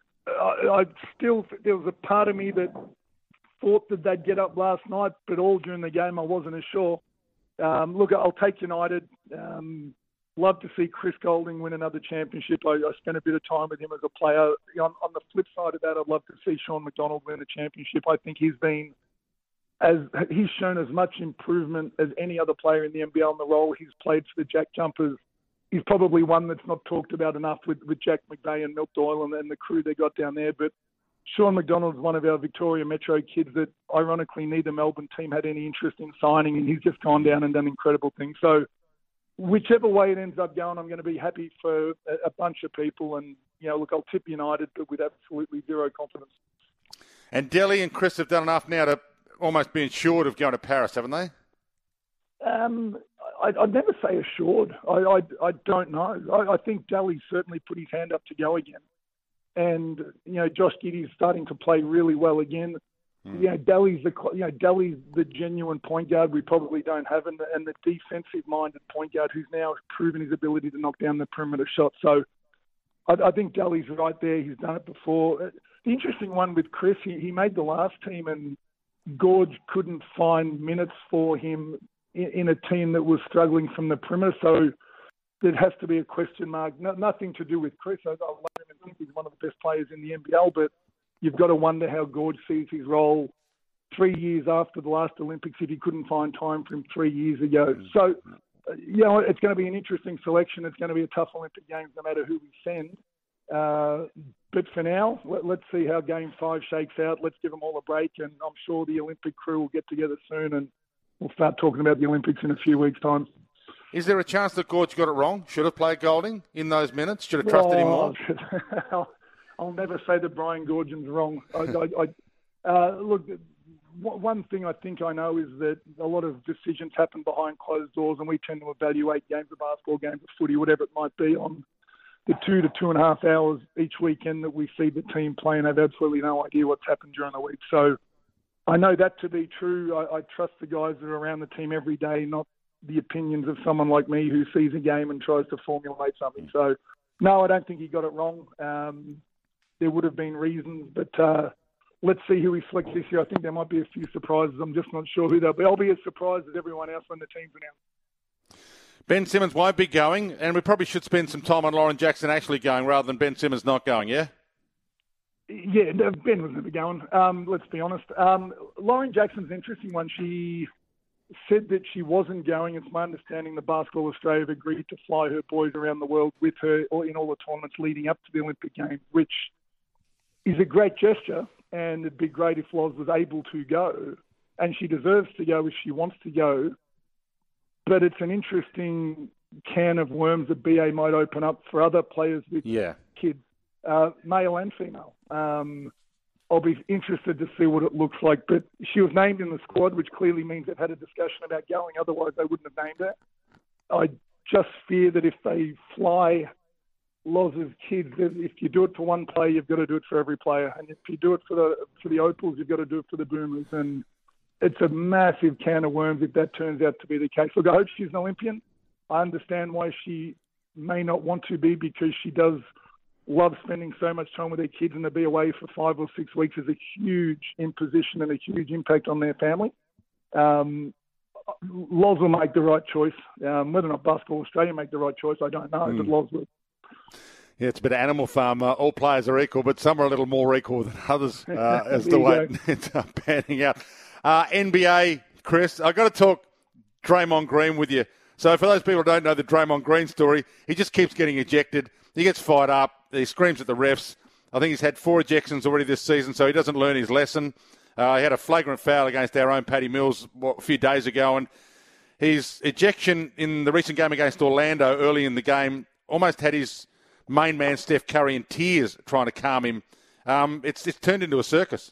I, I still, there was a part of me that thought that they'd get up last night, but all during the game I wasn't as sure. Um, look, I'll take United. Um, love to see Chris Golding win another championship. I, I spent a bit of time with him as a player. On, on the flip side of that, I'd love to see Sean McDonald win a championship. I think he's been as he's shown as much improvement as any other player in the N B L in the role he's played for the Jack Jumpers. He's probably one that's not talked about enough with, with Jack McVeigh and Milt Doyle and, and the crew they got down there. But Sean McDonald's one of our Victoria Metro kids that, ironically, neither Melbourne team had any interest in signing, and he's just gone down and done incredible things. So whichever way it ends up going, I'm going to be happy for a, a bunch of people. And, you know, look, I'll tip United, but with absolutely zero confidence. And Delhi and Chris have done enough now to almost be assured of going to Paris, haven't they? Um, I, I'd never say assured. I, I, I don't know. I, I think Delhi's certainly put his hand up to go again. And, you know, Josh Giddey's starting to play really well again. Mm. You know, Delhi's the, you know, Delhi's the genuine point guard we probably don't have, and the, and the defensive-minded point guard who's now proven his ability to knock down the perimeter shot. So I, I think Delhi's right there. He's done it before. The interesting one with Chris, he, he made the last team, and Gorge couldn't find minutes for him in, in a team that was struggling from the perimeter. So there has to be a question mark. No, nothing to do with Chris. I, I love him and think he's one of the best players in the N B L, but you've got to wonder how Gorge sees his role three years after the last Olympics if he couldn't find time for him three years ago. So, uh, you know, it's going to be an interesting selection. It's going to be a tough Olympic Games no matter who we send. Uh, but for now, let, let's see how Game five shakes out. Let's give them all a break, and I'm sure the Olympic crew will get together soon, and we'll start talking about the Olympics in a few weeks' time. Is there a chance that Gorge got it wrong? Should have played Golding in those minutes? Should have trusted him more? I'll, I'll never say that Brian Goorjian's wrong. I, I, I, uh, look, one thing I think I know is that a lot of decisions happen behind closed doors, and we tend to evaluate games of basketball, games of footy, whatever it might be, on the two to two and a half hours each weekend that we see the team play, and have absolutely no idea what's happened during the week. So I know that to be true. I, I trust the guys that are around the team every day, not the opinions of someone like me who sees a game and tries to formulate something. So, no, I don't think he got it wrong. Um, there would have been reasons, but uh, let's see who he selects this year. I think there might be a few surprises. I'm just not sure who they'll be. I'll be as surprised as everyone else when the team's announced. Ben Simmons won't be going, and we probably should spend some time on Lauren Jackson actually going rather than Ben Simmons not going, yeah? Yeah, Ben was never going, um, let's be honest. Um, Lauren Jackson's an interesting one. She said that she wasn't going. It's my understanding that Basketball Australia have agreed to fly her boys around the world with her in all the tournaments leading up to the Olympic Games, which is a great gesture, and it'd be great if Loz was able to go, and she deserves to go if she wants to go. But it's an interesting can of worms that B A might open up for other players with yeah. kids, uh, male and female. Um, I'll be interested to see what it looks like. But she was named in the squad, which clearly means they've had a discussion about going. Otherwise, they wouldn't have named her. I just fear that if they fly Loz's kids, if you do it for one player, you've got to do it for every player. And if you do it for the for the Opals, you've got to do it for the Boomers. And it's a massive can of worms if that turns out to be the case. Look, I hope she's an Olympian. I understand why she may not want to be, because she does love spending so much time with her kids, and to be away for five or six weeks is a huge imposition and a huge impact on their family. Um, Loz will make the right choice. Um, whether or not Basketball Australia make the right choice, I don't know, mm. but Loz will. Yeah, it's a bit of Animal Farm. Uh, all players are equal, but some are a little more equal than others uh, as the way it ends up panning out. Uh, N B A, Chris, I've got to talk Draymond Green with you. So for those people who don't know the Draymond Green story, he just keeps getting ejected. He gets fired up. He screams at the refs. I think he's had four ejections already this season, so he doesn't learn his lesson. Uh, he had a flagrant foul against our own Paddy Mills what, a few days ago, and his ejection in the recent game against Orlando early in the game almost had his main man, Steph Curry, in tears trying to calm him. Um, it's, it's turned into a circus.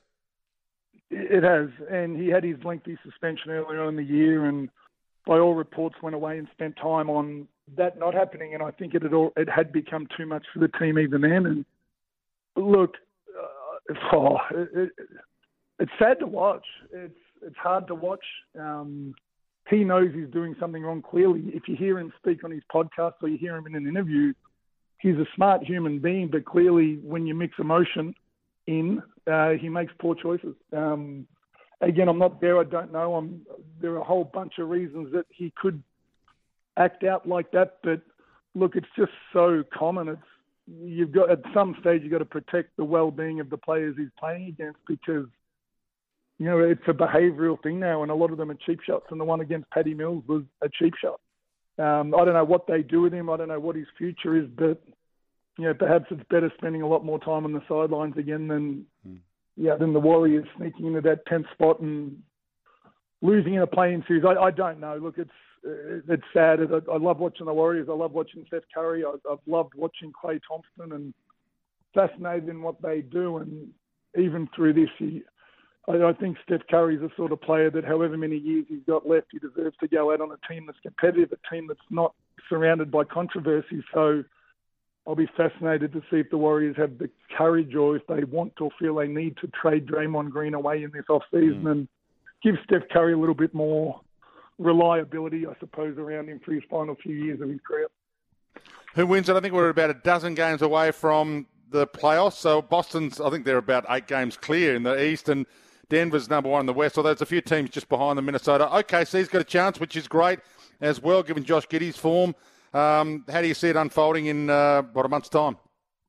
It has, and he had his lengthy suspension earlier in the year, and by all reports went away and spent time on that not happening, and I think it had, all, it had become too much for the team even then. And look, uh, oh, it, it, it's sad to watch. It's it's hard to watch. Um, he knows he's doing something wrong, clearly. If you hear him speak on his podcast or you hear him in an interview, he's a smart human being, but clearly when you mix emotion in, uh, he makes poor choices. Um, again, I'm not there. I don't know. I'm, there are a whole bunch of reasons that he could act out like that, but look, it's just so common. It's you've got at some stage you've got to protect the well-being of the players he's playing against, because you know it's a behavioural thing now, and a lot of them are cheap shots. And the one against Paddy Mills was a cheap shot. Um, I don't know what they do with him. I don't know what his future is, but you know perhaps it's better spending a lot more time on the sidelines again than mm. yeah than the Warriors sneaking into that tenth spot and losing in a play-in series. I, I don't know. Look, it's it's sad. I, I love watching the Warriors. I love watching Steph Curry. I, I've loved watching Klay Thompson, and fascinated in what they do. And even through this, he, I, I think Steph Curry's the sort of player that however many years he's got left, he deserves to go out on a team that's competitive, a team that's not surrounded by controversy. So I'll be fascinated to see if the Warriors have the courage, or if they want or feel they need to trade Draymond Green away in this off-season mm. and give Steph Curry a little bit more reliability, I suppose, around him for his final few years of his career. Who wins it? I think we're about a dozen games away from the playoffs. So Boston's, I think they're about eight games clear in the East, and Denver's number one in the West, although there's a few teams just behind them. Minnesota. O K C's got a chance, which is great as well, given Josh Giddey's form. Um, how do you see it unfolding in, uh, what, a month's time?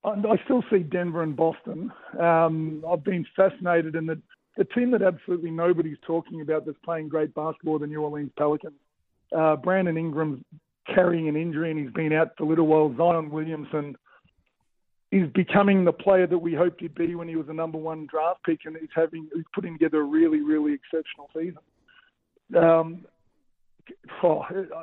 I, I still see Denver and Boston. Um, I've been fascinated in the, the team that absolutely nobody's talking about that's playing great basketball, the New Orleans Pelicans. Uh, Brandon Ingram's carrying an injury and he's been out for a little while. Zion Williamson is becoming the player that we hoped he'd be when he was a number one draft pick, and he's having he's putting together a really, really exceptional season. Um, oh,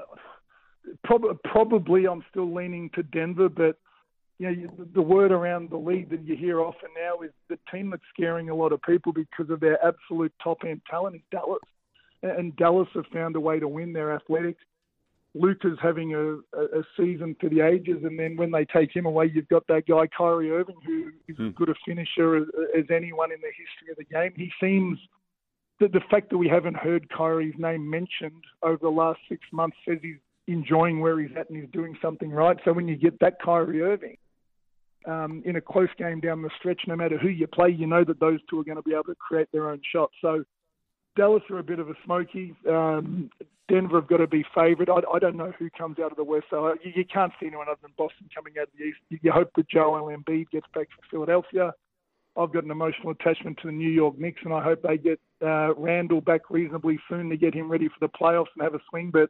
prob- probably I'm still leaning to Denver, but you know, the word around the league that you hear often now is the team that's scaring a lot of people because of their absolute top-end talent is Dallas. And Dallas have found a way to win. Their athletics. Luka's having a, a season for the ages, and then when they take him away, you've got that guy, Kyrie Irving, who is Hmm. as good a finisher as, as anyone in the history of the game. He seems that the fact that we haven't heard Kyrie's name mentioned over the last six months says he's enjoying where he's at and he's doing something right. So when you get that Kyrie Irving um, in a close game down the stretch, no matter who you play, you know that those two are going to be able to create their own shot. So Dallas are a bit of a smoky. Um, Denver have got to be favoured. I, I don't know who comes out of the West, so you, you can't see anyone other than Boston coming out of the East. You, you hope that Joel Embiid gets back for Philadelphia. I've got an emotional attachment to the New York Knicks, and I hope they get uh, Randall back reasonably soon to get him ready for the playoffs and have a swing. But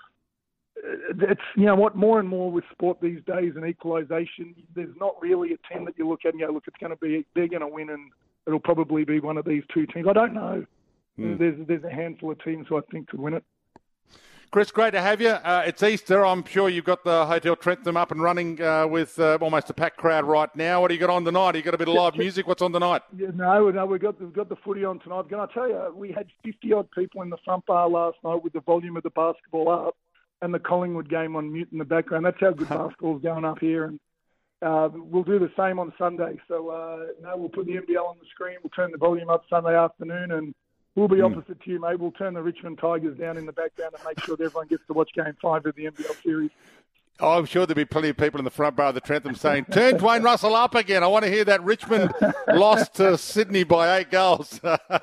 it's, you know what, more and more with sport these days and equalisation, there's not really a team that you look at and go, look, it's going to be, they're going to win, and it'll probably be one of these two teams. I don't know. Mm. There's there's a handful of teams who I think could win it. Chris, great to have you. Uh, it's Easter. I'm sure you've got the Hotel Trentham up and running uh, with uh, almost a packed crowd right now. What do you got on tonight? You got a bit of live music? What's on tonight? Yeah, no, no, we've got, we've got the footy on tonight. Can I tell you, we had fifty-odd people in the front bar last night with the volume of the basketball up and the Collingwood game on mute in the background. That's how good basketball's going up here. And uh, we'll do the same on Sunday. So, uh, no, we'll put the N B L on the screen. We'll turn the volume up Sunday afternoon, and we'll be opposite to you, mate. We'll turn the Richmond Tigers down in the background and make sure that everyone gets to watch Game five of the N B L series. Oh, I'm sure there'll be plenty of people in the front bar of the Trentham saying, turn Dwayne Russell up again. I want to hear that Richmond lost to Sydney by eight goals.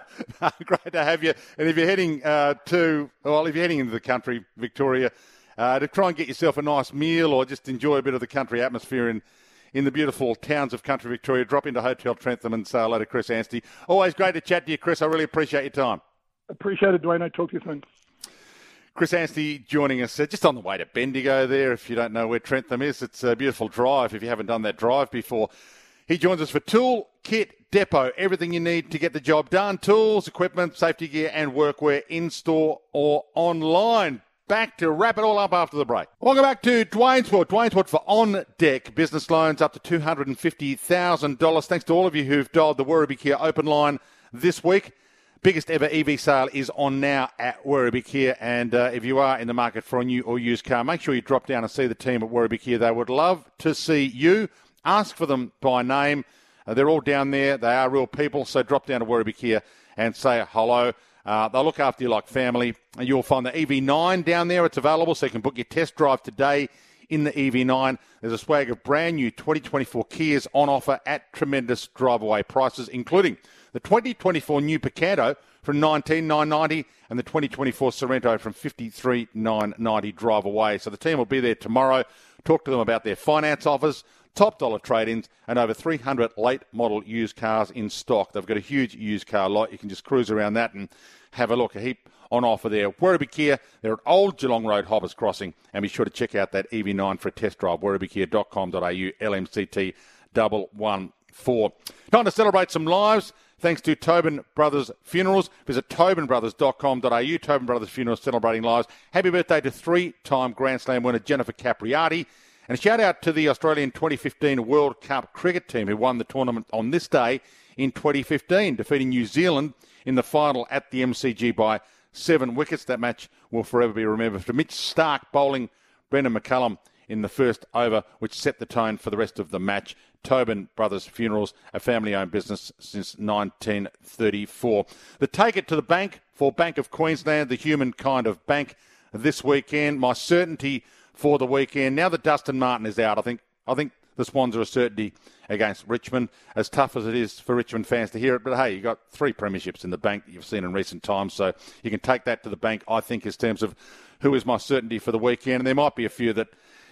Great to have you. And if you're heading uh, to, well, if you're heading into the country, Victoria, uh, to try and get yourself a nice meal or just enjoy a bit of the country atmosphere in in the beautiful towns of country Victoria, drop into Hotel Trentham and say hello to Chris Anstey. Always great to chat to you, Chris. I really appreciate your time. Appreciate it, Dwayne. I'll talk to you soon. Chris Anstey joining us uh, just on the way to Bendigo there. If you don't know where Trentham is, it's a beautiful drive if you haven't done that drive before. He joins us for Tool Kit Depot. Everything you need to get the job done. Tools, equipment, safety gear and workwear in-store or online. Back to wrap it all up after the break. Welcome back to Dwayne's Dwayne's for On Deck business loans up to two hundred fifty thousand dollars. Thanks to all of you who've dialed the Werribee Kia open line this week. Biggest ever E V sale is on now at Werribee Kia, and uh, if you are in the market for a new or used car, make sure you drop down and see the team at Werribee Kia. They would love to see you. Ask for them by name. Uh, they're all down there. They are real people, so drop down to Werribee Kia and say hello. Uh, they'll look after you like family. And you'll find the E V nine down there. It's available, so you can book your test drive today in the E V nine. There's a swag of brand new twenty twenty-four Kias on offer at tremendous drive-away prices, including the twenty twenty-four new Picanto from nineteen thousand nine hundred ninety dollars and the twenty twenty-four Sorrento from fifty-three thousand nine hundred ninety dollars drive-away. So the team will be there tomorrow. Talk to them about their finance offers, top dollar trade-ins, and over three hundred late model used cars in stock. They've got a huge used car lot. You can just cruise around that and have a look. A heap on offer there. Werribee Kia, they're at Old Geelong Road, Hobbs Crossing, and be sure to check out that E V nine for a test drive. werribee kia dot com dot a u, L M C T one one four. Time to celebrate some lives. Thanks to Tobin Brothers Funerals. Visit tobin brothers dot com dot a u. Tobin Brothers Funerals, celebrating lives. Happy birthday to three-time Grand Slam winner Jennifer Capriati. And a shout out to the Australian twenty fifteen World Cup cricket team who won the tournament on this day in twenty fifteen, defeating New Zealand in the final at the M C G by seven wickets. That match will forever be remembered for Mitch Stark bowling Brendan McCullum in the first over, which set the tone for the rest of the match. Tobin Brothers Funerals, a family-owned business since nineteen thirty-four. The Take It to the Bank for Bank of Queensland, the human kind of bank this weekend. My certainty for the weekend, now that Dustin Martin is out, I think I think the Swans are a certainty against Richmond, as tough as it is for Richmond fans to hear it. But, hey, you've got three premierships in the bank that you've seen in recent times, so you can take that to the bank, I think, in terms of who is my certainty for the weekend. And there might be a few that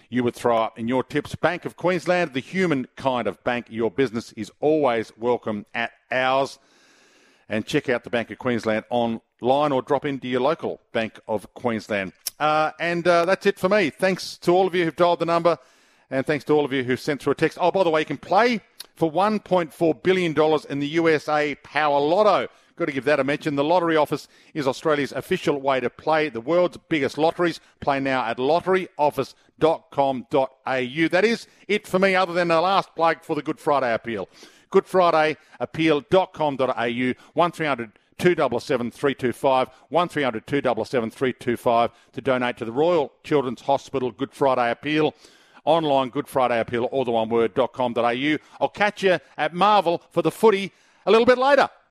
you would throw up in your tips. Bank of Queensland, the human kind of bank. Your business is always welcome at ours. And check out the Bank of Queensland online or drop into your local Bank of Queensland. Uh, and uh, that's it for me. Thanks to all of you who've dialed the number, and thanks to all of you who've sent through a text. Oh, by the way, you can play for one point four billion dollars in the U S A Power Lotto. Got to give that a mention. The Lottery Office is Australia's official way to play the world's biggest lotteries. Play now at lottery office dot com dot a u. That is it for me, other than the last plug for the Good Friday appeal. good friday appeal dot com dot a u, one three hundred two seven seven three two five, one three hundred two seven seven three two five to donate to the Royal Children's Hospital Good Friday Appeal. Online Good Friday Appeal, all the one word, .com.au. I'll catch you at Marvel for the footy a little bit later.